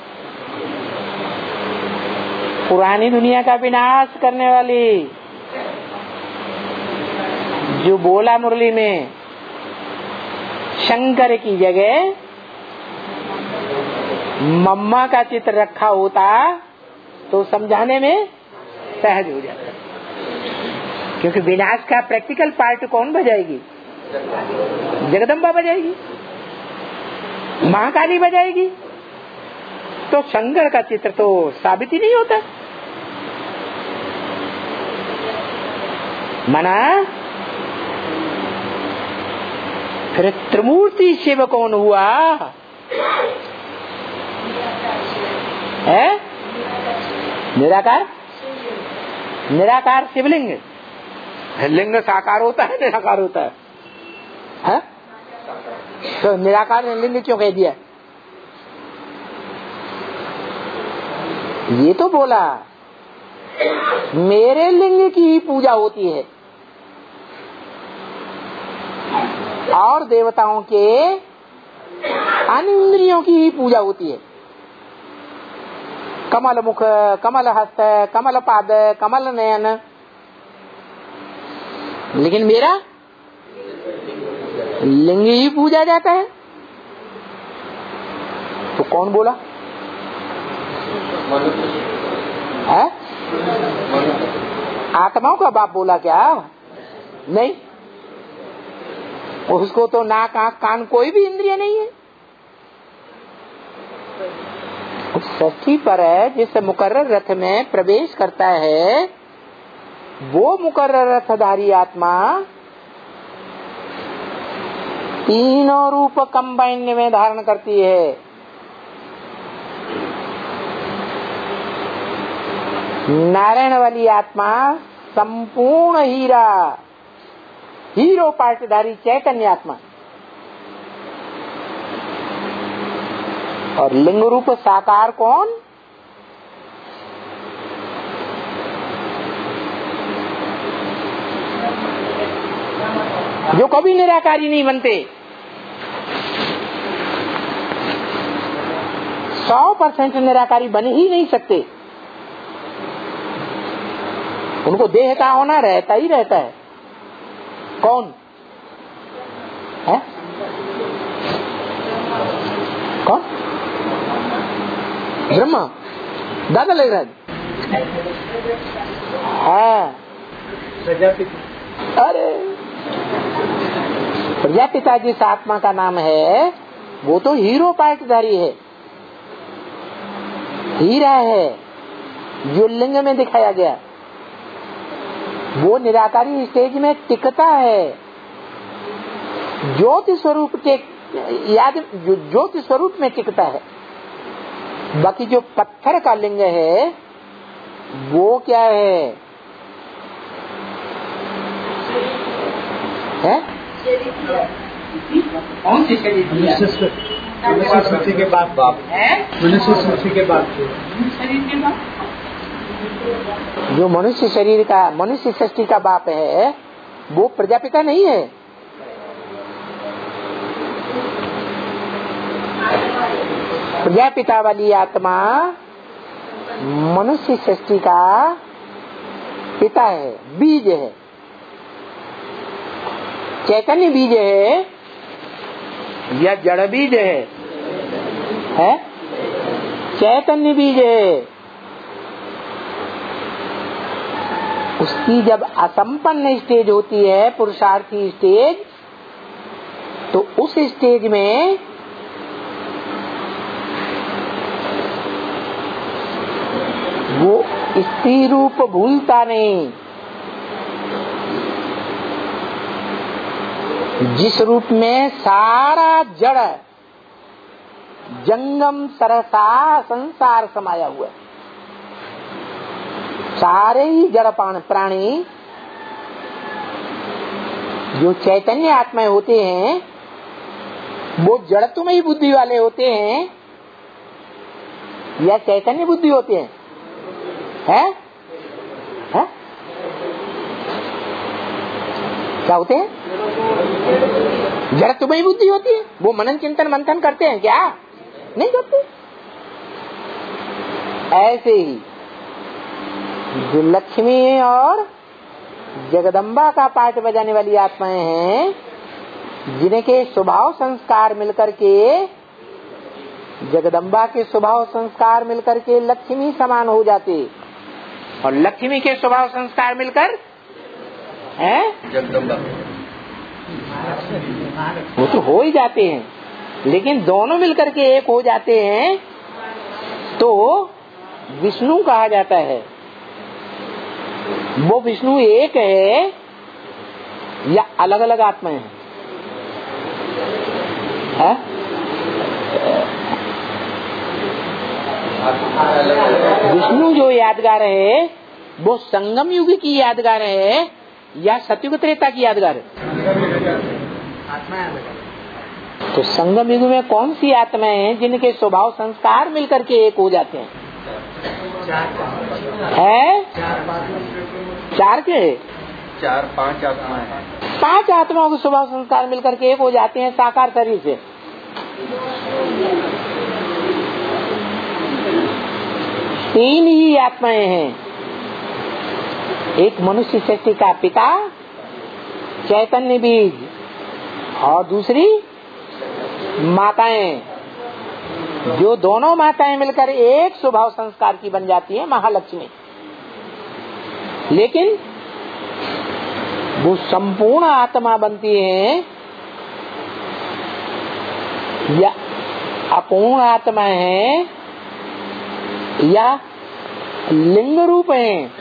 पुरानी दुनिया का विनाश करने वाली, जो बोला मुरली में शंकर की जगह मम्मा का चित्र रखा होता तो समझाने में सहज हो जाता, क्योंकि विनाश का प्रैक्टिकल पार्ट कौन बजाएगी? जगदम्बा बजाएगी, महाकाली बजाएगी। तो शंकर का चित्र तो साबित ही नहीं होता। मना फिर त्रिमूर्ति शिव कौन हुआ है? निराकार। निराकार शिवलिंग। लिंग साकार होता है, निराकार होता है? तो निराकार ने लिंग क्यों कह दिया? ये तो बोला मेरे लिंग की ही पूजा होती है और देवताओं के अन्य इंद्रियों की ही पूजा होती है। कमल मुख, कमल हस्त, कमल पाद, कमल नयन, लेकिन मेरा लिंग ही पूजा जाता है। तो कौन बोला है? आत्माओं का बाप बोला क्या? नहीं, उसको तो नाक आंख कान कोई भी इंद्रिय नहीं है। षष्ठी पर जिस मुकर्रर रथ में प्रवेश करता है, वो मुकर्रर रथधारी आत्मा तीनों रूप कंबाइंड में धारण करती है। नारायण वाली आत्मा संपूर्ण हीरा, हीरो पार्टधारी चैतन्य आत्मा, और लिंग रूप साकार कौन? जो कभी निराकारी नहीं बनते। 100% निराकारी बन ही नहीं सकते। उनको देह का होना रहता ही रहता है। कौन है? कौन? ब्रह्मा। दादा लग रहा है। अरे प्रजापिता जिस आत्मा का नाम है वो तो हीरो पार्टधारी है, हीरा है जो लिंग में दिखाया गया। वो निराकारी स्टेज में टिकता है, ज्योति स्वरूप के याद, ज्योति स्वरूप में टिकता है। बाकी जो पत्थर का लिंग है वो क्या है? कौन सी शरीर दिया? मनुष्य सृष्टि के बाद मनुष्य सृष्टि के बाद शरीर के बाद जो मनुष्य शरीर का मनुष्य सृष्टि का बाप है वो प्रजापिता नहीं है। प्रजापिता वाली आत्मा मनुष्य सृष्टि का पिता है, बीज है, चैतन्य बीज है या जड़ बीज है? चैतन्य बीज है। उसकी जब असंपन्न स्टेज होती है, पुरुषार्थी स्टेज, तो उस स्टेज में वो स्त्री रूप भूलता नहीं। जिस रूप में सारा जड़ जंगम सरसा संसार समाया हुआ है, सारे ही जड़ प्राणी जो चैतन्य आत्माएं होते हैं वो जड़त्वमयी बुद्धि वाले होते हैं या चैतन्य बुद्धि होते हैं? है? क्या होते हैं? जड़त्वमयी बुद्धि होती है। वो मनन चिंतन मंथन करते हैं क्या? नहीं करते। ऐसे ही जो लक्ष्मी और जगदम्बा का पाठ बजाने वाली आत्माएं हैं, जिनके स्वभाव संस्कार मिलकर के, जगदम्बा के स्वभाव संस्कार मिलकर के लक्ष्मी समान हो जाते और लक्ष्मी के स्वभाव संस्कार मिलकर जगदम्बा वो तो हो ही जाते हैं, लेकिन दोनों मिलकर के एक हो जाते हैं तो विष्णु कहा जाता है। वो विष्णु एक है या अलग अलग आत्माएं हैं? विष्णु जो यादगार है वो संगम युग की यादगार है या सतयुग त्रेता की यादगार है? तो संगम युग में कौन सी आत्माएं हैं जिनके स्वभाव संस्कार मिलकर के एक हो जाते हैं? चार के 4-5 आत्माएं हैं। 5 आत्माओं के स्वभाव संस्कार मिलकर के एक हो जाते हैं साकार शरीर से। तीन ही आत्माएं हैं, एक मनुष्य सृष्टि का पिता चैतन्य बीज और दूसरी माताएं, जो दोनों माताएं मिलकर एक स्वभाव संस्कार की बन जाती है महालक्ष्मी। लेकिन वो संपूर्ण आत्मा बनती है या अपूर्ण आत्मा है या लिंग रूप है?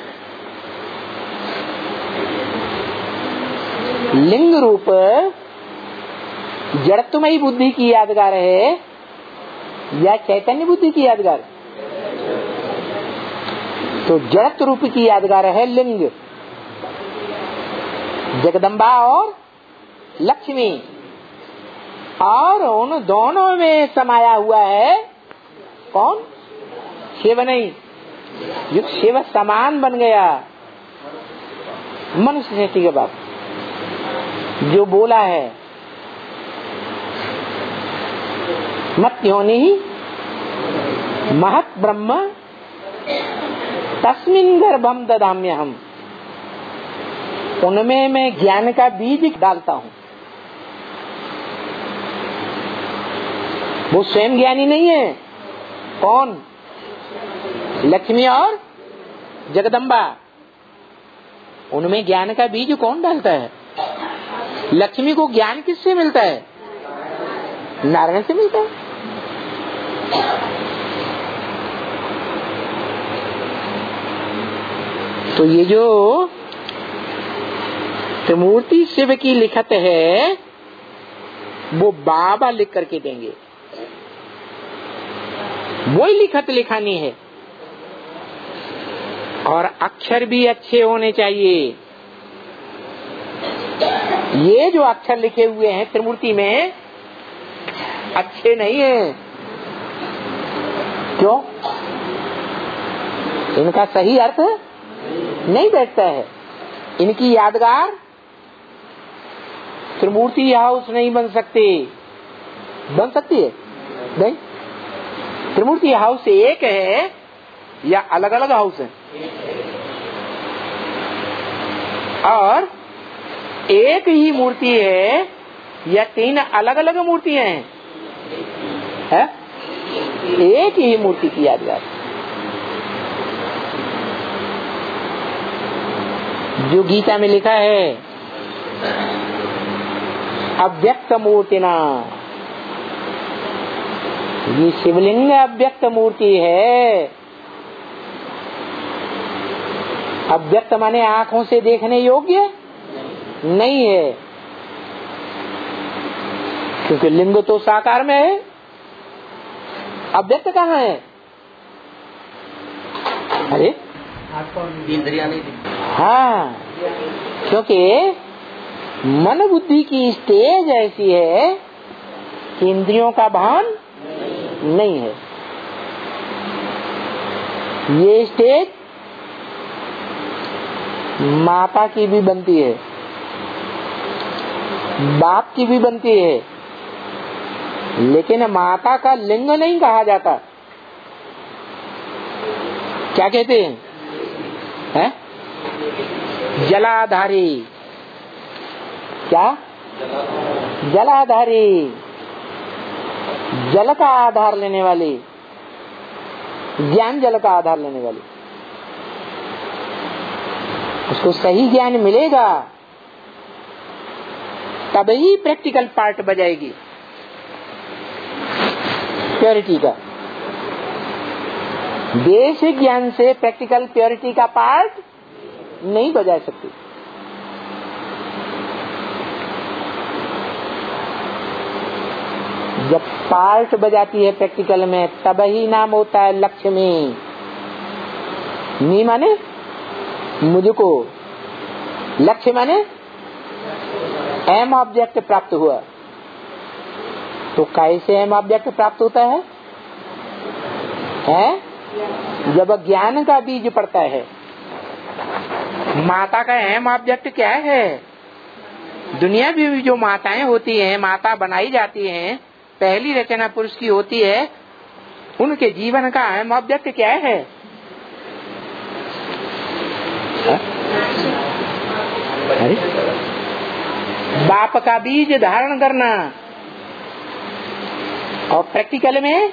लिंग रूप जड़त्वमयी बुद्धि की यादगार है या चैतन्य बुद्धि की यादगार? तो जड़त्व रूप की यादगार है लिंग, जगदम्बा और लक्ष्मी, और उन दोनों में समाया हुआ है कौन? शिव नहीं, जो शिव समान बन गया मनुष्य सृष्टि के बाद जो बोला है मत योनि महत ब्रह्म तस्मिन् गर्भम ददाम्यहम्, उनमें मैं ज्ञान का बीज डालता हूँ। वो स्वयं ज्ञानी नहीं है। कौन? लक्ष्मी और जगदम्बा। उनमें ज्ञान का बीज कौन डालता है? लक्ष्मी को ज्ञान किससे मिलता है? नारायण से मिलता है। तो ये जो त्रिमूर्ति शिव की लिखत है वो बाबा लिख करके देंगे, वही लिखत लिखानी है और अक्षर भी अच्छे होने चाहिए। ये जो अक्षर लिखे हुए हैं त्रिमूर्ति में अच्छे नहीं है। क्यों? इनका सही अर्थ नहीं बैठता है। इनकी यादगार त्रिमूर्ति हाउस नहीं बन सकती। बन सकती है? नहीं। त्रिमूर्ति हाउस एक है या अलग अलग हाउस है? और एक ही मूर्ति है या 3 अलग अलग मूर्तियां हैं? है? एक ही मूर्ति की यादगार। जो गीता में लिखा है अव्यक्त मूर्तिना, ये शिवलिंग अव्यक्त मूर्ति है। अव्यक्त माने आंखों से देखने योग्य नहीं है, क्योंकि लिंग तो साकार में है। अव्यक्त कहाँ है? अरे इंद्रियां नहीं दिखती। हाँ, क्योंकि मन बुद्धि की स्टेज ऐसी है कि इंद्रियों का भान नहीं है। ये स्टेज माता की भी बनती है, बाप की भी बनती है, लेकिन माता का लिंग नहीं कहा जाता। क्या कहते हैं? है? जलाधारी। क्या? जलाधारी, जल का आधार लेने वाली, ज्ञान जल का आधार लेने वाली। उसको सही ज्ञान मिलेगा तब ही प्रैक्टिकल पार्ट बजाएगी प्योरिटी का। बेसिक ज्ञान से प्रैक्टिकल प्योरिटी का पार्ट नहीं बजा सकती। जब पार्ट बजाती है प्रैक्टिकल में तब ही नाम होता है लक्ष्मी। मी माने मुझको, लक्ष्य माने एम ऑब्जेक्ट प्राप्त हुआ। तो कैसे एम ऑब्जेक्ट प्राप्त होता है? जब ज्ञान का बीज पड़ता है। माता का एम ऑब्जेक्ट क्या है? दुनिया भी जो माताएं होती हैं, माता बनाई जाती हैं, पहली रचना पुरुष की होती है, उनके जीवन का एम ऑब्जेक्ट क्या है? अरे बाप का बीज धारण करना और प्रैक्टिकल में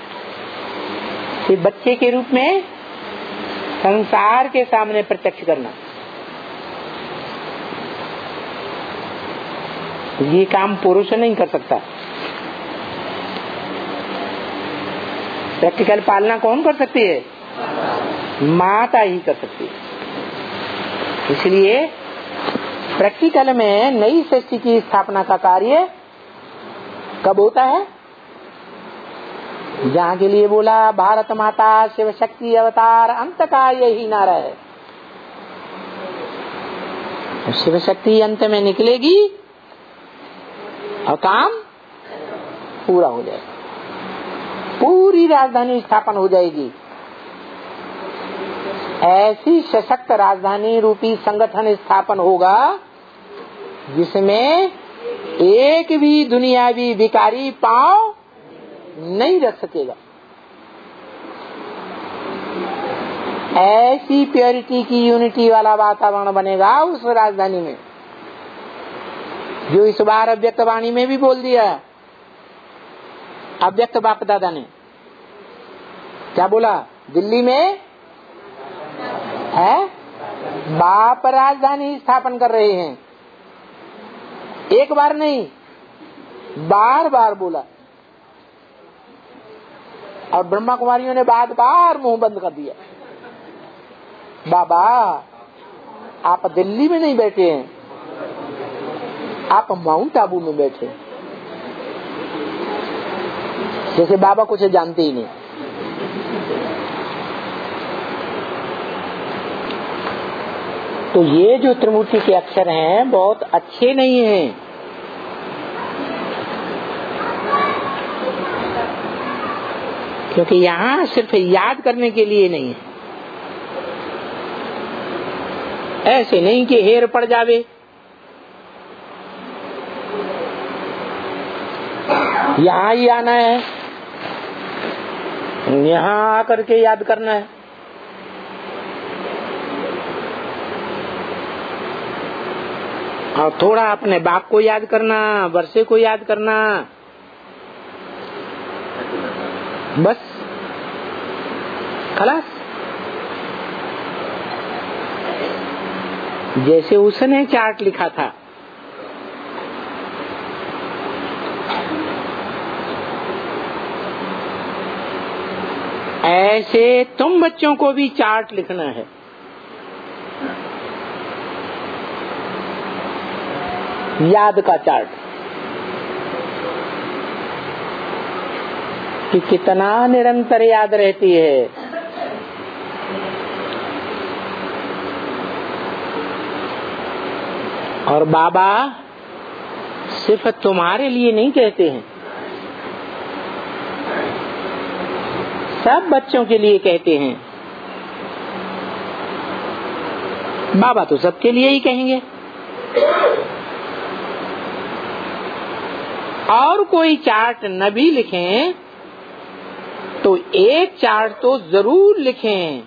बच्चे के रूप में संसार के सामने प्रत्यक्ष करना। ये काम पुरुष नहीं कर सकता। प्रैक्टिकल पालना कौन कर सकती है? माता ही कर सकती है। इसलिए प्रैक्टिकल में नई सृष्टि की स्थापना का कार्य कब होता है? जहाँ के लिए बोला भारत माता शिव शक्ति अवतार अंत का यही नारा है। शिव शक्ति अंत में निकलेगी और काम पूरा हो जाएगा, पूरी राजधानी स्थापन हो जाएगी। ऐसी सशक्त राजधानी रूपी संगठन स्थापन होगा जिसमें एक भी दुनियावी विकारी पांव नहीं रख सकेगा। ऐसी प्योरिटी की यूनिटी वाला वातावरण बनेगा उस राजधानी में, जो इस बार अव्यक्त वाणी में भी बोल दिया। अव्यक्त बाप दादा ने क्या बोला? दिल्ली में है बाप राजधानी स्थापन कर रहे हैं। एक बार नहीं, बार बार बोला। और ब्रह्मा कुमारियों ने बार बार मुंह बंद कर दिया। बाबा आप दिल्ली में नहीं बैठे हैं, आप माउंट आबू में बैठे। जैसे बाबा कुछ जानते ही नहीं। तो ये जो त्रिमूर्ति के अक्षर हैं बहुत अच्छे नहीं हैं। क्योंकि यहाँ सिर्फ याद करने के लिए नहीं है, ऐसे नहीं कि हेर पड़ जावे। यहाँ ही आना है, यहाँ आकर के याद करना है। और थोड़ा अपने बाप को याद करना, वर्षे को याद करना, बस खलास। जैसे उसने चार्ट लिखा था, ऐसे तुम बच्चों को भी चार्ट लिखना है। याद का चार्ट कि कितना निरंतर याद रहती है। और बाबा सिर्फ तुम्हारे लिए नहीं कहते हैं, सब बच्चों के लिए कहते हैं। बाबा तो सबके लिए ही कहेंगे। और कोई चार्ट न भी लिखें तो एक चार्ट तो जरूर लिखें।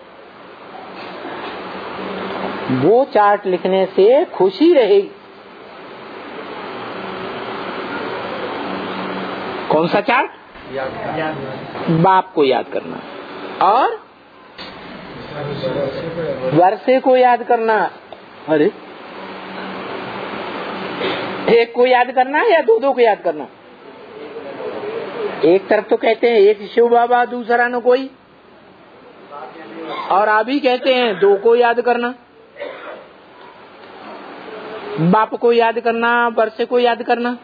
वो चार्ट लिखने से खुशी रहेगी। कौन सा चार्ट? बाप को याद करना और वर्षे को याद करना। अरे एक को याद करना या दो को याद करना? एक तरफ तो कहते हैं एक शिव बाबा, दूसरा न कोई, और अभी कहते हैं दो को याद करना, बाप को याद करना, वर्षे को याद करना।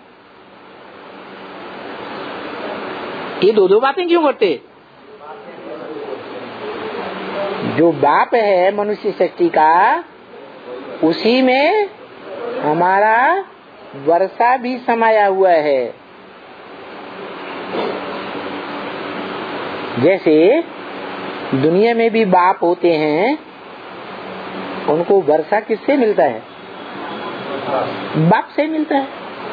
ये दो बातें क्यों करते? जो बाप है मनुष्य सृष्टि का, उसी में हमारा वर्षा भी समाया हुआ है। जैसे दुनिया में भी बाप होते हैं, उनको वर्षा किससे मिलता है? बाप से मिलता है।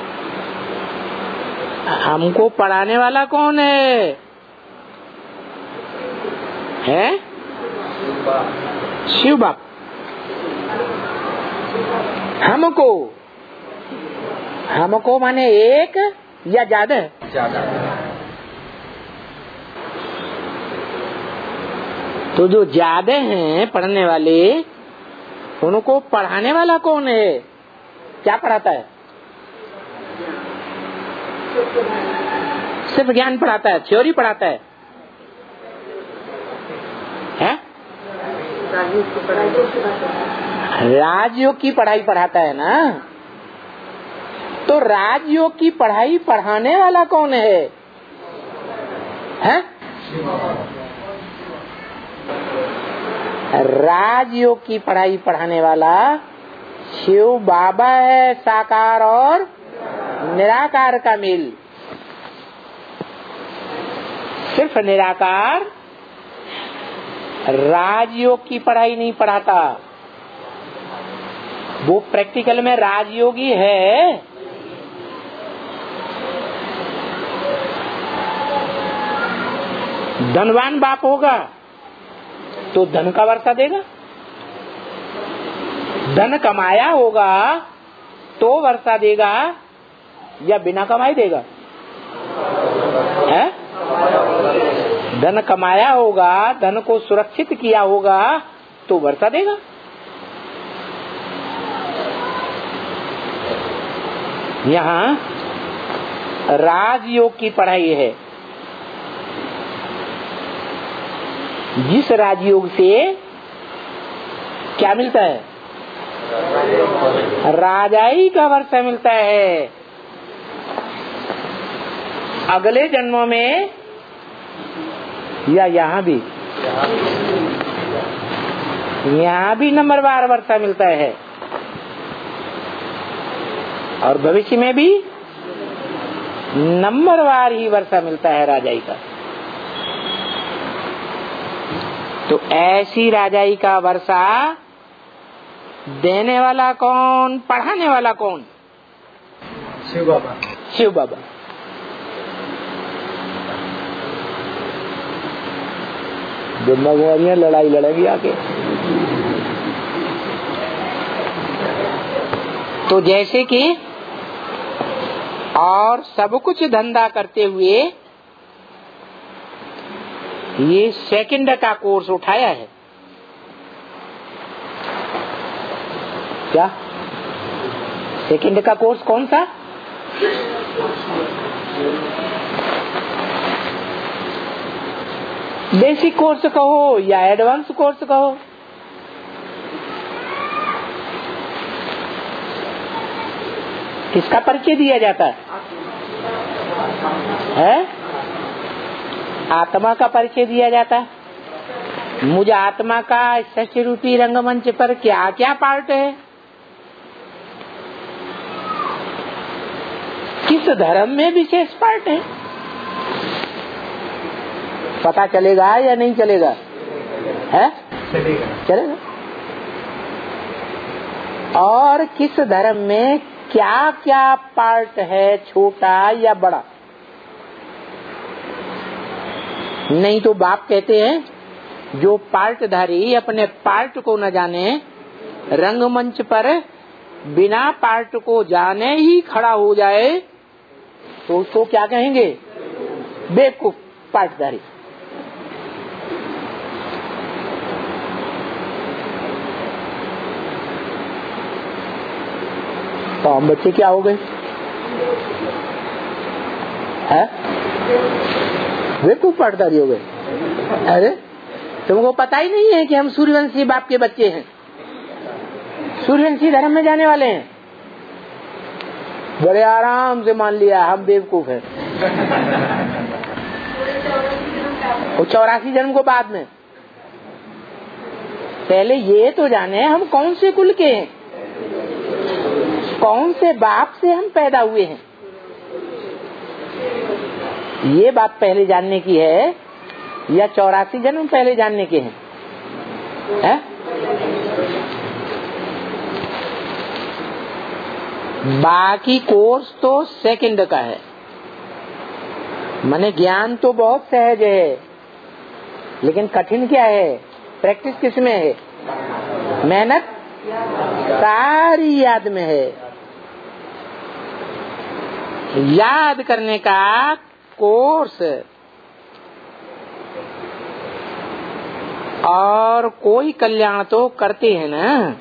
हमको पढ़ाने वाला कौन है? शिव बाप। हमको माने एक या ज्यादा? तो जो ज्यादा हैं पढ़ने वाले, उनको पढ़ाने वाला कौन है? क्या पढ़ाता है? सिर्फ ज्ञान पढ़ाता है, थ्योरी पढ़ाता है, राजयोग की पढ़ाई पढ़ाता है ना। तो राजयोग की पढ़ाई पढ़ाने वाला कौन है? राजयोग की पढ़ाई पढ़ाने वाला शिव बाबा है, साकार और निराकार का मेल। सिर्फ निराकार राजयोग की पढ़ाई नहीं पढ़ाता, वो प्रैक्टिकल में राजयोगी है। धनवान बाप होगा तो धन का वर्षा देगा, धन कमाया होगा तो वर्षा देगा या बिना कमाई देगा? है? धन कमाया होगा, धन को सुरक्षित किया होगा तो वर्षा देगा। यहाँ राजयोग की पढ़ाई है। जिस राजयोग से क्या मिलता है? राजाई का वर्षा मिलता है। अगले जन्मों में या यहाँ भी यहाँ भी नंबरवार वर्षा मिलता है और भविष्य में भी नंबरवार ही वर्षा मिलता है राजाई का। तो ऐसी राजाई का वर्षा देने वाला कौन, पढ़ाने वाला कौन? शिव बाबा। शिव बाबा। ब्रह्मा कुमारियां लड़ाई लड़ेगी आके। तो जैसे कि और सब कुछ धंधा करते हुए ये सेकंड का कोर्स उठाया है। क्या सेकंड का कोर्स कौन सा? बेसिक कोर्स कहो या एडवांस कोर्स कहो, किसका परिचय दिया जाता है? आत्मा का परिचय दिया जाता है। मुझे आत्मा का सच रूपी रंगमंच पर क्या क्या पार्ट है, किस धर्म में विशेष पार्ट है, पता चलेगा या नहीं चलेगा? है चलेगा। और किस धर्म में क्या क्या पार्ट है, छोटा या बड़ा? नहीं तो बाप कहते हैं जो पार्टधारी अपने पार्ट को न जाने, रंगमंच पर बिना पार्ट को जाने ही खड़ा हो जाए तो उसको क्या कहेंगे? बेवकूफ पार्टधारी। तो हम बच्चे क्या हो गए? बेवकूफ पार्टधारी हो गए। अरे तुमको पता ही नहीं है कि हम सूर्यवंशी बाप के बच्चे हैं, सूर्यवंशी धर्म में जाने वाले हैं। बड़े आराम से मान लिया हम बेवकूफ हैं। वो 84 जन्म को बाद में, पहले ये तो जाने हम कौन से कुल के हैं, कौन से बाप से हम पैदा हुए हैं। ये बात पहले जानने की है या 84 जन्म पहले जानने के हैं? है? बाकी कोर्स तो सेकंड का है। माने ज्ञान तो बहुत सहज है, लेकिन कठिन क्या है? प्रैक्टिस किसमें है? मेहनत सारी याद में है। याद करने का कोर्स और कोई कल्याण तो करते हैं ना।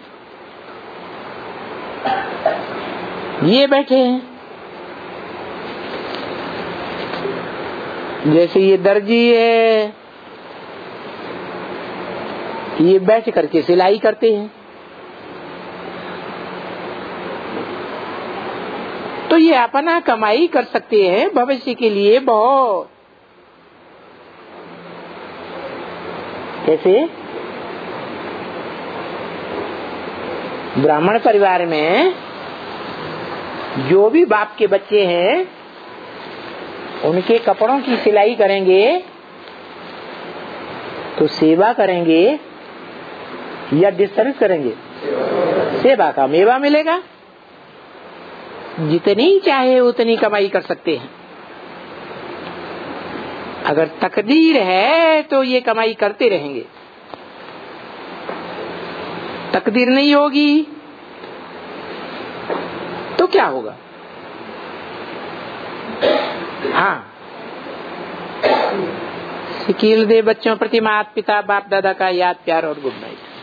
ये बैठे हैं, जैसे ये दर्जी है, ये बैठ करके सिलाई करते हैं। तो ये अपना कमाई कर सकते हैं भविष्य के लिए बहुत। कैसे? ब्राह्मण परिवार में जो भी बाप के बच्चे हैं उनके कपड़ों की सिलाई करेंगे तो सेवा करेंगे या डिस्टर्ब करेंगे? सेवा का मेवा मिलेगा। जितनी चाहे उतनी कमाई कर सकते हैं। अगर तकदीर है तो ये कमाई करते रहेंगे। तकदीर नहीं होगी तो क्या होगा? हाँ, सिकील दे बच्चों प्रति माता पिता बाप दादा का याद प्यार और गुड नाइट।